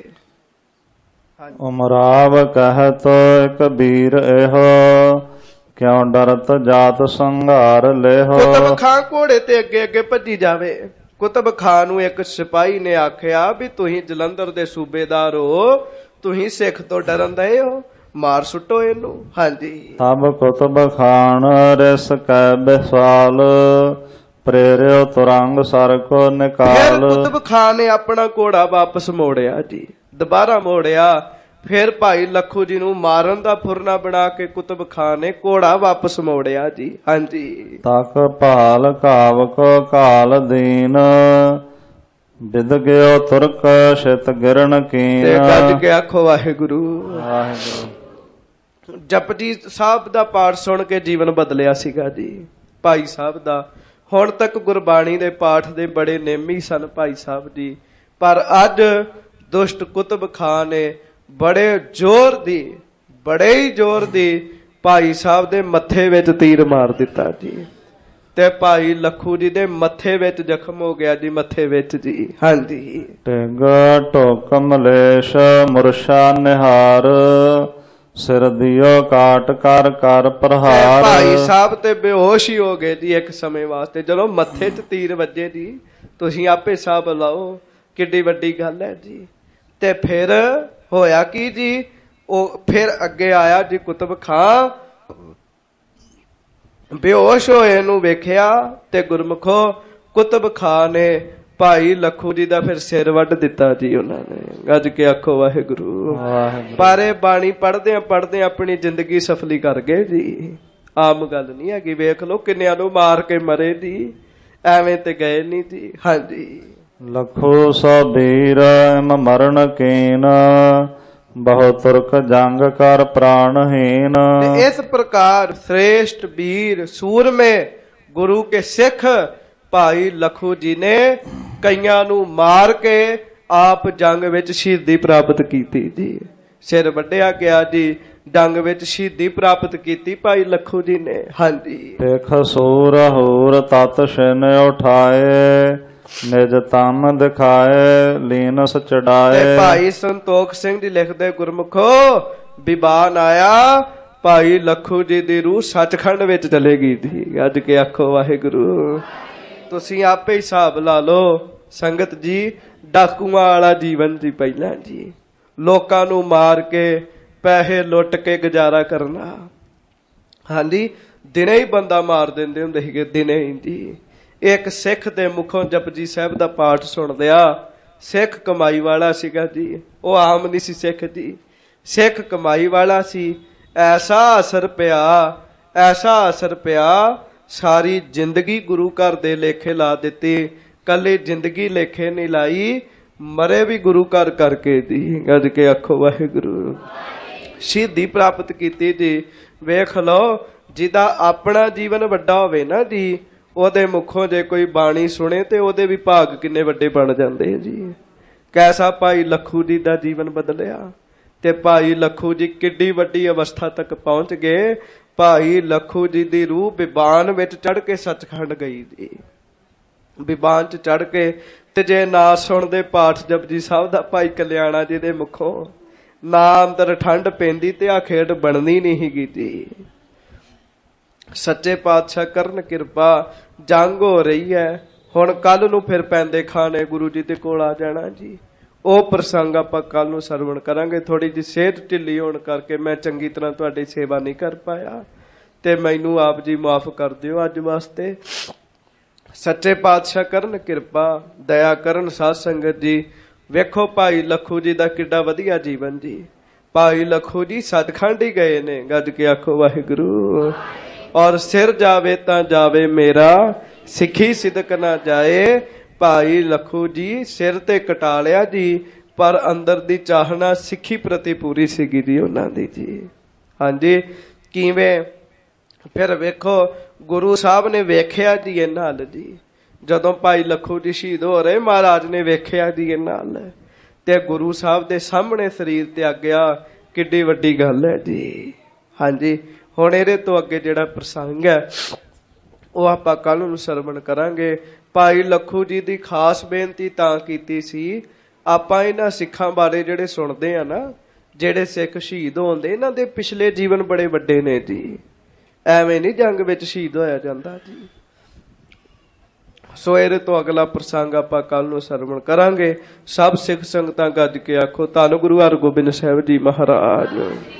Speaker 2: ਉਮਰਾਵ ਕਹਿਤ ਕਬੀਰ ਇਹੋ, ਕਿਉਂ ਡਰਤ ਜਾਤ ਸੰਘਾਰ ਲੇਹੋ।
Speaker 1: ਕੁਤਬ ਖਾਂ ਘੋੜੇ ਤੇ ਅੱਗੇ ਅੱਗੇ ਭੱਜੀ ਜਾਵੇ। ਕੁਤਬ ਖਾਂ ਨੂੰ ਇੱਕ ਸਿਪਾਹੀ ਨੇ ਆਖਿਆ ਵੀ ਤੁਸੀਂ ਜਲੰਧਰ ਦੇ ਸੂਬੇਦਾਰ ਹੋ, ਤੁਸੀਂ ਸਿੱਖ ਤੋਂ ਡਰਨ ਰਹੇ ਹੋ, ਮਾਰ ਸੁੱਟੋ ਇਹਨੂੰ। ਹਾਂਜੀ।
Speaker 2: ਤਬ ਕੁਤਬ ਖਾਨ ਰਿਸ ਕੈ ਬਿਸਵਾਲ, ਪ੍ਰੇਰਿਓ ਤੁਰੰਗ ਸਰ ਕੋ
Speaker 1: ਫਿਰ
Speaker 2: ਨਿਕਾਲ।
Speaker 1: ਕੁਤਬ ਖਾਂ ਨੇ ਆਪਣਾ ਘੋੜਾ ਵਾਪਸ ਮੋੜਿਆ ਜੀ, ਦੁਬਾਰਾ ਮੋੜਿਆ। ਫਿਰ ਭਾਈ ਲੱਖੂ ਜੀ ਨੂੰ ਮਾਰਨ ਦਾ ਫੁਰਨਾ ਬਣਾ ਕੇ ਕੁਤਬ ਖਾਂ ਨੇ ਘੋੜਾ ਵਾਪਸ ਮੋੜਿਆ ਜੀ। ਹਾਂਜੀ।
Speaker 2: ਤਕ ਭਾਲ ਘਾਵ ਕੋ ਕਾਲ ਦੀਨ, ਵਿਦ ਗਿਓ ਤੁਰਕ ਸ਼ਿਤ ਗਿਰਨ ਕੀਨ।
Speaker 1: ਤੇ ਗੱਜ ਕੇ ਆਖੋ ਵਾਹਿਗੁਰੂ।
Speaker 2: ਵਾਹਿਗੁਰੂ।
Speaker 1: ਜਪਜੀ ਸਾਹਿਬ ਦਾ ਪਾਠ ਸੁਣ ਕੇ ਜੀਵਨ ਬਦਲਿਆ ਸੀਗਾ ਜੀ ਭਾਈ ਸਾਹਿਬ ਦਾ। ਹੁਣ ਤੱਕ ਗੁਰਬਾਣੀ ਦੇ ਪਾਠ ਦੇ ਬੜੇ ਨੇਮੀ ਸਨ ਭਾਈ ਸਾਹਿਬ ਜੀ, ਪਰ ਅੱਜ ਦੁਸ਼ਟ ਕੁਤਬ ਖਾਂ ਨੇ ਬੜੇ ਜ਼ੋਰ ਦੀ ਬੜੇ ਹੀ ਜ਼ੋਰ ਦੀ ਭਾਈ ਸਾਹਿਬ ਦੇ ਮੱਥੇ ਵਿੱਚ ਤੀਰ ਮਾਰ ਦਿੱਤਾ ਜੀ, ਤੇ ਭਾਈ ਲੱਖੂ ਜੀ ਦੇ ਮੱਥੇ ਵਿੱਚ ਜ਼ਖਮ ਹੋ ਗਿਆ ਜੀ, ਮੱਥੇ ਵਿੱਚ ਜੀ। ਹਾਂਜੀ।
Speaker 2: ਟਿਗ ਢੋਕ ਮਲੇਸ਼ ਮੁਰਸ਼ਾ ਨਿਹਾਰ, ਸਿਰ ਦਿਓ ਕਾਟ ਕਰ ਕਰ ਪ੍ਰਹਾਰ।
Speaker 1: ਭਾਈ ਸਾਹਿਬ ਤੇ ਬੇਹੋਸ਼ ਹੀ ਹੋ ਗਏ ਜੀ ਇੱਕ ਸਮੇਂ ਵਾਸਤੇ। ਜਦੋਂ ਮੱਥੇ 'ਚ ਤੀਰ ਵੱਜੇ ਜੀ, ਤੁਸੀਂ ਆਪੇ ਹਿਸਾਬ ਲਾਓ ਕਿੱਡੀ ਵੱਡੀ ਗੱਲ ਹੈ ਜੀ। ਤੇ ਫਿਰ ਹੋਇਆ ਕੀ ਜੀ, ਉਹ ਫਿਰ ਅੱਗੇ ਆਇਆ ਜੀ ਕੁਤਬ ਖਾਂ। ਬੇਹੋਸ਼ ਹੋਏ ਨੂੰ ਵੇਖਿਆ ਤੇ ਗੁਰਮੁਖੋ ਕੁਤਬ ਖਾਂ ਨੇ ਭਾਈ ਲੱਖੂ ਜੀ ਦਾ ਫਿਰ ਸਿਰ ਵੱਢ ਦਿੱਤਾ ਜੀ ਉਹਨਾਂ ਨੇ। ਗੱਜ ਕੇ ਆਖੋ ਵਾਹਿਗੁਰੂ। ਪਰ ਇਹ ਬਾਣੀ ਪੜ੍ਹਦੇ ਆ ਪੜ੍ਹਦੇ ਆਪਣੀ ਜ਼ਿੰਦਗੀ ਸਫਲੀ ਕਰ ਗਏ ਜੀ। ਆਮ ਗੱਲ ਨਹੀਂ ਹੈਗੀ। ਵੇਖ ਲਓ ਕਿੰਨਿਆਂ ਨੂੰ ਮਾਰ ਕੇ ਮਰੇ ਜੀ, ਐਵੇਂ ਤੇ ਗਏ ਨਹੀਂ ਜੀ। ਹਾਂਜੀ।
Speaker 2: ਲੱਖੋ ਸੋ ਬੀਰ ਇਮ ਮਰਨ ਕੀਨ, ਬਹੁ ਤੁਰਕ ਜੰਗ ਕਰ ਪ੍ਰਾਣਹੀਨ।
Speaker 1: ਇਸ ਪ੍ਰਕਾਰ श्रेष्ठ ਵੀਰ ਸੂਰਮੇ ਗੁਰੂ ਕੇ ਸਿੱਖ ਭਾਈ ਲੱਖੂ ਜੀ ਨੇ ਕਈਆਂ ਨੂੰ ਮਾਰ ਕੇ ਆਪ ਜੰਗ ਵਿੱਚ ਸ਼ਹੀਦੀ ਪ੍ਰਾਪਤ ਕੀਤੀ ਜੀ। ਸਿਰ ਵੱਢਿਆ ਗਿਆ ਜੀ, ਜੰਗ ਵਿੱਚ ਸ਼ਹੀਦੀ ਪ੍ਰਾਪਤ ਕੀਤੀ ਭਾਈ ਲੱਖੂ ਜੀ ਨੇ। ਹਾਂਜੀ।
Speaker 2: ਦੇਖ ਸੂਰ ਹੋਰ ਤਤ ਛਿਨ ਉਠਾਏ, ਨਿਜ ਤਮ ਦਿਖਾਏ ਲੀਨਸ ਚੜਾਏ।
Speaker 1: ਭਾਈ ਸੰਤੋਖ ਸਿੰਘ ਜੀ ਲਿਖਦੇ ਗੁਰਮੁਖੋ, ਵਿਵਾਨ ਆਇਆ ਭਾਈ ਲੱਖੂ ਜੀ ਦੀ ਰੂਹ ਸੱਚਖੰਡ ਵਿੱਚ ਚਲੇਗੀ ਜੀ। ਅੱਜ ਕੇ ਆਖੋ ਵਾਹਿਗੁਰੂ। ਤੁਸੀਂ ਆਪੇ ਹਿਸਾਬ ਲਾ ਲਓ ਸੰਗਤ ਜੀ, ਡਾਕੂਆਂ ਵਾਲਾ ਜੀਵਨ ਜੀ ਪਹਿਲਾਂ ਜੀ, ਲੋਕਾਂ ਨੂੰ ਮਾਰ ਕੇ ਪੈਸੇ ਲੁੱਟ ਕੇ ਗੁਜ਼ਾਰਾ ਕਰਨਾ। ਹਾਂਜੀ। ਦਿਨੇ ਹੀ ਬੰਦਾ ਮਾਰ ਦਿੰਦੇ ਹੁੰਦੇ ਸੀਗੇ, ਦਿਨੇ ਹੀ ਜੀ। ਇੱਕ ਸਿੱਖ ਦੇ ਮੁਖੋਂ ਜਪਜੀ ਸਾਹਿਬ ਦਾ ਪਾਠ ਸੁਣਦਿਆ, ਸਿੱਖ ਕਮਾਈ ਵਾਲਾ ਸੀਗਾ ਜੀ, ਉਹ ਆਮ ਨਹੀਂ ਸੀ ਸਿੱਖ ਜੀ, ਸਿੱਖ ਕਮਾਈ ਵਾਲਾ ਸੀ। ਐਸਾ ਅਸਰ ਪਿਆ ਐਸਾ ਅਸਰ ਪਿਆ ਸਾਰੀ ਜ਼ਿੰਦਗੀ ਗੁਰੂ ਘਰ ਦੇ ਲੇਖੇ ਲਾ ਦਿੱਤੀ। ਕੱਲੇ ਜ਼ਿੰਦਗੀ ਲੇਖੇ ਨਹੀਂ ਲਾਈ, ਮਰੇ ਵੀ ਗੁਰੂ ਘਰ ਕਰਕੇ ਜੀ। ਗੱਜ ਕੇ ਆਖੋ ਵਾਹਿਗੁਰੂ। ਸ਼ਹੀਦੀ ਪ੍ਰਾਪਤ ਕੀਤੀ ਜੀ। ਵੇਖ ਲਓ, ਜਿਹਦਾ ਆਪਣਾ ਜੀਵਨ ਵੱਡਾ ਹੋਵੇ ਨਾ ਜੀ, ਉਹਦੇ ਮੁਖੋਂ ਜੇ ਕੋਈ ਬਾਣੀ ਸੁਣੇ ਤੇ ਉਹਦੇ ਵੀ ਭਾਗ ਕਿੰਨੇ ਵੱਡੇ ਬਣ ਜਾਂਦੇ ਜੀ। ਕੈਸਾ ਭਾਈ ਲੱਖੂ ਜੀ ਦਾ ਜੀਵਨ ਬਦਲਿਆ, ਤੇ ਭਾਈ ਲੱਖੂ ਜੀ ਕਿੱਡੀ ਵੱਡੀ ਅਵਸਥਾ ਤੱਕ ਪਹੁੰਚ ਗਏ। ਭਾਈ ਲੱਖੂ ਜੀ ਦੀ ਰੂਹ ਵਿਵਾਨ ਵਿੱਚ ਚੜ ਕੇ ਸੱਚਖੰਡ ਗਈ ਜੀ। ਵਿਵਾਨ ਚ ਚੜ ਕੇ ਤੇ ਜੇ ਨਾ ਸੁਣਦੇ ਪਾਠ ਜਪਜੀ ਸਾਹਿਬ ਦਾ ਭਾਈ ਕਲਿਆਣਾ ਜੀ ਦੇ ਮੁਖੋਂ, ਨਾ ਅੰਦਰ ਠੰਡ ਪੈਂਦੀ ਤੇ ਆ ਖੇਡ ਬਣਨੀ ਨਹੀਂ ਸੀਗੀ ਜੀ। ਸੱਚੇ ਪਾਤਸ਼ਾਹ ਕਰਨ ਕਿਰਪਾ। ਜੰਗ ਹੋ ਰਹੀ ਹੈ ਹੁਣ, ਕੱਲ ਨੂੰ ਫਿਰ ਪੈਂਦੇ ਖਾਣੇ ਗੁਰੂ ਜੀ ਦੇ ਕੋਲ ਆ ਜਾਣਾ ਜੀ। ਉਹ ਪ੍ਰਸੰਗ ਆਪਾਂ ਕੱਲ ਨੂੰ ਸਰਵਣ ਕਰਾਂਗੇ। ਥੋੜੀ ਜਿਹੀ ਸਿਹਤ ਢਿੱਲੀ ਹੋਣ ਕਰਕੇ ਮੈਂ ਚੰਗੀ ਤਰ੍ਹਾਂ ਤੁਹਾਡੀ ਸੇਵਾ ਨਹੀਂ ਕਰ ਪਾਇਆ, ਤੇ ਮੈਨੂੰ ਆਪ ਜੀ ਮਾਫ ਕਰ ਦਿਓ ਅੱਜ ਵਾਸਤੇ। ਸੱਚੇ ਪਾਤਸ਼ਾਹ ਕਰਨ ਕਿਰਪਾ, ਦਇਆ ਕਰਨ ਸਾਧ ਸੰਗਤ ਜੀ। ਵੇਖੋ ਭਾਈ ਲੱਖੂ ਜੀ ਦਾ ਕਿੱਡਾ ਵਧੀਆ ਜੀਵਨ ਜੀ। ਭਾਈ ਲੱਖੂ ਜੀ ਸੱਚਖੰਡ ਹੀ ਗਏ ਨੇ। ਗੱਜ ਕੇ ਆਖੋ ਵਾਹਿਗੁਰੂ। ਔਰ ਸਿਰ ਜਾਵੇ ਤਾਂ ਜਾਵੇ ਮੇਰਾ, ਸਿੱਖੀ ਸਿਦਕ ਨਾ ਜਾਏ। ਭਾਈ ਲੱਖੂ ਜੀ ਸਿਰ ਤੇ ਕਟਾ ਲਿਆ ਜੀ, ਪਰ ਅੰਦਰ ਦੀ ਚਾਹਨਾ ਸਿੱਖੀ ਪ੍ਰਤੀ ਪੂਰੀ ਸੀਗੀ ਜੀ ਉਹਨਾਂ ਦੀ ਜੀ। ਹਾਂਜੀ। ਕਿਵੇਂ? ਫਿਰ ਵੇਖੋ ਗੁਰੂ ਸਾਹਿਬ ਨੇ ਵੇਖਿਆ ਜੀ ਇਹ ਨਾਲ ਜੀ, ਜਦੋਂ ਭਾਈ ਲੱਖੂ ਜੀ ਸ਼ਹੀਦ ਹੋ ਰਹੇ, ਮਹਾਰਾਜ ਨੇ ਵੇਖਿਆ ਜੀ ਇਹ ਨਾਲ, ਤੇ ਗੁਰੂ ਸਾਹਿਬ ਦੇ ਸਾਹਮਣੇ ਸਰੀਰ ਤਿਆਗਿਆ। ਕਿੱਡੀ ਵੱਡੀ ਗੱਲ ਹੈ ਜੀ। ਹਾਂਜੀ। ਹੁਣ ਇਹਦੇ ਤੋਂ ਅੱਗੇ ਜਿਹੜਾ ਪ੍ਰਸੰਗ ਹੈ ਉਹ ਆਪਾਂ ਕੱਲ ਨੂੰ ਸਰਵਣ ਕਰਾਂਗੇ। ਭਾਈ ਲੱਖੂ ਜੀ ਦੀ ਖਾਸ ਬੇਨਤੀ ਤਾਂ ਕੀਤੀ ਸੀ, ਆਪਾਂ ਇਹਨਾਂ ਸਿੱਖਾਂ ਬਾਰੇ ਜਿਹੜੇ ਸੁਣਦੇ ਆ ਨਾ, ਜਿਹੜੇ ਸਿੱਖ ਸ਼ਹੀਦ ਹੁੰਦੇ, ਇਹਨਾਂ ਦੇ ਪਿਛਲੇ ਜੀਵਨ ਬੜੇ ਵੱਡੇ ਨੇ ਜੀ। ਐਵੇਂ ਨਹੀਂ ਜੰਗ ਵਿੱਚ ਸ਼ਹੀਦ ਹੋਇਆ ਜਾਂਦਾ ਜੀ। ਸੋ ਇਹਦੇ ਤੋਂ ਅਗਲਾ ਪ੍ਰਸੰਗ ਆਪਾਂ ਕੱਲ ਨੂੰ ਸਰਵਣ ਕਰਾਂਗੇ। ਸਭ ਸਿੱਖ ਸੰਗਤਾਂ ਗੱਜ ਕੇ ਆਖੋ ਧੰਨ ਗੁਰੂ ਹਰਗੋਬਿੰਦ ਸਾਹਿਬ ਜੀ ਮਹਾਰਾਜ,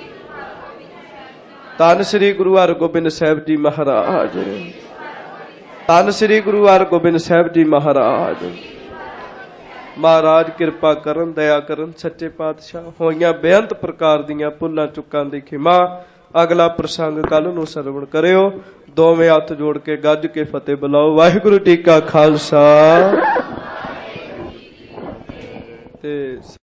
Speaker 1: ਧੰਨ ਸ੍ਰੀ ਗੁਰੂ ਹਰਗੋਬਿੰਦ ਸਾਹਿਬ ਜੀ ਮਹਾਰਾਜ, ਧੰਨ ਸ੍ਰੀ ਗੁਰੂ ਹਰਗੋਬਿੰਦ ਸਾਹਿਬ ਜੀ ਮਹਾਰਾਜ। ਮਹਾਰਾਜ ਕਿਰਪਾ ਕਰਨ, ਦਇਆ ਕਰਨ, ਸੱਚੇ ਪਾਤਸ਼ਾਹ ਹੋਈਆਂ ਬੇਅੰਤ ਪ੍ਰਕਾਰ ਦੀਆਂ ਭੁੱਲਾਂ ਚੁੱਕਾਂ ਦੀ ਖਿਮਾ। ਅਗਲਾ ਪ੍ਰਸੰਗ ਕੱਲ ਨੂੰ ਸਰਵਣ ਕਰਿਓ। ਦੋਵੇਂ ਹੱਥ ਜੋੜ ਕੇ ਗੱਜ ਕੇ ਫਤਿਹ ਬੁਲਾਓ। ਵਾਹਿਗੁਰੂ ਜੀ ਕਾ ਖਾਲਸਾ ਤੇ